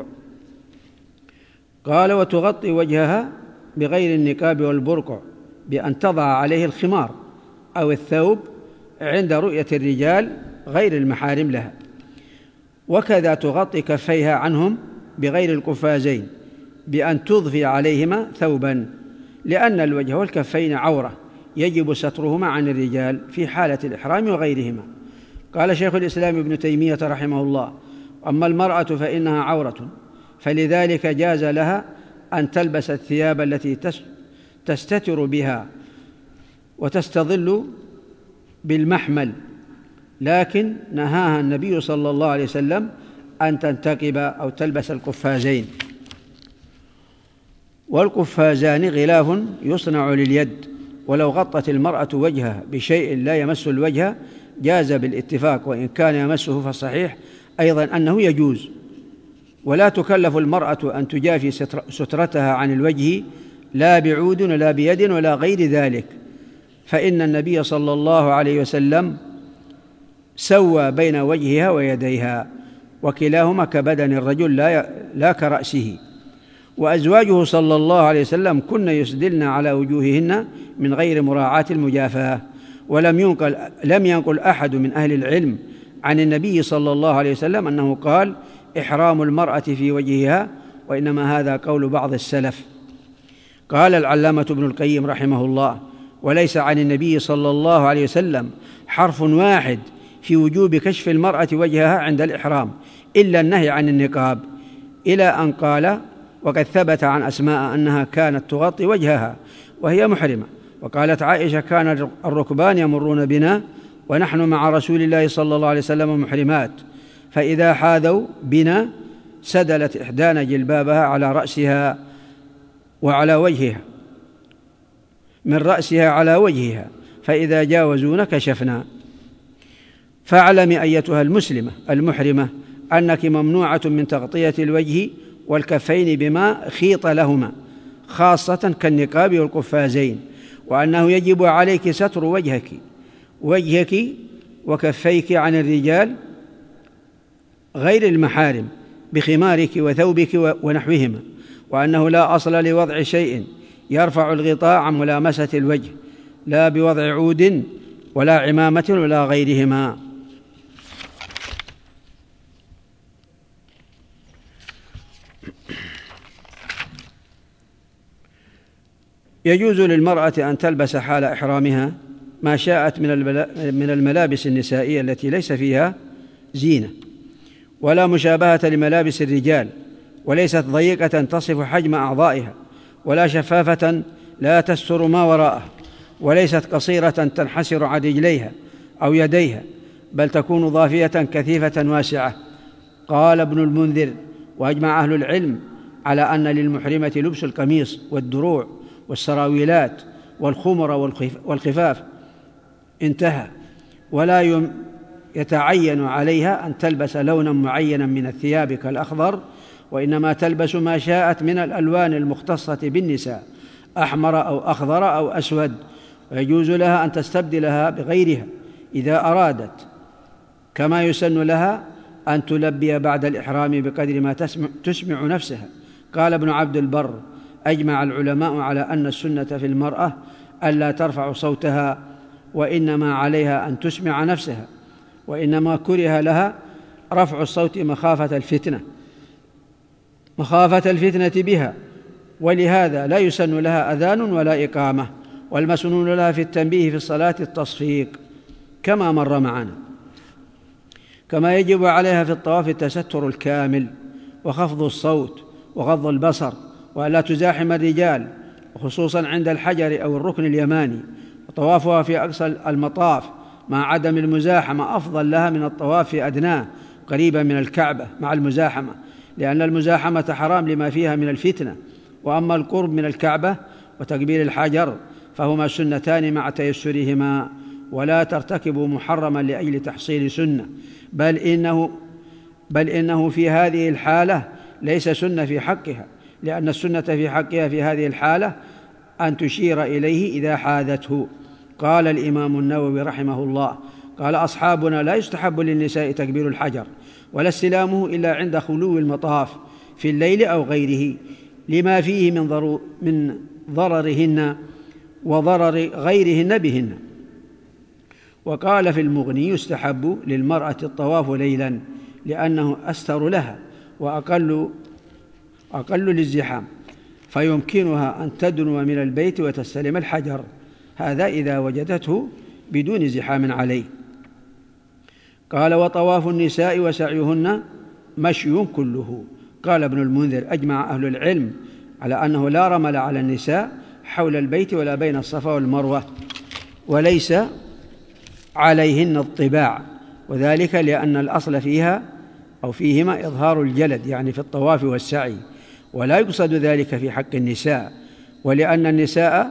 Speaker 1: قال: وتغطي وجهها بغير النقاب والبرقع بأن تضع عليه الخمار أو الثوب عند رؤية الرجال غير المحارم لها، وكذا تغطي كفيها عنهم بغير القفازين بأن تضفي عليهما ثوبا، لأن الوجه والكفين عورة يجب سترهما عن الرجال في حالة الإحرام وغيرهما. قال شيخ الإسلام ابن تيمية رحمه الله: أما المرأة فإنها عورة، فلذلك جاز لها أن تلبس الثياب التي تستتر بها وتستظل بالمحمل، لكن نهاها النبي صلى الله عليه وسلم أن تنتقب أو تلبس القفازين. والقفازان غلاف يصنع لليد، ولو غطت المرأة وجهها بشيء لا يمس الوجه جاز بالاتفاق، وإن كان يمسه فالصحيح أيضا أنه يجوز. ولا تكلف المرأة أن تجافي سترتها عن الوجه لا بعود ولا بيد ولا غير ذلك، فإن النبي صلى الله عليه وسلم سوى بين وجهها ويديها، وكلاهما كبدن الرجل لا, لا كرأسه. وأزواجه صلى الله عليه وسلم كن يسدلن على وجوههن من غير مراعاة المجافاة. ولم ينقل, لم ينقل أحد من أهل العلم عن النبي صلى الله عليه وسلم أنه قال: إحرام المرأة في وجهها، وإنما هذا قول بعض السلف. قال العلامة ابن القيم رحمه الله: وليس عن النبي صلى الله عليه وسلم حرف واحد في وجوب كشف المرأة وجهها عند الإحرام إلا النهي عن النقاب، إلى أن قال: وقد ثبت عن أسماء أنها كانت تغطي وجهها وهي محرمة، وقالت عائشة: كان الركبان يمرون بنا ونحن مع رسول الله صلى الله عليه وسلم محرمات، فإذا حاذوا بنا سدلت إحدانا جلبابها على رأسها وعلى وجهها من رأسها على وجهها، فإذا جاوزونا كشفنا. فاعلمي أيتها المسلمة المحرمة أنك ممنوعة من تغطية الوجه والكفين بما خيط لهما، خاصة كالنقاب والقفازين، وأنه يجب عليك ستر وجهك وجهك وكفيك عن الرجال غير المحارم بخمارك وثوبك ونحوهما، وأنه لا أصل لوضع شيء يرفع الغطاء عن ملامسة الوجه، لا بوضع عود ولا عمامة ولا غيرهما. يجوز للمرأة أن تلبس حال إحرامها ما شاءت من الملابس النسائية التي ليس فيها زينة ولا مشابهة لملابس الرجال، وليست ضيقة تصف حجم أعضائها، ولا شفافة لا تستر ما وراءها، وليست قصيرة تنحسر عن رجليها أو يديها، بل تكون ضافية كثيفة واسعة. قال ابن المنذر: وأجمع أهل العلم على أن للمحرمة لبس القميص والدروع والسراويلات والخمر والخفاف، انتهى، ولا يتعين عليها أن تلبس لونا معينا من الثياب كالأخضر، وإنما تلبس ما شاءت من الألوان المختصة بالنساء، أحمر أو أخضر أو أسود، ويجوز لها أن تستبدلها بغيرها إذا أرادت، كما يسن لها أن تلبي بعد الإحرام بقدر ما تسمع, تسمع نفسها. قال ابن عبد البر: أجمع العلماء على أن السنة في المرأة ألا ترفع صوتها، وإنما عليها أن تسمع نفسها، وإنما كره لها رفع الصوت مخافة الفتنة مخافة الفتنة بها، ولهذا لا يسن لها أذان ولا إقامة، والمسنون لها في التنبيه في الصلاة التصفيق كما مر معنا. كما يجب عليها في الطواف التستر الكامل وخفض الصوت وغض البصر، وألا تزاحم الرجال، وخصوصا عند الحجر أو الركن اليماني، وطوافها في أقصى المطاف مع عدم المزاحمة أفضل لها من الطواف في أدناه قريبا من الكعبة مع المزاحمة، لأن المزاحمة حرام لما فيها من الفتنة. وأما القرب من الكعبة وتقبيل الحجر فهما سنتان مع تيسرهما، ولا ترتكبوا محرما لأجل تحصيل سنة، بل إنه, بل إنه في هذه الحالة ليس سنة في حقها، لأن السنة في حقها في هذه الحالة أن تشير إليه إذا حاذته. قال الإمام النووي رحمه الله: قال أصحابنا: لا يستحب للنساء تكبير الحجر ولا استلامه إلا عند خلو المطاف في الليل أو غيره، لما فيه من, ضرو من ضررهن وضرر غيرهن بهن. وقال في المغني: يستحب للمرأة الطواف ليلا لأنه أستر لها وأقل أقل للزحام، فيمكنها أن تدنو من البيت وتستلم الحجر، هذا إذا وجدته بدون زحام عليه. قال: وطواف النساء وسعيهن مشي كله. قال ابن المنذر: أجمع أهل العلم على أنه لا رمل على النساء حول البيت ولا بين الصفا والمروة، وليس عليهن الطباع، وذلك لأن الأصل فيها أو فيهما إظهار الجلد، يعني في الطواف والسعي، ولا يقصد ذلك في حق النساء، ولأن النساء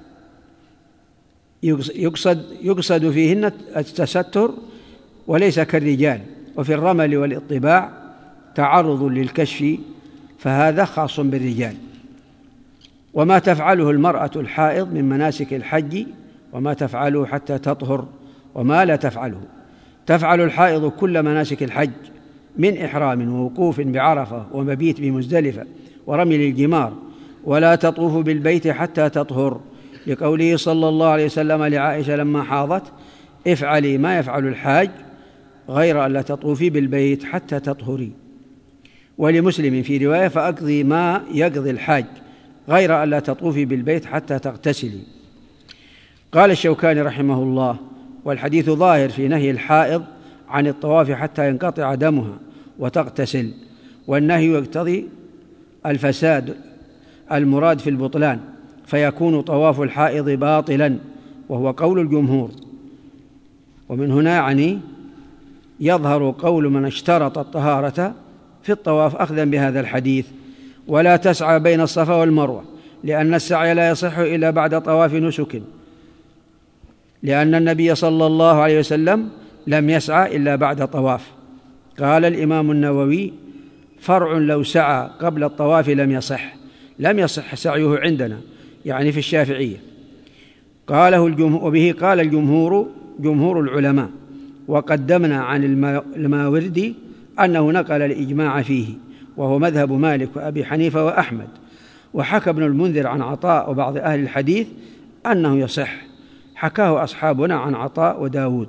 Speaker 1: يقصد, يقصد فيهن التستر وليس كالرجال، وفي الرمل والاطباع تعرض للكشف، فهذا خاص بالرجال. وما تفعله المرأة الحائض من مناسك الحج وما تفعله حتى تطهر وما لا تفعله. تفعل الحائض كل مناسك الحج من إحرام ووقوف بعرفة ومبيت بمزدلفة ورمي الجمار، ولا تطوف بالبيت حتى تطهر، لقوله صلى الله عليه وسلم لعائشة لما حاضت: افعلي ما يفعل الحاج غير أن لا تطوفي بالبيت حتى تطهري. ولمسلم في رواية: فأقضي ما يقضي الحاج غير أن لا تطوفي بالبيت حتى تغتسلي. قال الشوكاني رحمه الله: والحديث ظاهر في نهي الحائض عن الطواف حتى ينقطع دمها وتغتسل، والنهي يقتضي الفساد المراد في البطلان، فيكون طواف الحائض باطلا، وهو قول الجمهور. ومن هنا يعني يظهر قول من اشترط الطهارة في الطواف أخذا بهذا الحديث: ولا تسعى بين الصفا والمروة، لأن السعي لا يصح إلا بعد طواف نسك، لأن النبي صلى الله عليه وسلم لم يسعى إلا بعد طواف. قال الإمام النووي: فرع لو سعى قبل الطواف لم يصح، لم يصح سعيه عندنا، يعني في الشافعية. قاله الجمهور، وبه قال الجمهور جمهور العلماء. وقدمنا عن الماوردي أنه نقل الإجماع فيه، وهو مذهب مالك وأبي حنيفة وأحمد. وحكى ابن المنذر عن عطاء وبعض أهل الحديث أنه يصح، حكاه أصحابنا عن عطاء وداود.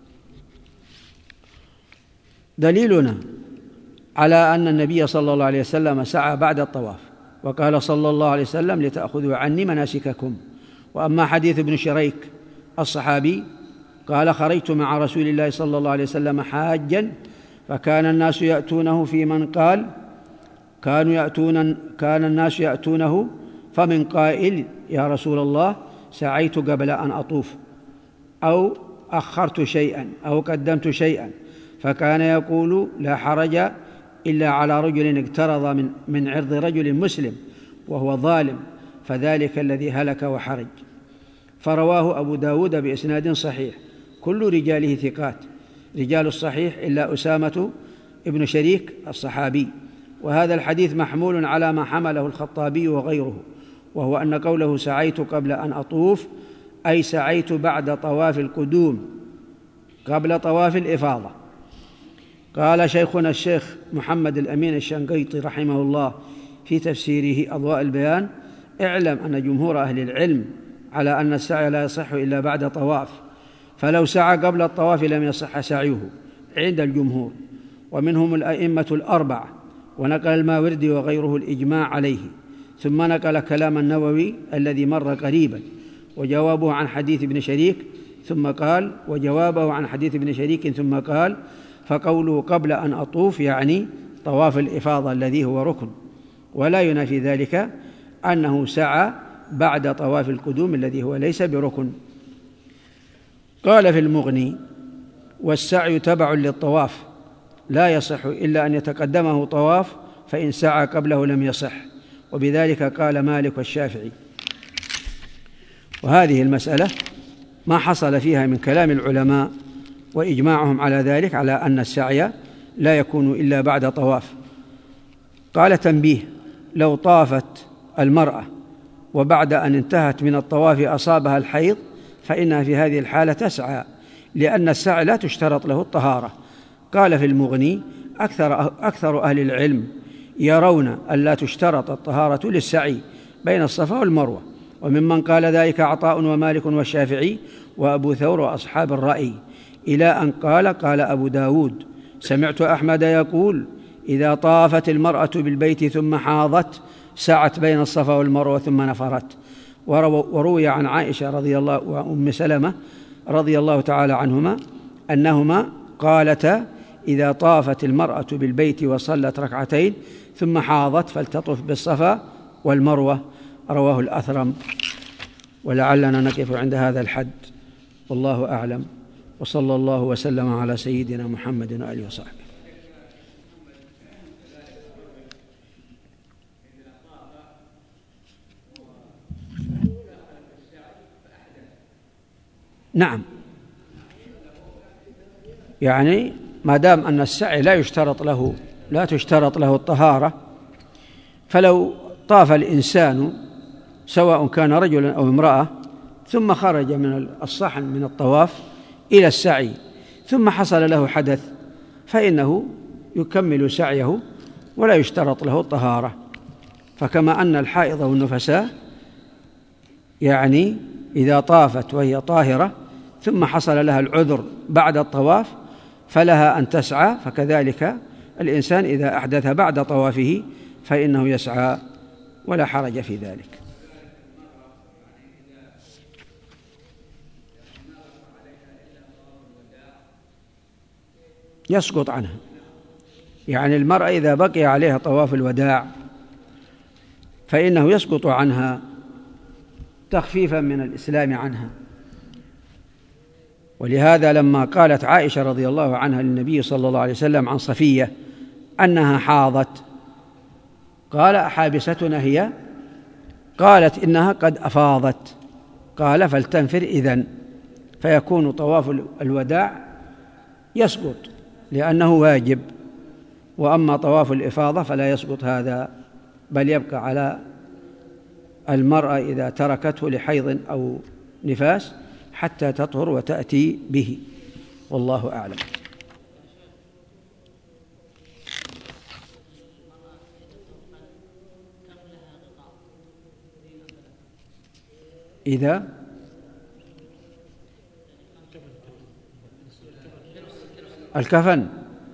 Speaker 1: دليلنا على أن النبي صلى الله عليه وسلم سعى بعد الطواف، وقال صلى الله عليه وسلم: لتأخذوا عني مناسككم. وأما حديث ابن شريك الصحابي قال: خرجت مع رسول الله صلى الله عليه وسلم حاجا، فكان الناس يأتونه في من قال كانوا يأتون كان الناس يأتونه فمن قائل: يا رسول الله سعيت قبل أن أطوف، أو أخرت شيئا، أو قدمت شيئا، فكان يقول: لا حرج إلا على رجل اقترض من, من عرض رجل مسلم وهو ظالم، فذلك الذي هلك وحرج. فرواه أبو داود بإسناد صحيح، كل رجاله ثقات، رجال الصحيح إلا أسامة ابن شريك الصحابي. وهذا الحديث محمول على ما حمله الخطابي وغيره، وهو أن قوله سعيت قبل أن أطوف أي سعيت بعد طواف القدوم قبل طواف الإفاضة. قال شيخنا الشيخ محمد الأمين الشنقيطي رحمه الله في تفسيره أضواء البيان: اعلم أن جمهور أهل العلم على أن السعي لا يصح إلا بعد طواف، فلو سعى قبل الطواف لم يصح سعيه عند الجمهور، ومنهم الأئمة الأربعة، ونقل الماوردي وغيره الإجماع عليه. ثم نقل كلام النووي الذي مر قريبا، وجوابه عن حديث ابن شريك، ثم قال وجوابه عن حديث ابن شريك ثم قال: فقوله قبل أن أطوف يعني طواف الإفاضة الذي هو ركن، ولا ينافي ذلك أنه سعى بعد طواف القدوم الذي هو ليس بركن. قال في المغني: والسعي تبع للطواف، لا يصح إلا أن يتقدمه طواف، فإن سعى قبله لم يصح، وبذلك قال مالك والشافعي. وهذه المسألة ما حصل فيها من كلام العلماء وإجماعهم على ذلك، على أن السعي لا يكون إلا بعد طواف. قال تنبيه: لو طافت المرأة وبعد أن انتهت من الطواف أصابها الحيض فإنها في هذه الحالة تسعى، لأن السعي لا تشترط له الطهارة. قال في المغني: أكثر, أكثر أهل العلم يرون أن لا تشترط الطهارة للسعي بين الصفا والمروة، وممن قال ذلك عطاء ومالك والشافعي وأبو ثور وأصحاب الرأي، إلى أن قال قال أبو داود: سمعت أحمد يقول: إذا طافت المرأة بالبيت ثم حاضت سعت بين الصفا والمروة ثم نفرت. وروي عن عائشة رضي الله وأم سلمة رضي الله تعالى عنهما أنهما قالتا: إذا طافت المرأة بالبيت وصلت ركعتين ثم حاضت فلتطف بالصفا والمروة. رواه الأثرم. ولعلنا نقف عند هذا الحد، والله أعلم، وصلى الله وسلم على سيدنا محمد وآله وصحبه. نعم، يعني ما دام أن السعي لا يشترط له لا تشترط له الطهارة، فلو طاف الإنسان سواء كان رجلا أو امرأة ثم خرج من الصحن من الطواف إلى السعي ثم حصل له حدث، فإنه يكمل سعيه ولا يشترط له الطهارة. فكما أن الحائض والنفساء يعني إذا طافت وهي طاهرة ثم حصل لها العذر بعد الطواف فلها أن تسعى، فكذلك الإنسان إذا أحدث بعد طوافه فإنه يسعى ولا حرج في ذلك. يسقط عنها، يعني المرأة إذا بقي عليها طواف الوداع فإنه يسقط عنها تخفيفا من الإسلام عنها. ولهذا لما قالت عائشة رضي الله عنها للنبي صلى الله عليه وسلم عن صفية أنها حاضت قال: أحابستنا هي؟ قالت: إنها قد أفاضت. قال: فلتنفر إذن، فيكون طواف الوداع يسقط لأنه واجب، وأما طواف الإفاضة فلا يسقط هذا، بل يبقى على المرأة إذا تركته لحيض أو نفاس حتى تطهر وتأتي به، والله أعلم. إذا الكفن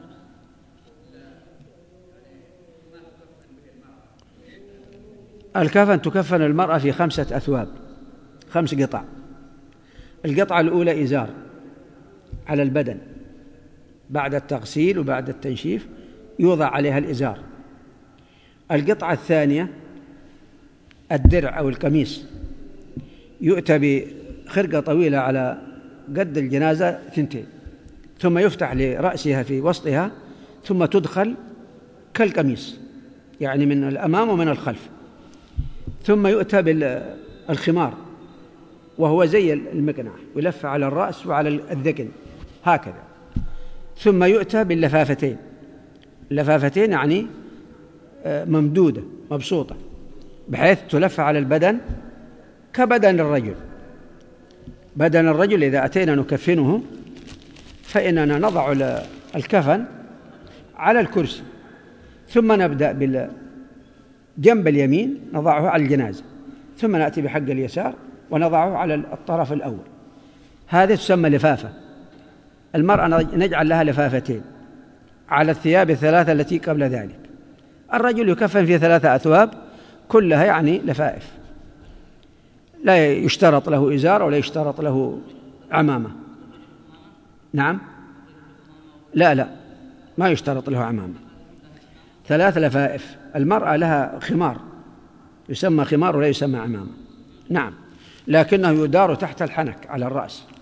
Speaker 1: الكفن تكفن المرأة في خمسة أثواب، خمس قطع. القطعة الأولى إزار على البدن، بعد التغسيل وبعد التنشيف يوضع عليها الإزار. القطعة الثانية الدرع أو القميص، يؤتى بخرقة طويلة على قد الجنازة ثنتين، ثم يفتح لرأسها في وسطها، ثم تدخل كالقميص، يعني من الأمام ومن الخلف. ثم يؤتى بالخمار وهو زي المقنع، يلف على الرأس وعلى الذقن هكذا. ثم يؤتى باللفافتين، اللفافتين يعني ممدودة مبسوطة بحيث تلف على البدن كبدن الرجل. بدن الرجل إذا أتينا نكفنه فإننا نضع الكفن على الكرسي، ثم نبدأ بالجنب اليمين نضعه على الجنازة، ثم نأتي بحق اليسار ونضعه على الطرف الأول. هذه تسمى لفافة. المرأة نجعل لها لفافتين على الثياب الثلاثة التي قبل ذلك. الرجل يكفن في ثلاثة أثواب كلها يعني لفائف، لا يشترط له إزار ولا يشترط له عمامة. نعم، لا لا ما يشترط له عمامة، ثلاث لفائف. المرأة لها خمار يسمى خمار ولا يسمى عمامة، نعم، لكنه يدار تحت الحنك على الرأس.